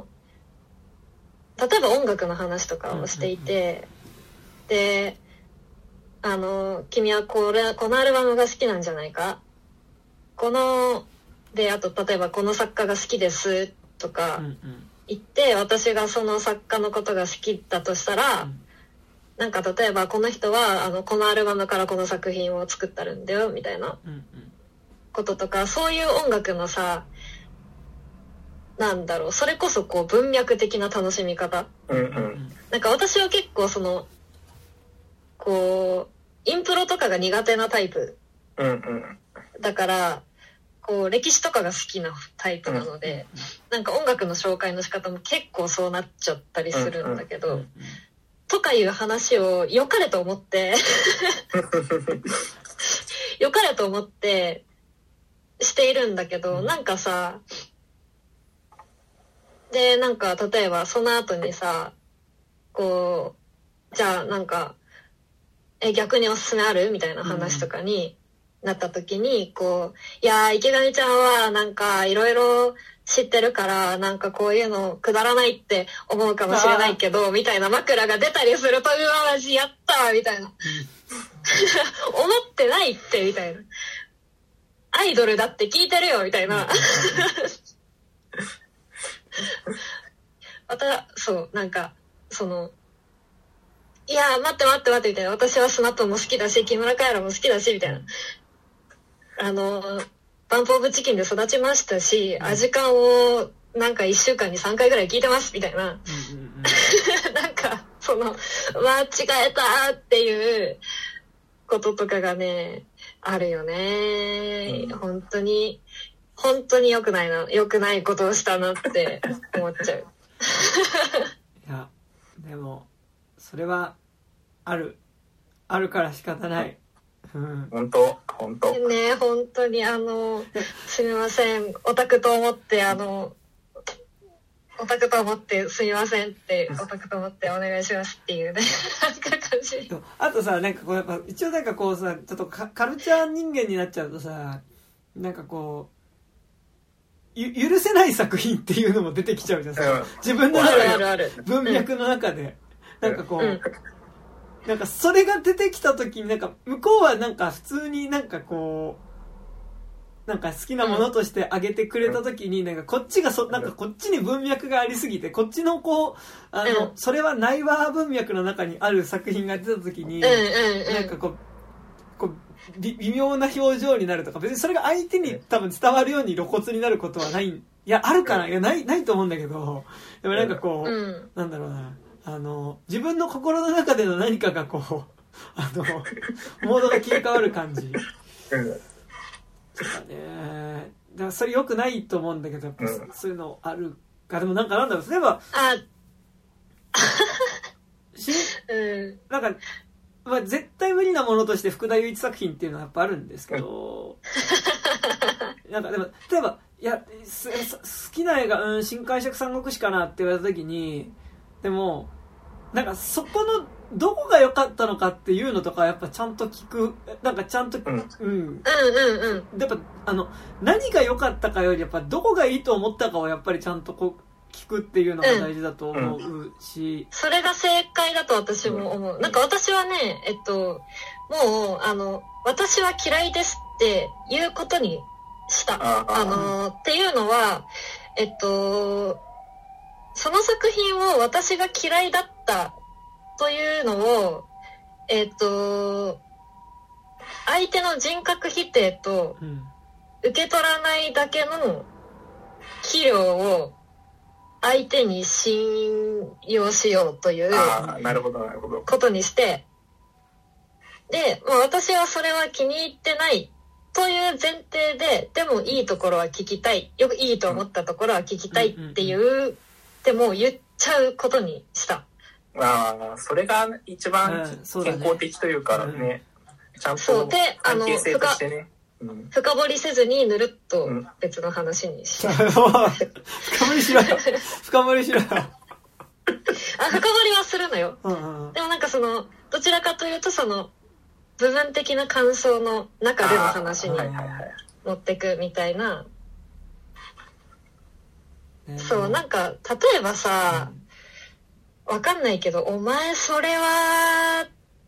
例えば音楽の話とかをしていて、で君はこのアルバムが好きなんじゃないか、であと例えばこの作家が好きですとか言って、私がその作家のことが好きだとしたら、なんか例えばこの人はこのアルバムからこの作品を作ってるんだよみたいなこととか、そういう音楽のさ、なんだろう、それこそ文脈的な楽しみ方、なんか私は結構インプロとかが苦手なタイプ、だから歴史とかが好きなタイプなので、なんか音楽の紹介の仕方も結構そうなっちゃったりするんだけど、とかいう話を良かれと思って良かれと思ってしているんだけど、なんかさ、でなんか例えばその後にさ、じゃあなんか逆におすすめあるみたいな話とかになった時に、いや池上ちゃんはなんかいろいろ知ってるからなんかこういうのくだらないって思うかもしれないけどみたいな枕が出たりすると、うわマジやったみたいな思ってないってみたいな、アイドルだって聞いてるよみたいなまたそうなんかいや待ってみたいな、私はスナップも好きだし木村カエラも好きだしみたいな、バンプオブチキンで育ちましたし、アジカンをなんか1週間に3回ぐらい聞いてますみたいな、なんか間違えたっていうこととかがねあるよね、本当に良くないことをしたなって思っちゃういやでもそれはあるから仕方ない。 本当ね、本当にすみません、オタクと思ってすみませんってオタクと思ってお願いしますっていうねなんか感じ。 あとさ、なんかやっぱ一応なんかさ、ちょっとカルチャー人間になっちゃうとさ、なんか許せない作品っていうのも出てきちゃうじゃん、自分の中で文脈の中で、なんかなんかそれが出てきた時になんか向こうはなんか普通になんかなんか好きなものとしてあげてくれた時に、なんかこっちがなんかこっちに文脈がありすぎて、こっちのそれは内話文脈の中にある作品が出た時に、なんか微妙な表情になるとか、別にそれが相手に多分伝わるように露骨になることはないんいや、あるかな、いや、ないと思うんだけど、でもなんかこう、なんだろうな、自分の心の中での何かがこう、モードが切り替わる感じ。とかね。だからそれ良くないと思うんだけど、やっぱそういうのあるか。でもなんかなんだろう、例えば、なんか、まあ、絶対無理なものとして福田雄一作品っていうのはやっぱあるんですけど、なんかでも、例えば、いや、好きな映画、新海釈三国志かなって言われた時に、でも、なんかそこの、どこが良かったのかっていうのとかやっぱちゃんと聞く、なんかちゃんと、やっぱ何が良かったかよりやっぱどこがいいと思ったかをやっぱりちゃんとこう聞くっていうのが大事だと思うし、 それが正解だと私も思う。なんか私はね、もう私は嫌いですっていうことにした。っていうのは、その作品を私が嫌いだったというのを、相手の人格否定と受け取らないだけの器量を相手に信用しようということにして、で、まあ、私はそれは気に入ってないという前提で、でもいいところは聞きたい、よくいいと思ったところは聞きたいっていうでも言っちゃうことにした。 それが一番健康的というかね、ちゃんと関係性としてね。 深掘りせずにぬるっと別の話にして、 深掘りしろよ。深掘りしろよ。 深掘りはするのよ。でもなんかどちらかというと部分的な感想の中での話に持ってくみたいな。そう、なんか例えばさ、わかんないけど、お前それは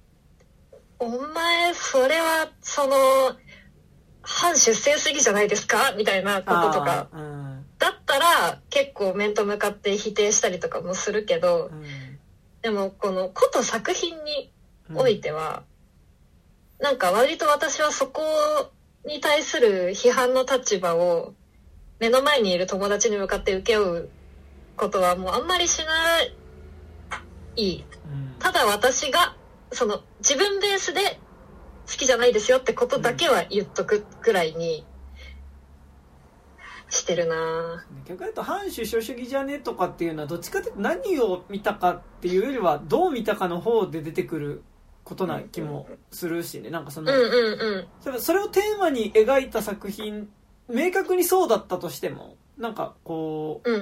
反出世すぎじゃないですかみたいなこととかだったら結構面と向かって否定したりとかもするけど、でもこのこと作品においては、なんか割と私はそこに対する批判の立場を目の前にいる友達に向かって請け負うことはもうあんまりしない。ただ私が自分ベースで好きじゃないですよってことだけは言っとくくらいにしてるな。 逆に言うと反首相主義じゃねとかっていうのはどっちかというと何を見たかっていうよりはどう見たかの方で出てくることな気もするしね。なんかそれをテーマに描いた作品、明確にそうだったとしてもなんかこう、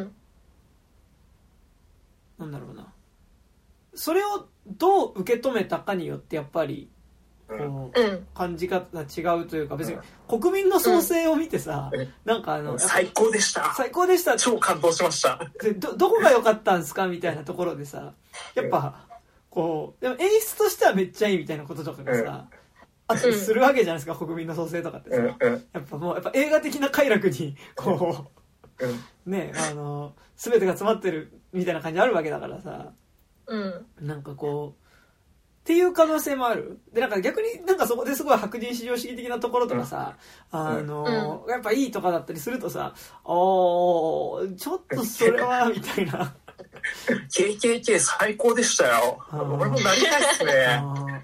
なんだろうな、それをどう受け止めたかによってやっぱりこう感じ方が違うというか、別に国民の創生を見てさ、なんか最高でした超感動しました。 どこが良かったんですかみたいなところでさ、やっぱこうでも演出としてはめっちゃいいみたいなこととかがさ、あったりするわけじゃないですか、国民の創生とかってさ、やっぱ映画的な快楽にこうね、全てが詰まってるみたいな感じあるわけだからさ、なんかこうっていう可能性もある。で、なんか逆になんかそこですごい白人至上主義的なところとかさ、やっぱいいとかだったりするとさ、ちょっとそれはみたいな。 KKK 最高でしたよ。俺もなりたいっすね。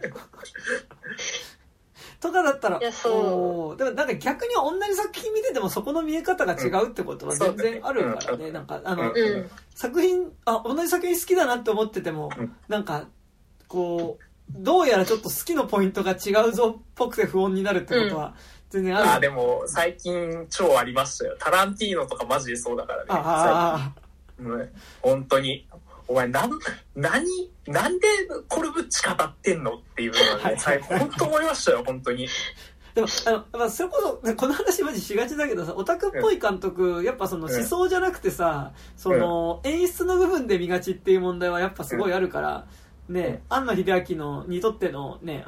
とかだったら、でもなんか逆に同じ作品見ててもそこの見え方が違うってことは全然あるからね。なんか作品、同じ作品好きだなって思ってても、なんかこうどうやらちょっと好きのポイントが違うぞっぽくて不穏になるってことは全然ある。 でも最近超ありましたよ。タランティーノとかマジでそうだからね。本当にお前なんでコルブッチ語ってんのっていうのはね、本当思いましたよ本当に。 でもそれこそこの話マジしがちだけどさ、オタクっぽい監督やっぱ思想じゃなくてさ、演出の部分で見がちっていう問題はやっぱすごいあるからね。庵野秀明にとってのね、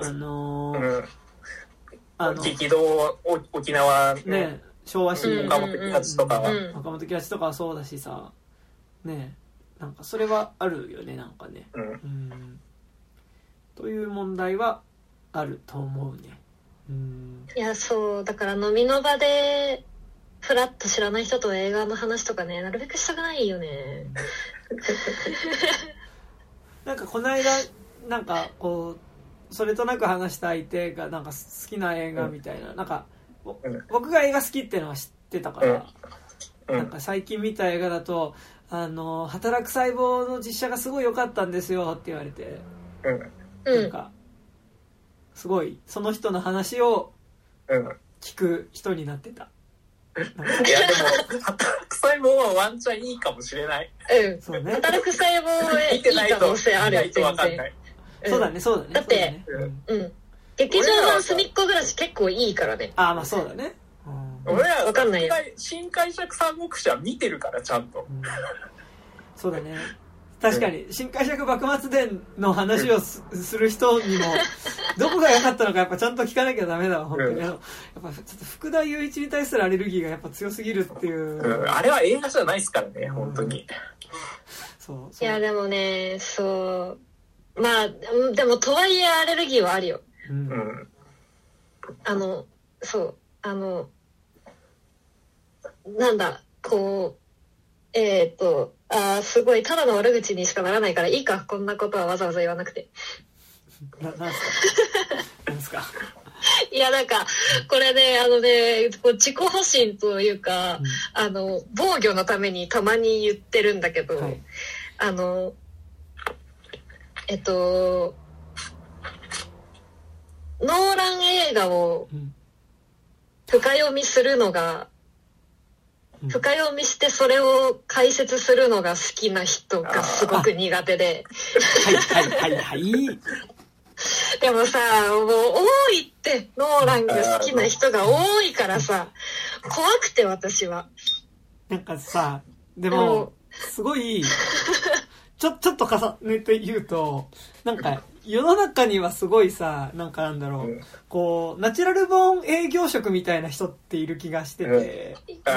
激動沖縄ね、昭和史岡本喜八とかはそうだしさね、なんかそれはあるよね、なんかね、という問題はあると思うね。 いや、そうだから飲みの場でフラッと知らない人と映画の話とかね、なるべくしたくないよね。 なんかこの間なんかこうそれとなく話した相手がなんか好きな映画みたいな、なんか僕が映画好きっていうのは知ってたから、なんか最近見た映画だと働く細胞の実写がすごい良かったんですよって言われて、なんかすごいその人の話を聞く人になってた。 いやでも働く細胞はワンチャンいいかもしれない。 そうね。 働く細胞へいい可能性あるよ、全然。 そうだね、そうだね。 だって、劇場版隅っこ暮らし結構いいからね。 まあそうだね。 俺らわかんないよ。 新解釈三国志は見てるからちゃんと。 そうだね。確かに新解釈幕末伝の話をする人にもどこが良かったのかやっぱちゃんと聞かなきゃダメだわ本当に。やっぱちょっと福田雄一に対するアレルギーがやっぱ強すぎるっていう、 あれは映画じゃないですからね、本当に。 いやでもね、まあでもとはいえアレルギーはあるよ。なんだこうすごいただの悪口にしかならないからいいか、こんなことはわざわざ言わなくて。 なんすかいやなんかこれねこう自己保身というか、防御のためにたまに言ってるんだけど、ノーラン映画を深読みするのが、深読みしてそれを解説するのが好きな人がすごく苦手で。でもさ、もう多いってノーランが好きな人が多いからさ、怖くて私は。 なんかさ、でもすごいちょっと重ねて言うと、なんか世の中にはすごいさ、なんかなんだろう、こうナチュラルボーン営業職みたいな人っている気がしてて、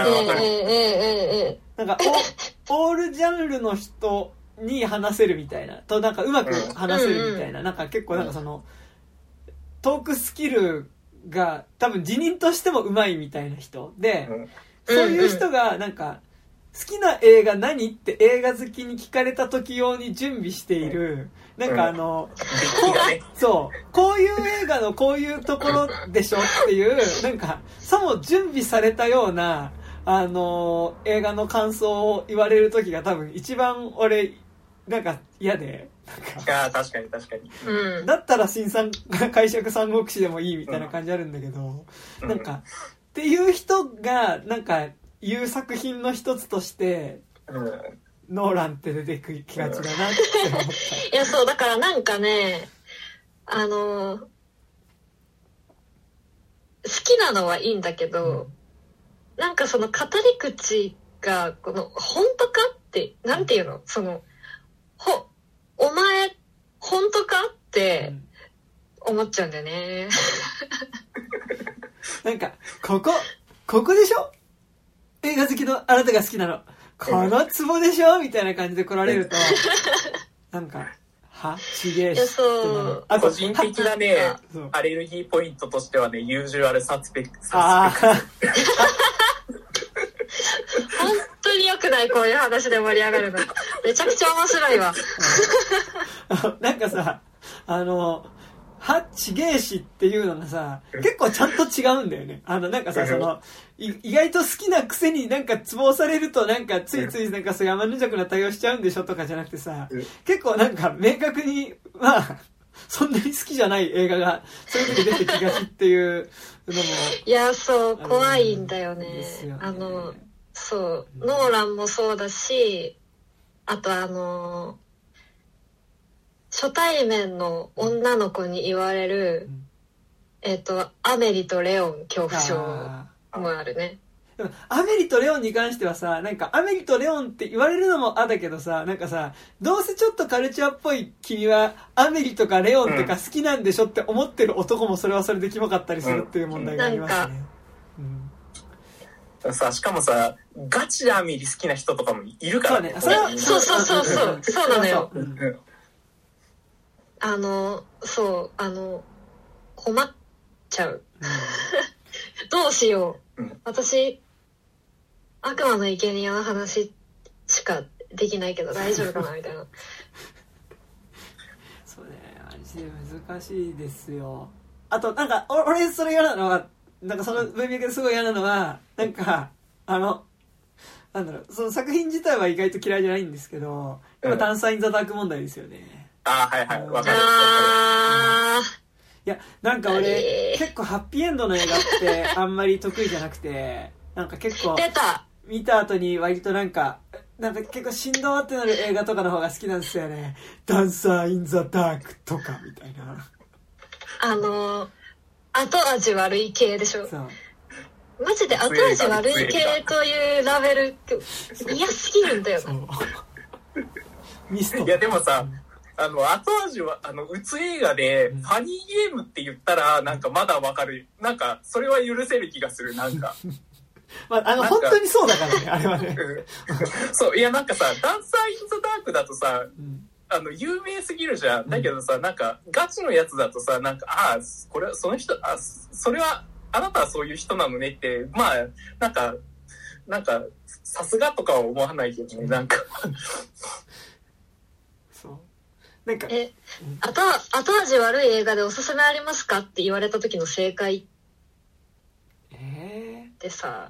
なんかオールジャンルの人に話せるみたいなと、なんかうまく話せるみたいな、なんか結構なんかそのトークスキルが多分自認としてもうまいみたいな人で、そういう人がなんか好きな映画何って映画好きに聞かれた時用に準備している、なんかそうこういう映画のこういうところでしょっていうなんかさも準備されたような映画の感想を言われる時が多分一番俺なんか嫌で、 確かに、 だったら新解釈三国志でもいいみたいな感じあるんだけど、なんかっていう人がなんかいう作品の一つとして、ノーランって出てきがちだなって思った。 いやそうだからなんかね、好きなのはいいんだけど、なんかその語り口がこの本当かってなんていうの、そのお前本当かって思っちゃうんだよね。 なんかここでしょ、映画好きのあなたが好きなのこのツボでしょみたいな感じで来られるとなんかちげえしってなる。 個人的なねアレルギーポイントとしてはね、ユージュアルサスペクト。 本当に良くない、こういう話で盛り上がるの。めちゃくちゃ面白いわ。 なんかさ、ちげえしっていうのがさ、結構ちゃんと違うんだよね。なんかさ、意外と好きなくせになんかツボされるとなんかついついなんかそう山の弱な対応しちゃうんでしょとかじゃなくてさ、結構なんか明確に、まあ、そんなに好きじゃない映画がそういう風に出てきがちっていうのも。 いや、そう、怖いんだよね。そう、ノーランもそうだし、あと初対面の女の子に言われる、アメリとレオン恐怖症もあるね。 でもアメリとレオンに関してはさ、なんかアメリとレオンって言われるのもだけどさ、なんかさ、どうせちょっとカルチャーっぽい君はアメリとかレオンとか好きなんでしょって思ってる男もそれはそれでキモかったりするっていう問題がありますね。 さ、しかもさ、ガチでアメリ好きな人とかもいるからね。 そうなのよ。困っちゃう。どうしよう。私悪魔の生贄の話しかできないけど大丈夫かなみたいな。 そうね、マジで難しいですよ。あとなんか俺それ嫌なのは、なんかその文脈ですごい嫌なのは、なんかなんだろう、その作品自体は意外と嫌いじゃないんですけど、やっぱダンサー・イン・ザ・ダーク問題ですよね。 ああ、はいはい、わかる。 いや、なんか俺、結構ハッピーエンドの映画ってあんまり得意じゃなくて、なんか結構、見た後に割となんか結構しんどーってなる映画とかの方が好きなんですよね。ダンサー・イン・ザ・ダークとかみたいな。 後味悪い系でしょ。そう。マジで後味悪い系というラベルって嫌すぎるんだよな。 ミスト。 いやでもさ、後味はうつ映画でファニーゲームって言ったらなんかまだわかる。なんかそれは許せる気がする。なんか。 まあ、本当にそうだからね、あれはね。 そう、いやなんかさ、ダンサー・イン・ザ・ダークだとさ、有名すぎるじゃん。だけどさ、なんかガチのやつだとさ、なんかこれはその人、それはあなたはそういう人なのねって、まあなんかさすがとかは思わないけどね、なんかそうなんか後味悪い映画でおすすめありますかって言われた時の正解ってさ、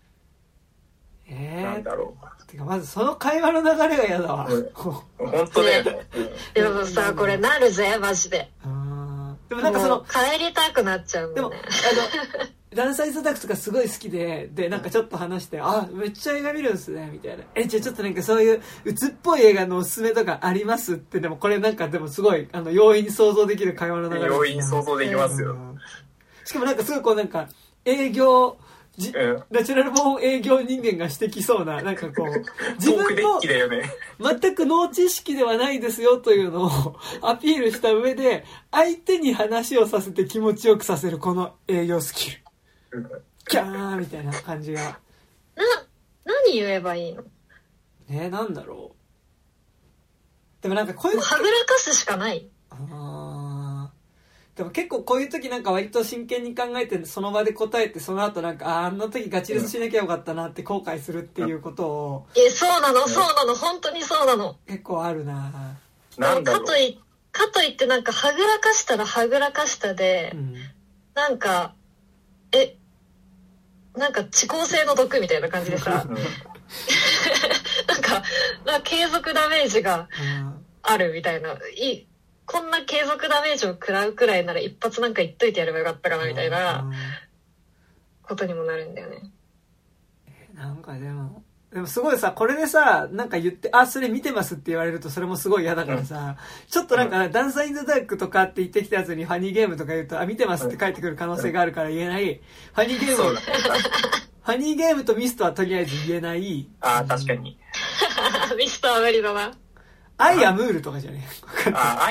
なんだろう。 てかまずその会話の流れが嫌だわ。 本当だよね。 でもさ、これなるぜマジで。 でもなんかその帰りたくなっちゃうもんね。でもダンサー・イン・ザ・ダークとかすごい好きでなんかちょっと話して、めっちゃ映画見るんですねみたいな。じゃあちょっとなんかそういう鬱っぽい映画のおすすめとかありますって。でもこれなんかでもすごい容易に想像できる会話の流れ。 容易に想像できますよ。 しかもなんかすごいこうなんか営業ナチュラルボーン営業人間がしてきそうな、なんかこう自分の全くノー知識ではないですよというのをアピールした上で相手に話をさせて気持ちよくさせるこの営業スキル、キャーみたいな感じが。 何言えばいいのね。なんだろう。でもなんかこういうはぐらかすしかない。 でも結構こういう時なんか割と真剣に考えてその場で答えて、その後なんかあの時ガチレスしなきゃよかったなって後悔するっていうことを。 そうなの本当にそうなの。 結構あるな。 なんだろう。 かといってなんかはぐらかしたらはぐらかしたで、なんかなんか遅効性の毒みたいな感じでさなんか継続ダメージがあるみたいな。こんな継続ダメージを食らうくらいなら一発なんか言っといてやればよかったかなみたいなことにもなるんだよね。 なんかでもすごいさ、これでさ、なんか言って、それ見てますって言われるとそれもすごい嫌だからさ、ちょっとなんか、ダンサー・イン・ザ・ダークとかって言ってきたやつにファニーゲームとか言うと、見てますって返ってくる可能性があるから言えない。ファニーゲームとミストはとりあえず言えない。 確かに。 ミストは無理だな。 アイアムールとかじゃねえ。 ハ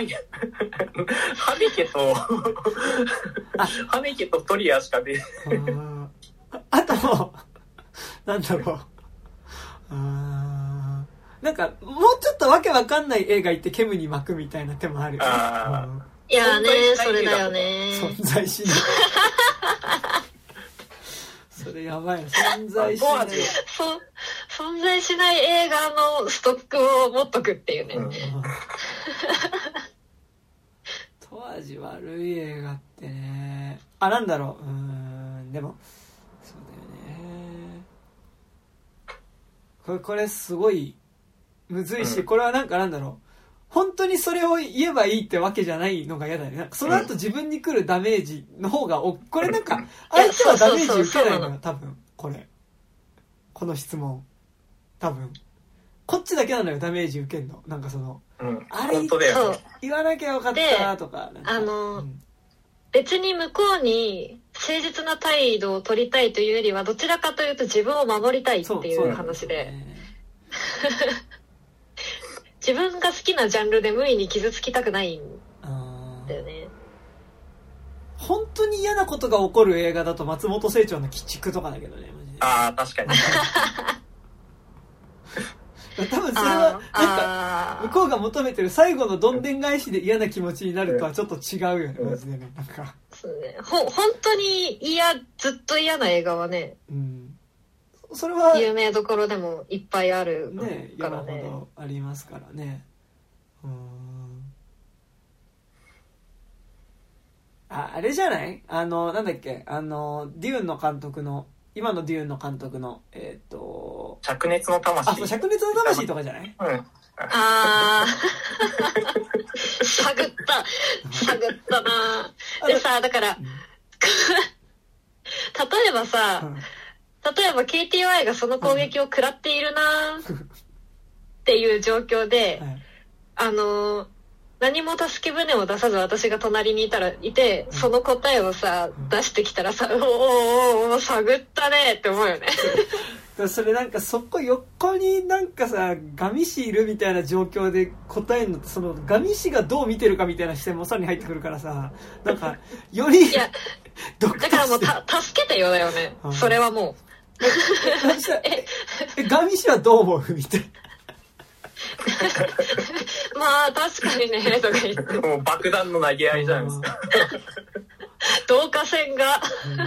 ネケとトリアしかね。 あと、なんだろう。なんか、もうちょっとわけわかんない映画行ってケムに巻くみたいな手もあるよね。 いやね、それだよね。 存在しない。それやばい。存在しない。 存在しない映画のストックを持っとくっていうね。 後味悪い映画ってね。なんだろう。でも、そうだよね。これすごいむずいし、これはなんかなんだろう。本当にそれを言えばいいってわけじゃないのが嫌だよね。なんかその後自分に来るダメージの方がこれなんか相手はダメージ受けないのよ、多分。この質問多分こっちだけなのよ、ダメージ受けんの。なんかあれ言わなきゃよかったとか、 別に向こうに誠実な態度を取りたいというよりはどちらかというと自分を守りたいっていう話で、自分が好きなジャンルで無意に傷つきたくないんだよね。 本当に嫌なことが起こる映画だと松本清張の鬼畜とかだけどね、マジで。 確かに。 多分それはなんか向こうが求めてる最後のどんでん返しで嫌な気持ちになるとはちょっと違うよね、マジでね。なんかそうね、本当にずっと嫌な映画はね、 それは有名どころでもいっぱいあるからね。 山ほどありますからね。あれじゃない？なんだっけ、デューンの監督の、今のデューンの監督の灼熱の魂。 あ、そう、灼熱の魂とかじゃない？ うん。 あー探ったな。でさ、だから例えばさ、例えば KTY がその攻撃を食らっているなっていう状況で、何も助け舟を出さず私が隣にいて、その答えをさ、出してきたらさ、お探ったねって思うよね。 それなんかそこ横になんかさガミ氏いるみたいな状況で答えるのって、そのガミ氏がどう見てるかみたいな視点もさらに入ってくるからさ、なんかよりいやだからもう助けてよだよね、それはもうガミ氏はどう思うみたいな。 まあ確かにねとか言ってもう爆弾の投げ合いじゃないですか。 導火線が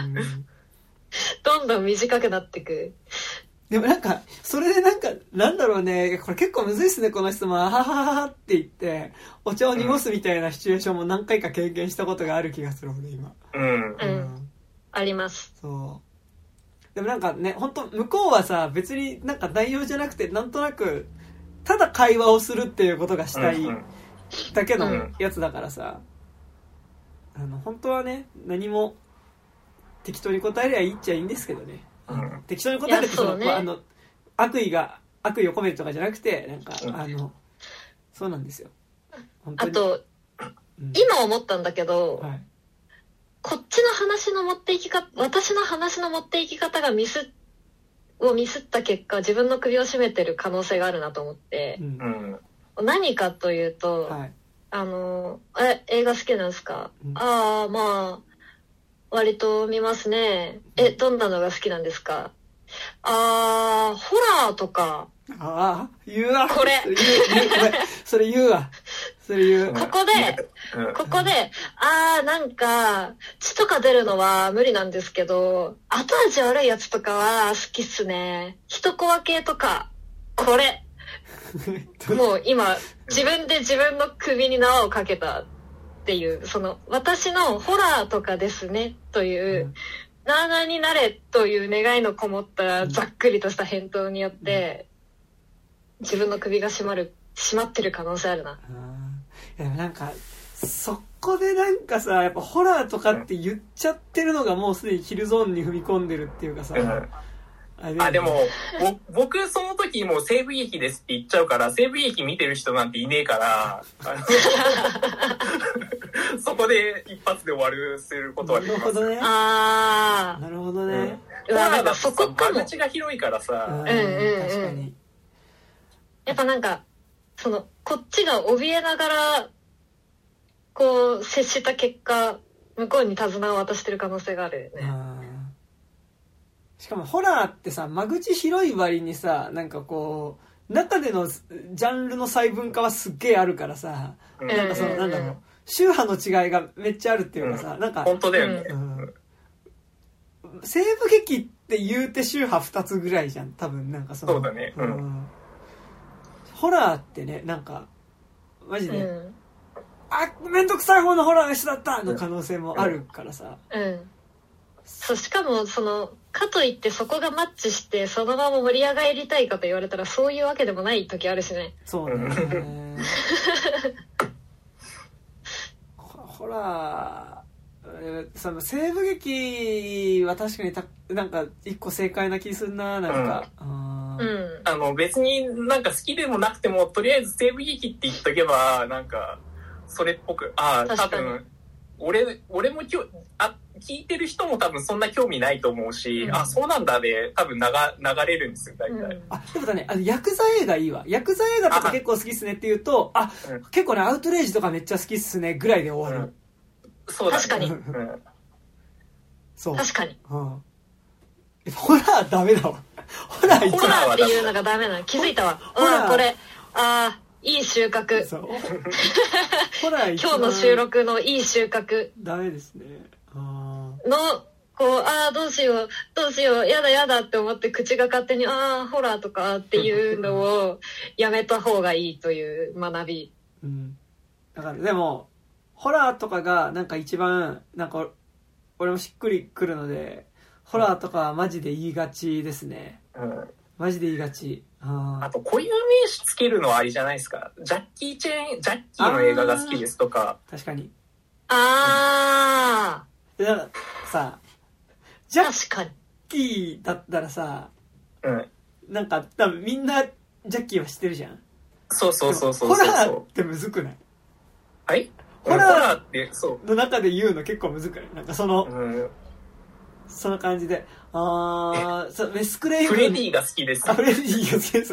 どんどん短くなってく。 でもなんかそれでなんだろうね、これ結構むずいっすねこの質問。ははははって言ってお茶を濁すみたいなシチュエーションも何回か経験したことがある気がする俺今。 あります。 そうでもなんかね、本当向こうはさ別になんか内容じゃなくてなんとなくただ会話をするっていうことがしたいだけのやつだからさ、本当はね何も適当に答えりゃいいっちゃいいんですけどね。適当に答えるって悪意を込めるとかじゃなくて、なんかそうなんですよ。本当に。 あと、今思ったんだけど、こっちの話の持っていき方、私の話の持っていき方がミスった結果、自分の首を絞めてる可能性があるなと思って、何かというと、映画好きなんですか？まあ割と見ますね。どんなのが好きなんですか？ホラーとか。 言うわ。 これ。 それ言うわ。それ言う。 ここで、なんか、血とか出るのは無理なんですけど、後味悪いやつとかは好きっすね。一コア系とか、これ。もう今、自分で自分の首に縄をかけた。っていうその私のホラーとかですねという、なあなあになれという願いのこもったざっくりとした返答によって、自分の首が締まってる可能性あるな。 いやなんかそこでなんかさやっぱホラーとかって言っちゃってるのがもうすでにキルゾーンに踏み込んでるっていうかさ、 でも僕その時もう西部劇ですって言っちゃうから、西部劇見てる人なんていねえからそこで一発で終わるすることはできます。 なるほどね。なるほどね。 ホラーだとさ間口が広いからさ。 確かに。 やっぱなんかこっちが怯えながらこう接した結果、向こうに手綱を渡してる可能性があるよね。 しかもホラーってさ間口広い割にさなんかこう中でのジャンルの細分化はすっげえあるからさ、なんかなんだろう宗派の違いがめっちゃあるっていうかさ、なんか本当だよね。 西部劇って言うて宗派2つぐらいじゃん多分。なんかそうだね。 ホラーってねなんかマジで、めんどくさい方のホラーの人だったの可能性もあるからさ。 そう、しかもかといってそこがマッチしてそのまま盛り上がりたいかと言われたらそういうわけでもない時あるしね。 そうね。ほらその西部劇は確かになんか一個正解な気するな。なんか別になんか好きでもなくてもとりあえず西部劇って言っとけばなんかそれっぽく多分俺も聞いてる人も多分そんな興味ないと思うし、そうなんだで多分流れるんですよ大体。 でもだねヤクザ映画いいわ。ヤクザ映画とか結構好きっすねって言うと結構ねアウトレイジとかめっちゃ好きっすねぐらいで終わる。 そうだね。 確かに。 そう。 確かに。 ホラーダメだわ。ホラーっていうのがダメなの気づいたわ。これいい収穫。ホラー今日の収録のいい収穫。 ダメですね。 のこう、どうしよう、やだやだって思って口が勝手に、ホラーとかっていうのをやめた方がいいという学び。 うん。だから、でも、ホラーとかがなんか一番、なんか、俺もしっくりくるので、ホラーとかはマジで言いがちですね。 うん。 マジで言いがち。 あと固有名詞つけるのはありじゃないですか。ジャッキーの映画が好きですとか。 確かに。 だからさ、ジャッキーだったらさ、 うん。 なんか多分みんなジャッキーは知ってるじゃん。 そう。 ホラーってむずくない？ はい？ ホラーってそうの中で言うの結構むずくない？なんかその感じで、ウェスクレイブン。 フレディが好きです。 フレディが好きです。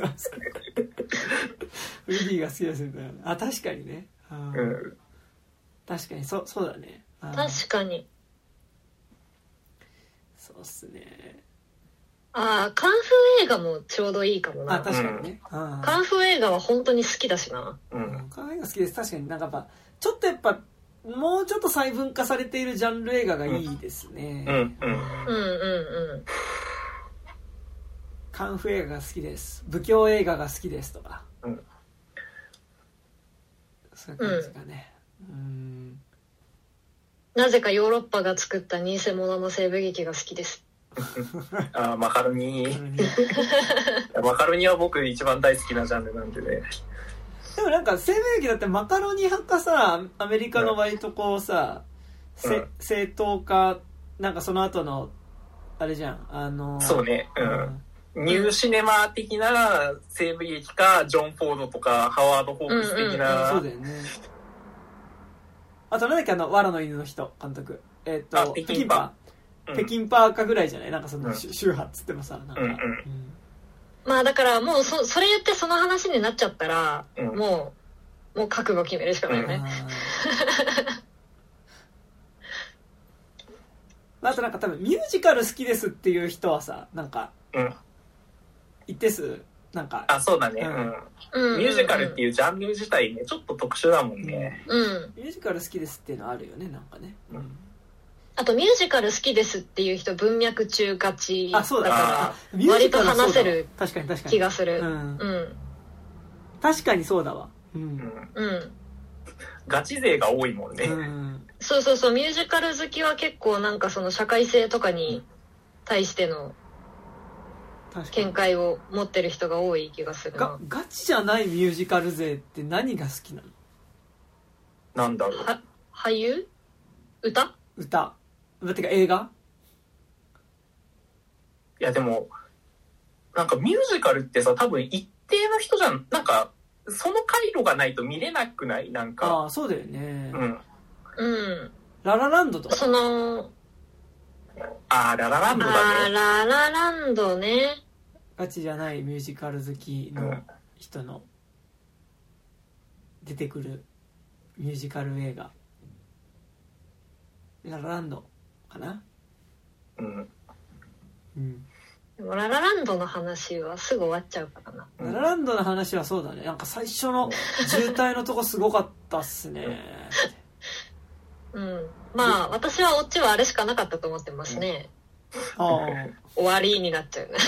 フレディが好きですみたいな。確かにね。確かにそうだね。 確かに。 そうっすね。 カンフー映画もちょうどいいかもな。 確かにね。 カンフー映画は本当に好きだしな。 カンフー映画好きです。確かになんかやっぱちょっとやっぱもうちょっと細分化されているジャンル映画がいいですね。カンフー映画が好きです。武教映画が好きですとか。そういう感じですかね。 なぜかヨーロッパが作った偽物の西部劇が好きです。 マカロニマカロニは僕一番大好きなジャンルなんでね。 でもなんか西部劇だってマカロニ派かさ、アメリカの割とこうさ、正当化、なんかその後のあれじゃん、 そうね、ニューシネマ的な西部劇か、ジョン・フォードとかハワード・ホークス的な、 そうだよね。あとなんだっけ、藁の犬の人監督、北京パーかぐらいじゃない？なんかその宗派っつってもさ、なんか、 まあだからもうそれ言ってその話になっちゃったら、もう覚悟決めるしかないよね。 あとなんか多分ミュージカル好きですっていう人はさ、なんか、一定数なんか、 そうだね。ミュージカルっていうジャンル自体ね、ちょっと特殊だもんね。 ミュージカル好きですっていうのあるよね、なんかね。 あとミュージカル好きですっていう人文脈中がちだから割と話せる気がする。 確かにそうだわ。 ガチ勢が多いもんね。 そうミュージカル好きは結構なんかその社会性とかに対しての見解を持ってる人が多い気がするな。 ガチじゃないミュージカル勢って何が好きなの？ なんだろう。 俳優？歌？ てか映画？ いやでもなんかミュージカルってさ、多分一定の人じゃん、なんかその回路がないと見れなくない？なんかそうだよね。 ララランドとかそのララランドだね。 ララランドね。 ガチじゃないミュージカル好きの人の出てくるミュージカル映画、ララランドかな。 でもララランドの話はすぐ終わっちゃうからな。 ララランドの話はそうだね。なんか最初の渋滞のとこすごかったっすね。 まあ私はオチはあれしかなかったと思ってますね。終わりになっちゃうね。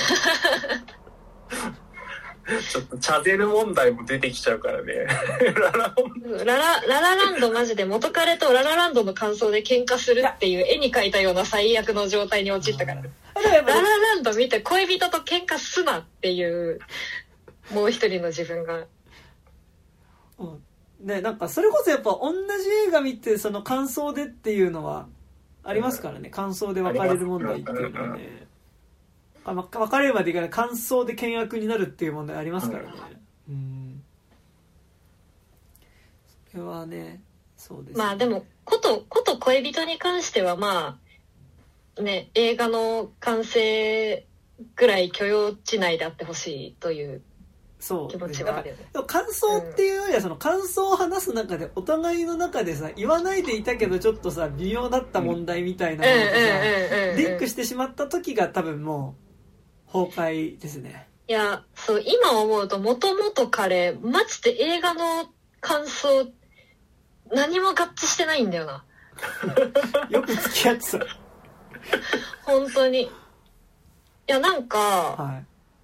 ちょっとチャゼル問題も出てきちゃうからね。 ララランドマジで元彼とララランドの感想で喧嘩するっていう絵に描いたような最悪の状態に陥ったから。ララランド見て恋人と喧嘩すなっていうもう一人の自分が。 ね、なんかそれこそやっぱ同じ映画見てその感想でっていうのはありますからね。感想で分かれる問題っていうのはね。分かれるまでいかない感想で険悪になるっていう問題ありますからね。それはね、そうですね。 まあでもこと恋人に関してはまあね、映画の完成ぐらい許容値内であってほしいという気持ちはあるよね。 でも感想っていうよりはその感想を話す中でお互いの中でさ、言わないでいたけどちょっとさ微妙だった問題みたいなのとさリンクしてしまった時が多分もう崩壊ですね。 いや、そう今思うと元々彼マジで映画の感想何も合致してないんだよな。 よく付き合ってた。 本当に。いや、なんか、 はい、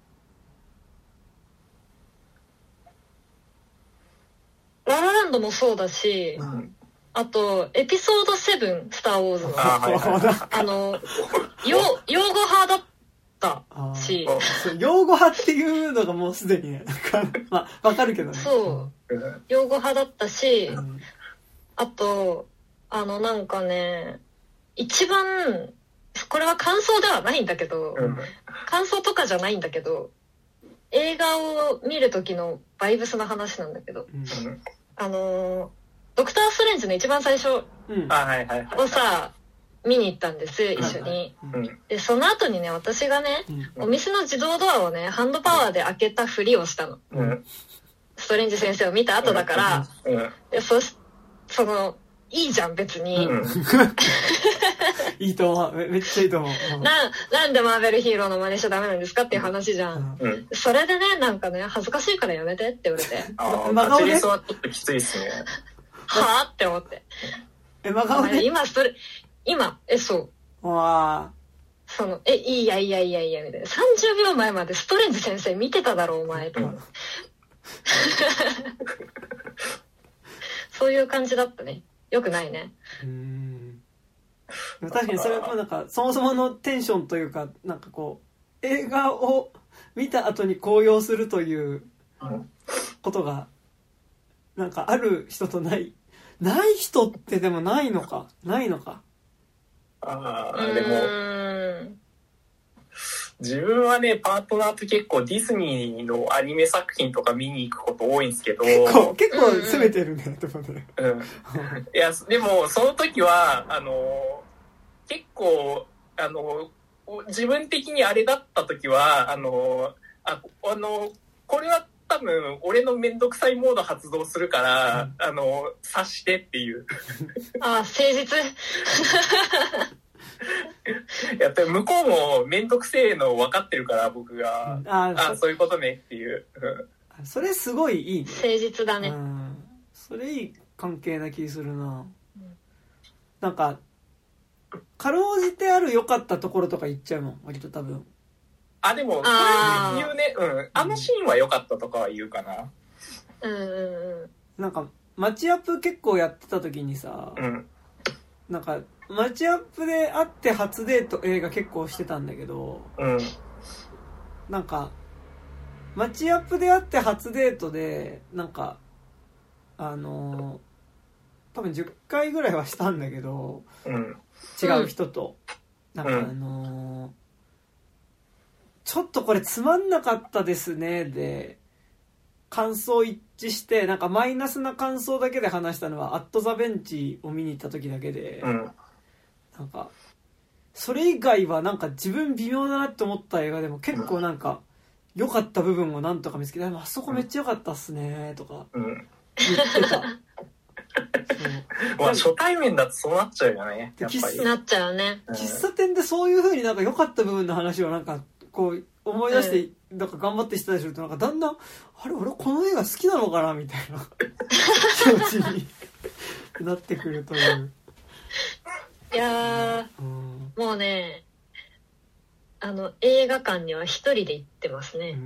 ララランドもそうだし、うん、あと、エピソード7、スター・ウォーズの。擁護派だったし。 擁護派っていうのがもうすでにね、まあ、わかるけどね。 そう。擁護派だったし、うん、あと、なんかね、一番、これは感想ではないんだけど、うん、感想とかじゃないんだけど、映画を見る時のバイブスの話なんだけど、うん、ドクター・ストレンジの一番最初をさ、見に行ったんです、一緒に。で、その後にね、私がね、お店の自動ドアをね、ハンドパワーで開けたふりをしたの。ストレンジ先生を見た後だから、でいいじゃん、別に。 いいと思う。めっちゃいいと思う。 なんでマーベルヒーローの真似しちゃダメなんですかっていう話じゃん。それでね、なんかね、恥ずかしいからやめてって言われて。 真顔で。それはちょっときついっすね。 はぁって思って。 真顔で。 そう。 わー。いや、みたいな。30秒前までストレンジ先生見てただろ、お前。そういう感じだったね。よくないね。 確かにそれはなんかそもそものテンションというか、なんかこう映画を見た後に高揚するということがなんかある人とない人ってでもないのか。 でも自分はね、パートナーと結構ディズニーのアニメ作品とか見に行くこと多いんですけど、 結構攻めてるねと思って。 いやでもその時は結構自分的にあれだった時はこれは多分俺のめんどくさいモード発動するから察してっていう。 あ、誠実。 いや向こうもめんどくせえの分かってるから僕が、そういうことねっていう。 それすごいいいね。 誠実だね。 それいい関係な気するな。なんかかろうじてある良かったところとか言っちゃうもん割と多分。 でもそれ言うね。あのシーンは良かったとかは言うかな。 なんかマッチアップ結構やってた時にさ、なんかマッチアップで会って初デート映画結構してたんだけど、なんかマッチアップで会って初デートでなんか多分10回ぐらいはしたんだけど、違う人と、なんかちょっとこれつまんなかったですねで感想一致して、なんかマイナスな感想だけで話したのはアットザベンチを見に行った時だけで、なんかそれ以外はなんか自分微妙だなって思った映画でも結構なんか良かった部分をなんとか見つけて、あそこめっちゃ良かったっすねとか言ってた。 初対面だとそうなっちゃうよね。やっぱりなっちゃうね。 喫茶店でそういう風になんか良かった部分の話をなんかこう思い出して、なんか頑張ってしたりするとなんかだんだん俺この映画好きなのかなみたいな気持ちになってくるという。 いやもうね映画館には一人で行ってますね。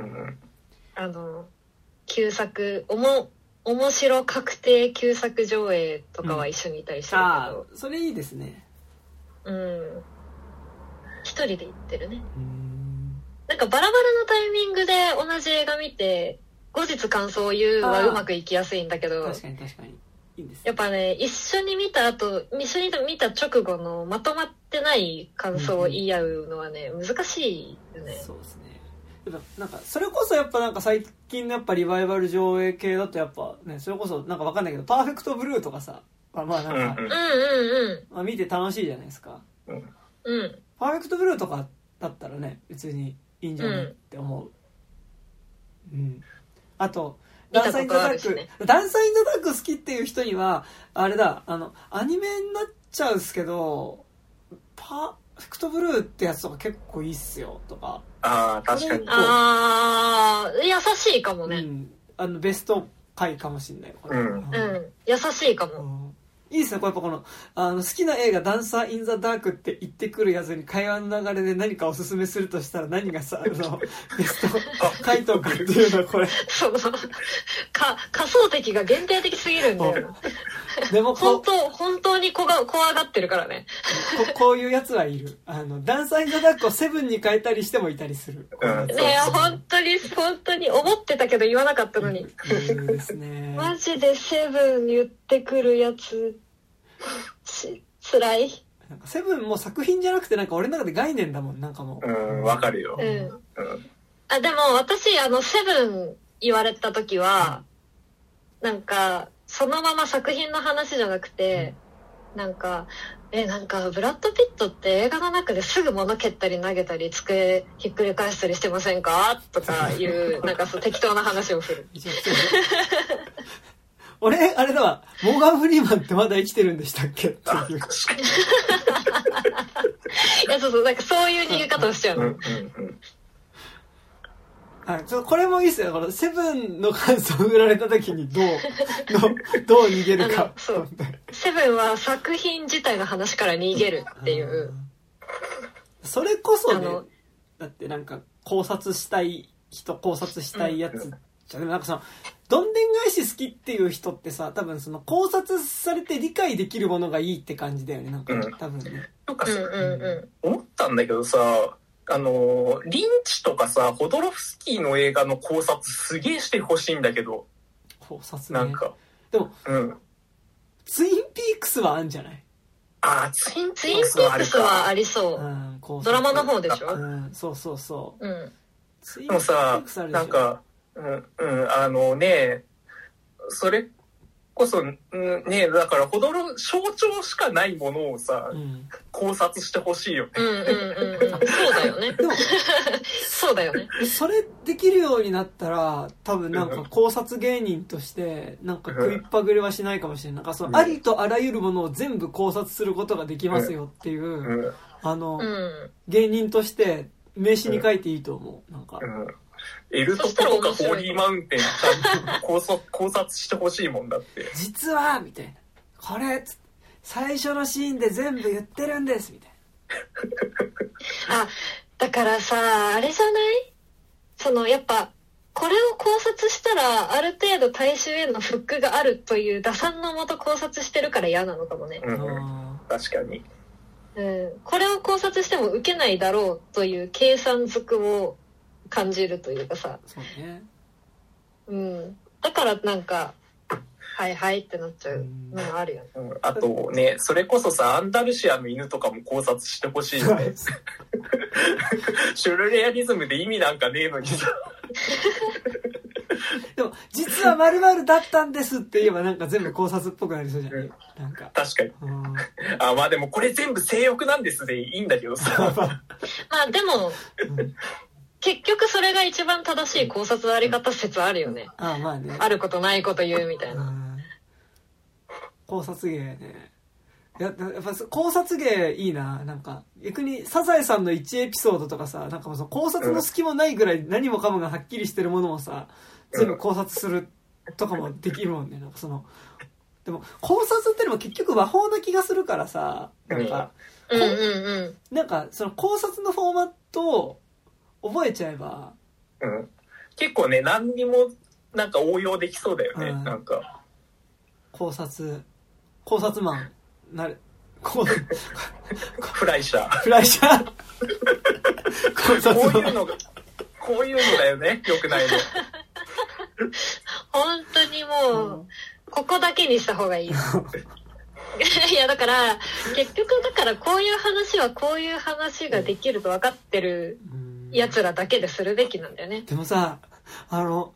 旧作面白確定旧作上映とかは一緒にいたりしてるけど、 それいいですね。 一人で行ってるね。なんかバラバラのタイミングで同じ映画見て後日感想を言うはうまくいきやすいんだけど、 確かにいいんです。 やっぱね、一緒に見た直後のまとまってない感想を言い合うのはね、難しいよね。 そうですね。なんかそれこそやっぱなんか最近のやっぱリバイバル上映系だとやっぱね、それこそなんかわかんないけどパーフェクトブルーとかさ、まあなんか、まあ、見て楽しいじゃないですか。パーフェクトブルーとかだったらね別にいいんじゃないって思う。あとダンサーインザダーク、ダンサーインザダーク好きっていう人にはあれだ、アニメになっちゃうんですけどパーフェクトブルーってやつとか結構いいっすよとか。 確かに。 優しいかもね。 ベスト回かもしんないこれ。 優しいかも。 いいですね。これやっぱこの、好きな映画ダンサーインザダークって言ってくるやつに会話の流れで何かおすすめするとしたら何がさ、ベスト回答かっていうのはこれ。 仮想敵が限定的すぎるんだよ。でも本当に怖がってるからね。 こういうやつはいる。ダンサーインザダークをセブンに変えたりしてもいたりする。 ね、本当に思ってたけど言わなかったのに。 いいですね。 マジでセブン言ってくるやつ。辛い。 なんかセブンも作品じゃなくてなんか俺の中で概念だもん。なんかもう。わかるよ。 でも私セブン言われた時は、なんかそのまま作品の話じゃなくて、なんかブラッド・ピットって映画の中ですぐ物蹴ったり投げたり机ひっくり返したりしてませんかとかいうなんか適当な話をする。 俺あれだわ、モーガン・フリーマンってまだ生きてるんでしたっけっていう。いやそうなんかそういう逃げ方をしちゃうの。 これもいいっすよ。このセブンの感想を売られた時にどう逃げるか。 そう。セブンは作品自体の話から逃げるっていう。 それこそね、だってなんか考察したいやつじゃ、でもなんかどんでん返し好きっていう人ってさ、多分その考察されて理解できるものがいいって感じだよね。なんか多分ね。 なんか思ったんだけどさ、リンチとかさ、ホドロフスキーの映画の考察すげえしてほしいんだけど。 考察ね。 なんか。 でも、ツインピークスはあるんじゃない？ ツインピークスはありそう。ドラマの方でしょ？ そう。 でもさ、なんか、それこそ、だから象徴しかないものをさ、考察してほしいよね。 そうだよね。そうだよね。 それできるようになったら、多分なんか考察芸人として、なんか食いっぱぐれはしないかもしれない。なんかありとあらゆるものを全部考察することができますよっていう、芸人として名刺に書いていいと思う。なんか。 エルトコとかホーリーマウンテンちゃんと考察してほしいもんだって。 実はみたいな。これ最初のシーンで全部言ってるんですみたいな。だからさ、あれじゃない？やっぱこれを考察したらある程度大衆へのフックがあるという打算のもと考察してるから嫌なのかもね。 確かに。 これを考察しても受けないだろうという計算づくを感じるというかさ。 そうね。 だからなんかはいってなっちゃうのがあるよね。 あとね、それこそさ、アンダルシアの犬とかも考察してほしいよね。シュルレアリズムで意味なんかねえのにさ。 でも実は〇〇だったんですって言えばなんか全部考察っぽくなりそうじゃない？なんか確かに。でもこれ全部性欲なんですでいいんだけどさ。 でも。結局それが一番正しい考察のあり方説あるよね。あることないこと言うみたいな。 考察芸ね。やっぱ考察芸いいな。なんか逆にサザエさんの1エピソードとかさ、なんかもう考察の隙もないぐらい何もかもがはっきりしてるものもさ、全部考察するとかもできるもんね。なんかでも考察ってのも結局和法な気がするからさ、なんかなんかその考察のフォーマットを覚えちゃえば、 結構ね、何にもなんか応用できそうだよね。なんか考察マンなる。 フライシャーこういうのだよね。よくないの。 本当にもう、ここだけにした方がいい。いやだから結局こういう話はこういう話ができると分かってるやつらだけでするべきなんだよね。 でもさ、直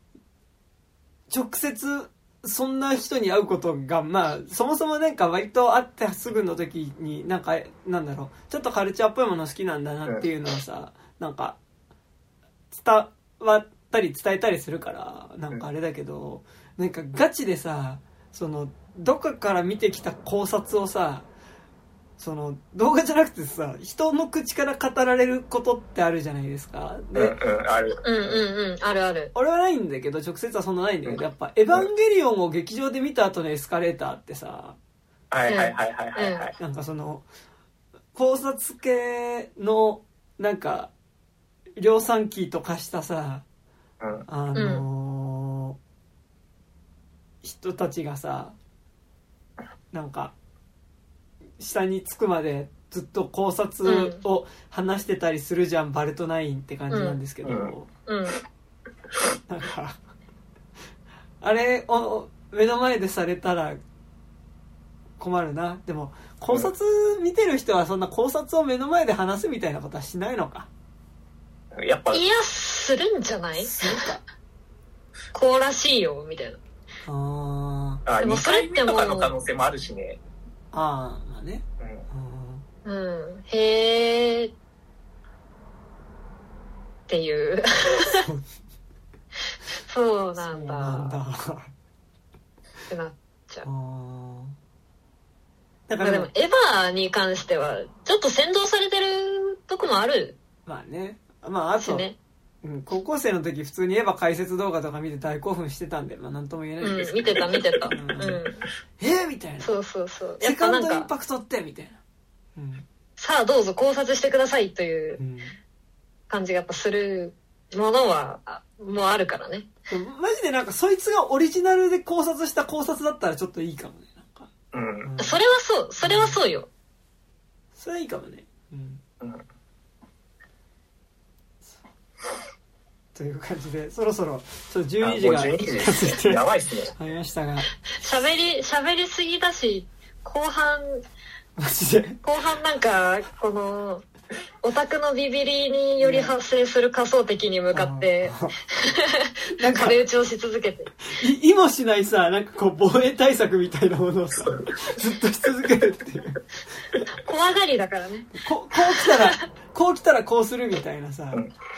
接そんな人に会うことがそもそもなんか割と会ってすぐの時になんかなんだろう、ちょっとカルチャーっぽいもの好きなんだなっていうのをさ、なんか伝わったり伝えたりするからなんかあれだけど、なんかガチでさ、どっかから見てきた考察をさ、動画じゃなくてさ、人の口から語られることってあるじゃないですか。 ある。 ある。 俺はないんだけど、直接はそんなないんだけど、やっぱエヴァンゲリオンを劇場で見た後のエスカレーターってさ、 はいはいはいはいはい、はい、 なんかその考察系のなんか量産機と化したさ、人たちがさ、なんか下に着くまでずっと考察を話してたりするじゃん、バルトナインって感じなんですけど、なんかあれを目の前でされたら困るな。でも考察見てる人はそんな考察を目の前で話すみたいなことはしないのか。 やっぱいや、するんじゃない？するか。こうらしいよみたいな。 でもそれっても2回目とかの可能性もあるしね。 まあね。 へーっていうそうなんだってなっちゃう。だからでもエヴァに関してはちょっと先導されてるとこもある。 まあね。まああと、ね、高校生の時普通にエヴァ解説動画とか見て大興奮してたんで、まあなんとも言えないんですけど、 見てたみたいな。 そうセカンドインパクトってみたいな、 さあどうぞ考察してくださいという感じがやっぱするものはもうあるからね。 マジでなんかそいつがオリジナルで考察した考察だったらちょっといいかもね。なんか、 それはそうよ。 それはいいかもね。という感じでそろそろちょっと12時が 12時やばいっすね。 ありましたが、 喋りすぎだし、後半マジで後半なんかこのオタクのビビりにより発生する仮想敵に向かってなんか壁打ちをし続けて意もしないさ、なんかこう防衛対策みたいなものをさずっとし続けるっていう怖がりだからね。 こう来たらこうするみたいなさ、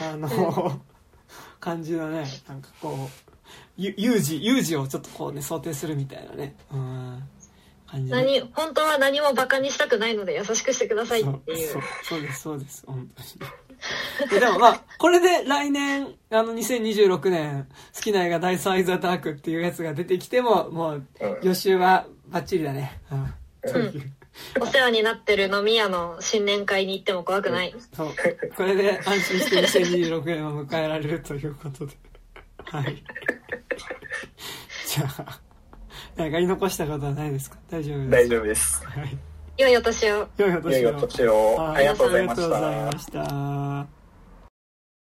感じのね、なんかこう有事をちょっとこうね想定するみたいなね、感じで、 本当は何もバカにしたくないので優しくしてくださいっていう。 そうです本当にでもまあこれで来年2026年好きな映画ダイスアイズアタックっていうやつが出てきてももう予習はバッチリだね。 お世話になってる飲み屋の新年会に行っても怖くない。 そうこれで安心して2026年を迎えられるということではいじゃあなんか言い残したことはないですか？大丈夫です。 大丈夫です。 良いお年を。 良いお年を。 ありがとうございました。